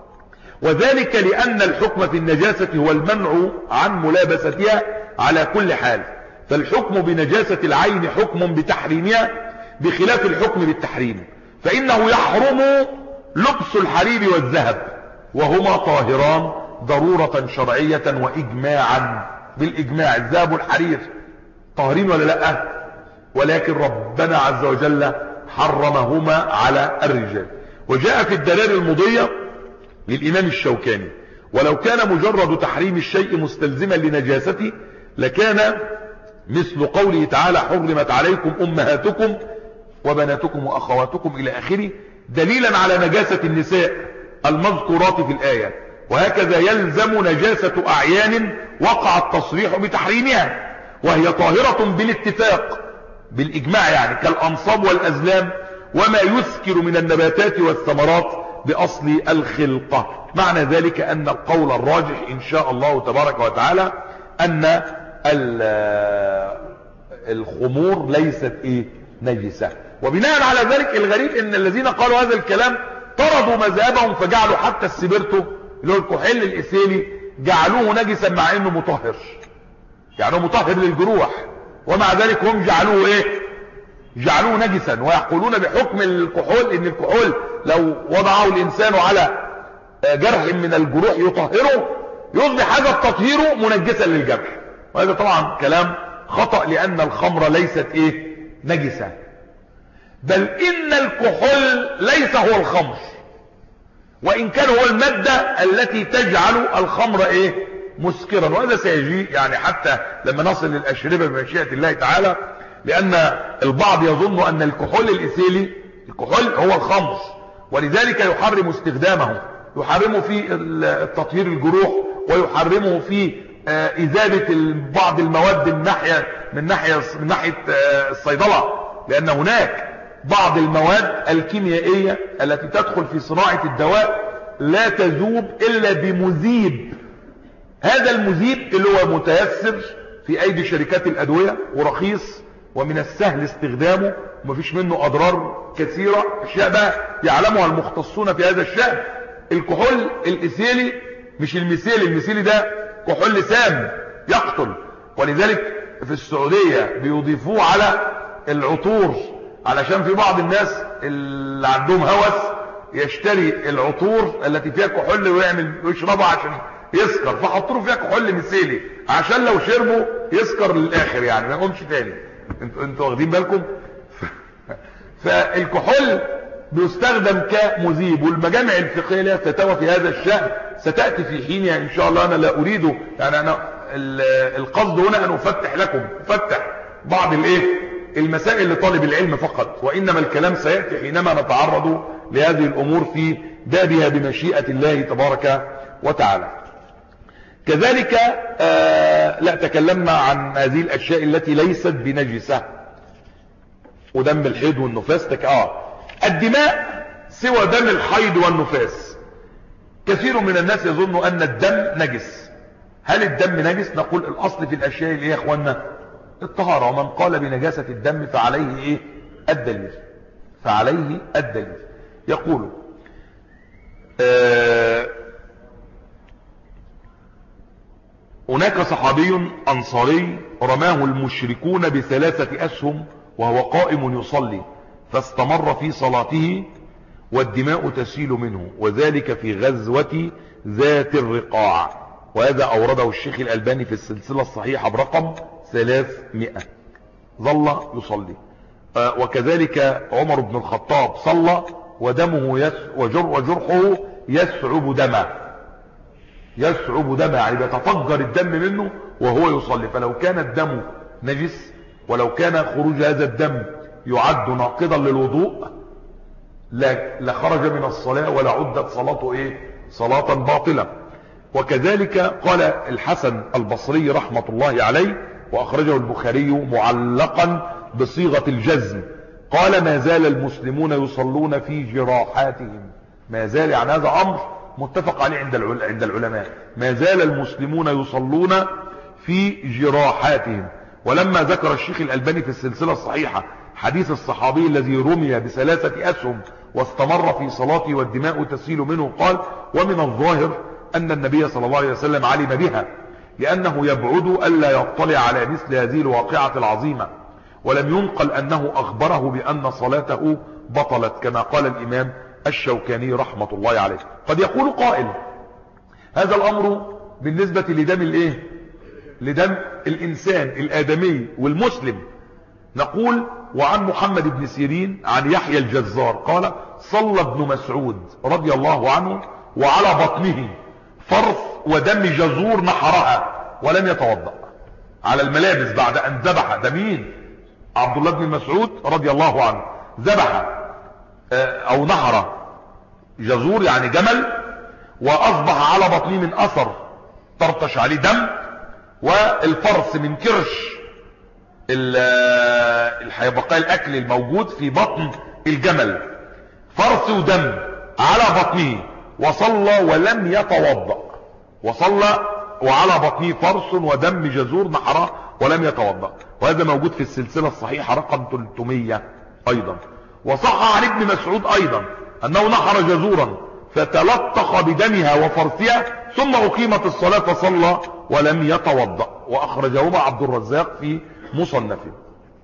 Speaker 1: وذلك لان الحكم في النجاسة هو المنع عن ملابستها على كل حال، فالحكم بنجاسة العين حكم بتحريمها بخلاف الحكم بالتحريم، فانه يحرم لبس الحرير والذهب وهما طاهران ضرورة شرعية واجماعا، بالاجماع الذهب والحرير طاهرين ولا لا؟ ولكن ربنا عز وجل حرمهما على الرجال. وجاء في الدلائل المضية للامام الشوكاني ولو كان مجرد تحريم الشيء مستلزما لنجاسته لكان مثل قوله تعالى حرمت عليكم امهاتكم وبناتكم واخواتكم الى اخره دليلا على نجاسة النساء المذكورات في الآية، وهكذا يلزم نجاسة أعيان وقع التصريح بتحريمها وهي طاهرة بالاتفاق بالإجماع، يعني كالأنصاب والأزلام وما يسكر من النباتات والثمرات بأصل الخلقة. معنى ذلك أن القول الراجح إن شاء الله تبارك وتعالى أن الخمور ليست إيه نجسة. وبناء على ذلك الغريب ان الذين قالوا هذا الكلام طردوا مذهبهم فجعلوا حتى السبرتو اللي هو الكحول الايثيلي جعلوه نجسا مع انه مطهر، جعلوه مطهر للجروح، ومع ذلك هم جعلوه ايه جعلوه نجسا، ويقولون بحكم الكحول ان الكحول لو وضعه الانسان على جرح من الجروح يطهره يصبح هذا التطهير منجسا للجرح، وهذا طبعا كلام خطأ لان الخمر ليست ايه نجسة، بل ان الكحول ليس هو الخمر، وان كان هو المادة التي تجعل الخمر ايه مسكرا، وهذا سيجي يعني حتى لما نصل للاشربة بمشيئة الله تعالى، لان البعض يظن ان الكحول الايثيلي الكحول هو الخمر، ولذلك يحرم استخدامه، يحرمه في التطهير الجروح، ويحرمه في اذابة بعض المواد من ناحية من ناحية من ناحية الصيدلة، لان هناك بعض المواد الكيميائية التي تدخل في صناعة الدواء لا تذوب الا بمذيب، هذا المذيب اللي هو متيسر في ايدي شركات الادوية ورخيص ومن السهل استخدامه ومفيش منه اضرار كثيرة، اشياء بقى يعلمها المختصون في هذا الشأن. الكحول الايثيلي مش الميثيلي، الميثيلي ده كحول سام يقتل، ولذلك في السعودية بيضيفوه على العطور، علشان في بعض الناس اللي عندهم هوس يشتري العطور التي فيها كحول ويعمل ويشربها عشان يسكر، فحطوا له فيها كحول مثالي عشان لو شربوا يسكر للاخر يعني ما يقومش تاني. انتوا انتوا واخدين بالكم؟ فالكحول بيستخدم كمذيب، والمجامع الفقهيه لها فتاوى في هذا الشأن ستاتي في حينها ان شاء الله. انا لا اريد يعني انا القصد هنا ان افتح لكم افتح بعض الايه المسائل لطالب العلم فقط، وانما الكلام سياتي حينما نتعرض لهذه الامور في بابها بمشيئه الله تبارك وتعالى. كذلك آه لا تكلمنا عن هذه الاشياء التي ليست بنجسه، ودم الحيض والنفاس تك... اه الدماء سوى دم الحيض والنفاس. كثير من الناس يظن ان الدم نجس. هل الدم نجس؟ نقول الاصل في الاشياء اللي هي يا اخوانا الطهارة، ومن قال بنجاسة الدم فعليه ايه الدليل، فعليه الدليل. يقول آه هناك صحابي انصاري رماه المشركون بثلاثة اسهم وهو قائم يصلي فاستمر في صلاته والدماء تسيل منه، وذلك في غزوة ذات الرقاع، وهذا اورده الشيخ الالباني في السلسلة الصحيحة برقم ثلاثمائة. ظل يصلي. آه وكذلك عمر بن الخطاب صلى ودمه يس وجر وجرحه يسعب دمه، يسعب دمه يعني بيتفجر الدم منه وهو يصلي. فلو كان الدم نجس ولو كان خروج هذا الدم يعد ناقضا للوضوء لخرج من الصلاة ولا عدت صلاته ايه صلاة باطلة. وكذلك قال الحسن البصري رحمة الله عليه، واخرجه البخاري معلقا بصيغة الجزم، قال ما زال المسلمون يصلون في جراحاتهم. ما زال يعني هذا امر متفق عليه عند عند العلماء، ما زال المسلمون يصلون في جراحاتهم. ولما ذكر الشيخ الألباني في السلسلة الصحيحة حديث الصحابي الذي رمي بثلاثة أسهم واستمر في صلاته والدماء تسيل منه، قال ومن الظاهر أن النبي صلى الله عليه وسلم علم بها، لأنه يبعد ألا يطلع على مثل هذه الواقعة العظيمة، ولم ينقل أنه أخبره بأن صلاته بطلت كما قال الإمام الشوكاني رحمة الله عليه. قد يقول قائل هذا الأمر بالنسبة لدم الايه لدم الإنسان الآدمي والمسلم. نقول وعن محمد بن سيرين عن يحيى الجزار قال صلى ابن مسعود رضي الله عنه وعلى بطنه فرث ودم جزور نحرها ولم يتوضأ، على الملابس بعد أن ذبح. ده مين؟ عبد الله بن مسعود رضي الله عنه ذبح أو نحر جزور يعني جمل، وأصبح على بطنه من أثر ترتش عليه دم، والفرث من كرش الحيبقاء الأكل الموجود في بطن الجمل، فرث ودم على بطنه، وصلى ولم يتوضأ. وصلى وعلى بطنه فرث ودم جزور نحره ولم يتوضأ، وهذا موجود في السلسلة الصحيحة رقم ثلاثمائة أيضا. وصح عن ابن مسعود أيضا أنه نحر جزورا فتلطخ بدمها وفرثها ثم أقيمت الصلاة فصلى ولم يتوضأ، وأخرجهما عبد الرزاق في مصنفه.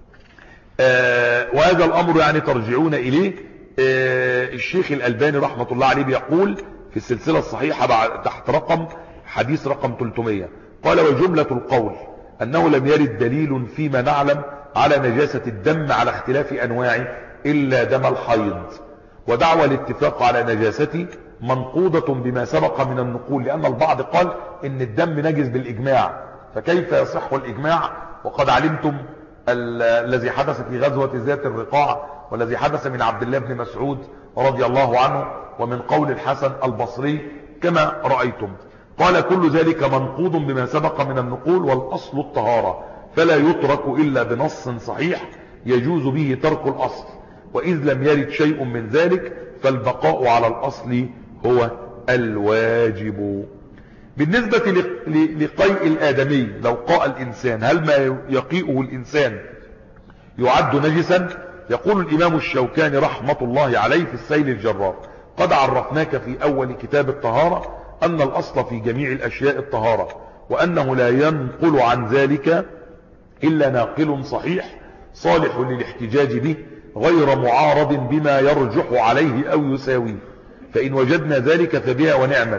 Speaker 1: آه وهذا الأمر يعني ترجعون إليه. آه الشيخ الألباني رحمة الله عليه بيقول في السلسلة الصحيحة بعد تحت رقم حديث رقم ثلاثمائة قال وجملة القول أنه لم يرد دليل فيما نعلم على نجاسة الدم على اختلاف أنواعه إلا دم الحيض، ودعوى الاتفاق على نجاسته منقوضة بما سبق من النقول، لأن البعض قال إن الدم نجس بالإجماع، فكيف يصح الإجماع وقد علمتم الذي حدث في غزوة ذات الرقاع والذي حدث من عبد الله بن مسعود رضي الله عنه ومن قول الحسن البصري كما رأيتم. قال كل ذلك منقوض بما سبق من النقول، والأصل الطهارة فلا يترك إلا بنص صحيح يجوز به ترك الأصل، وإذ لم يرد شيء من ذلك فالبقاء على الأصل هو الواجب. بالنسبة لقيء الآدمي لو قاء الإنسان هل ما يقيئه الإنسان يعد نجسا؟ يقول الإمام الشوكاني رحمة الله عليه في السيل الجرار قد عرفناك في أول كتاب الطهارة أن الأصل في جميع الأشياء الطهارة، وأنه لا ينقل عن ذلك إلا ناقل صحيح صالح للاحتجاج به غير معارض بما يرجح عليه أو يساويه، فإن وجدنا ذلك فبها ونعمت،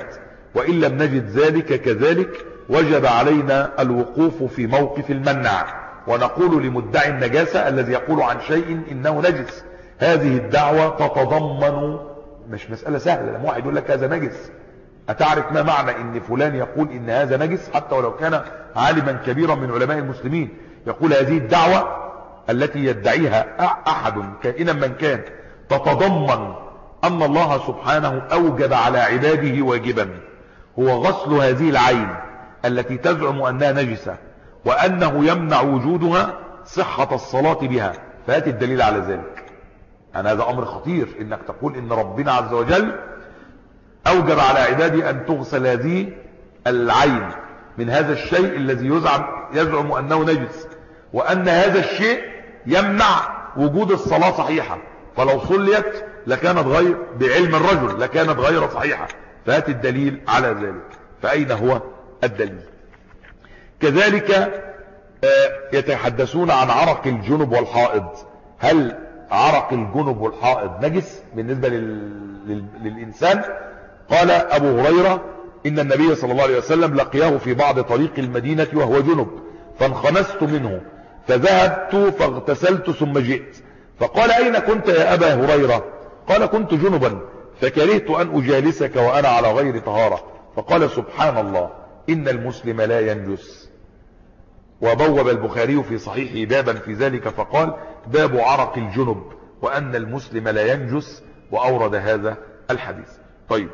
Speaker 1: وإن لم نجد ذلك كذلك وجب علينا الوقوف في موقف المنع، ونقول لمدعي النجاسة الذي يقول عن شيء إنه نجس: هذه الدعوة تتضمن، مش مسألة سهلة لما واحد يقول لك هذا نجس، أتعرف ما معنى إن فلان يقول إن هذا نجس حتى ولو كان عالما كبيرا من علماء المسلمين؟ يقول هذه الدعوة التي يدعيها أحد كائنا من كان تتضمن أن الله سبحانه أوجب على عباده واجبا هو غسل هذه العين التي تزعم أنها نجسة، وأنه يمنع وجودها صحة الصلاة بها، فهات الدليل على ذلك. يعني هذا أمر خطير إنك تقول إن ربنا عز وجل أوجب على عباده أن تغسل هذه العين من هذا الشيء الذي يزعم, يزعم أنه نجس، وأن هذا الشيء يمنع وجود الصلاة صحيحة، فلو صليت لكانت غير بعلم الرجل لكانت غير صحيحة، فهات الدليل على ذلك. فأين هو الدليل؟ كذلك يتحدثون عن عرق الجنب والحائض. هل عرق الجنب والحائض نجس بالنسبة لل... للإنسان؟ قال أبو هريرة إن النبي صلى الله عليه وسلم لقياه في بعض طريق المدينة وهو جنب، فانخنست منه فذهبت فاغتسلت ثم جئت، فقال أين كنت يا أبا هريرة؟ قال كنت جنبا فكرهت أن أجالسك وأنا على غير طهارة، فقال سبحان الله إن المسلم لا ينجس. وبوب البخاري في صحيحه بابا في ذلك فقال باب عرق الجنب وأن المسلم لا ينجس، وأورد هذا الحديث. طيب،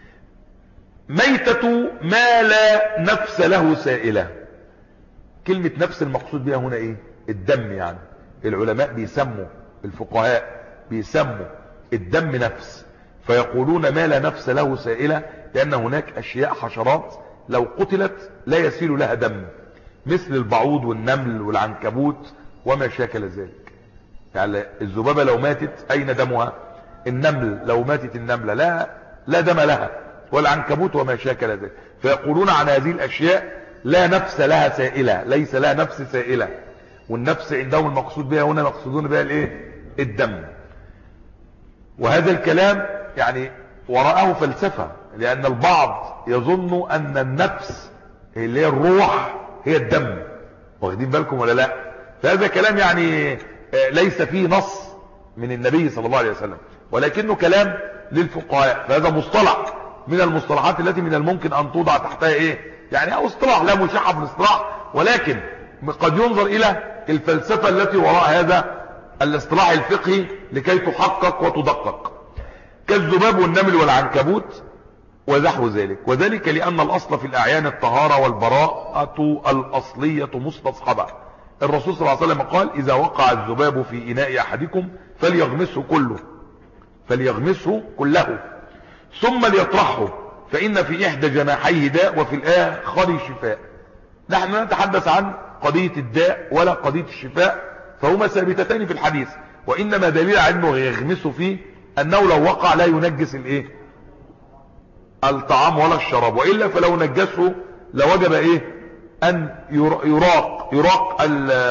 Speaker 1: ميتة ما لا نفس له سائلة. كلمة نفس المقصود بها هنا ايه؟ الدم. يعني العلماء بيسموا، الفقهاء بيسموا الدم نفس، فيقولون ما لا نفس له سائلة لأن هناك أشياء حشرات لو قتلت لا يسيل لها دم، مثل البعوض والنمل والعنكبوت وما شاكل ذلك. يعني الذبابة لو ماتت أين دمها؟ النمل لو ماتت النملة لا لا دم لها، والعنكبوت وما شاكل ذلك. فيقولون عن هذه الأشياء لا نفس لها سائلة، ليس لها نفس سائلة. والنفس عندهم المقصود بها هنا مقصودون بها الايه؟ الدم. وهذا الكلام يعني وراءه فلسفة، لأن البعض يظن أن النفس اللي هي الروح هي الدم. واخدين بالكم ولا لا؟ فهذا كلام يعني ليس فيه نص من النبي صلى الله عليه وسلم، ولكنه كلام للفقهاء. فهذا مصطلح من المصطلحات التي من الممكن أن توضع تحتها ايه؟ يعني او اصطلاح لا مشاحة في الاصطلاح، ولكن قد ينظر الى الفلسفة التي وراء هذا الاصطلاح الفقهي لكي تحقق وتدقق، كالذباب والنمل والعنكبوت ونحو ذلك. وذلك لأن الأصل في الأعيان الطهارة والبراءة الأصلية مستصحبة. الرسول صلى الله عليه وسلم قال إذا وقع الذباب في إناء أحدكم فليغمسه كله فليغمسه كله ثم ليطرحه فإن في إحدى جناحيه داء وفي الآخر شفاء. نحن لا نتحدث عن قضية الداء ولا قضية الشفاء، فهما ثابتتان في الحديث، وإنما دليل على أنه يغمسه فيه أنه لو وقع لا ينجس الإيه؟ الطعام ولا الشراب، وإلا فلو نجسه لوجب إيه؟ أن يراق يراق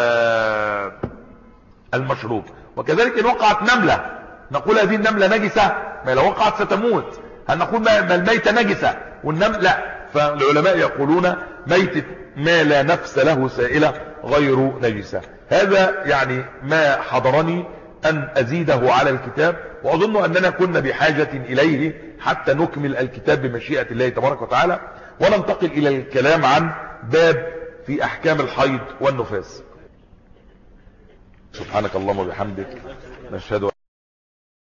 Speaker 1: المشروب. وكذلك إن وقعت نملة نقول هذه النملة نجسة؟ ما لو وقعت ستموت. هل نقول ما الميتة نجسة والنمل لا؟ فالعلماء يقولون ميتة ما لا نفس له سائلة غير نجسة. هذا يعني ما حضرني أن أزيده على الكتاب، وأظن أننا كنا بحاجة إليه حتى نكمل الكتاب بمشيئة الله تبارك وتعالى، وننتقل إلى الكلام عن باب في أحكام الحيض والنفاس. سبحانك اللهم وبحمدك نشهد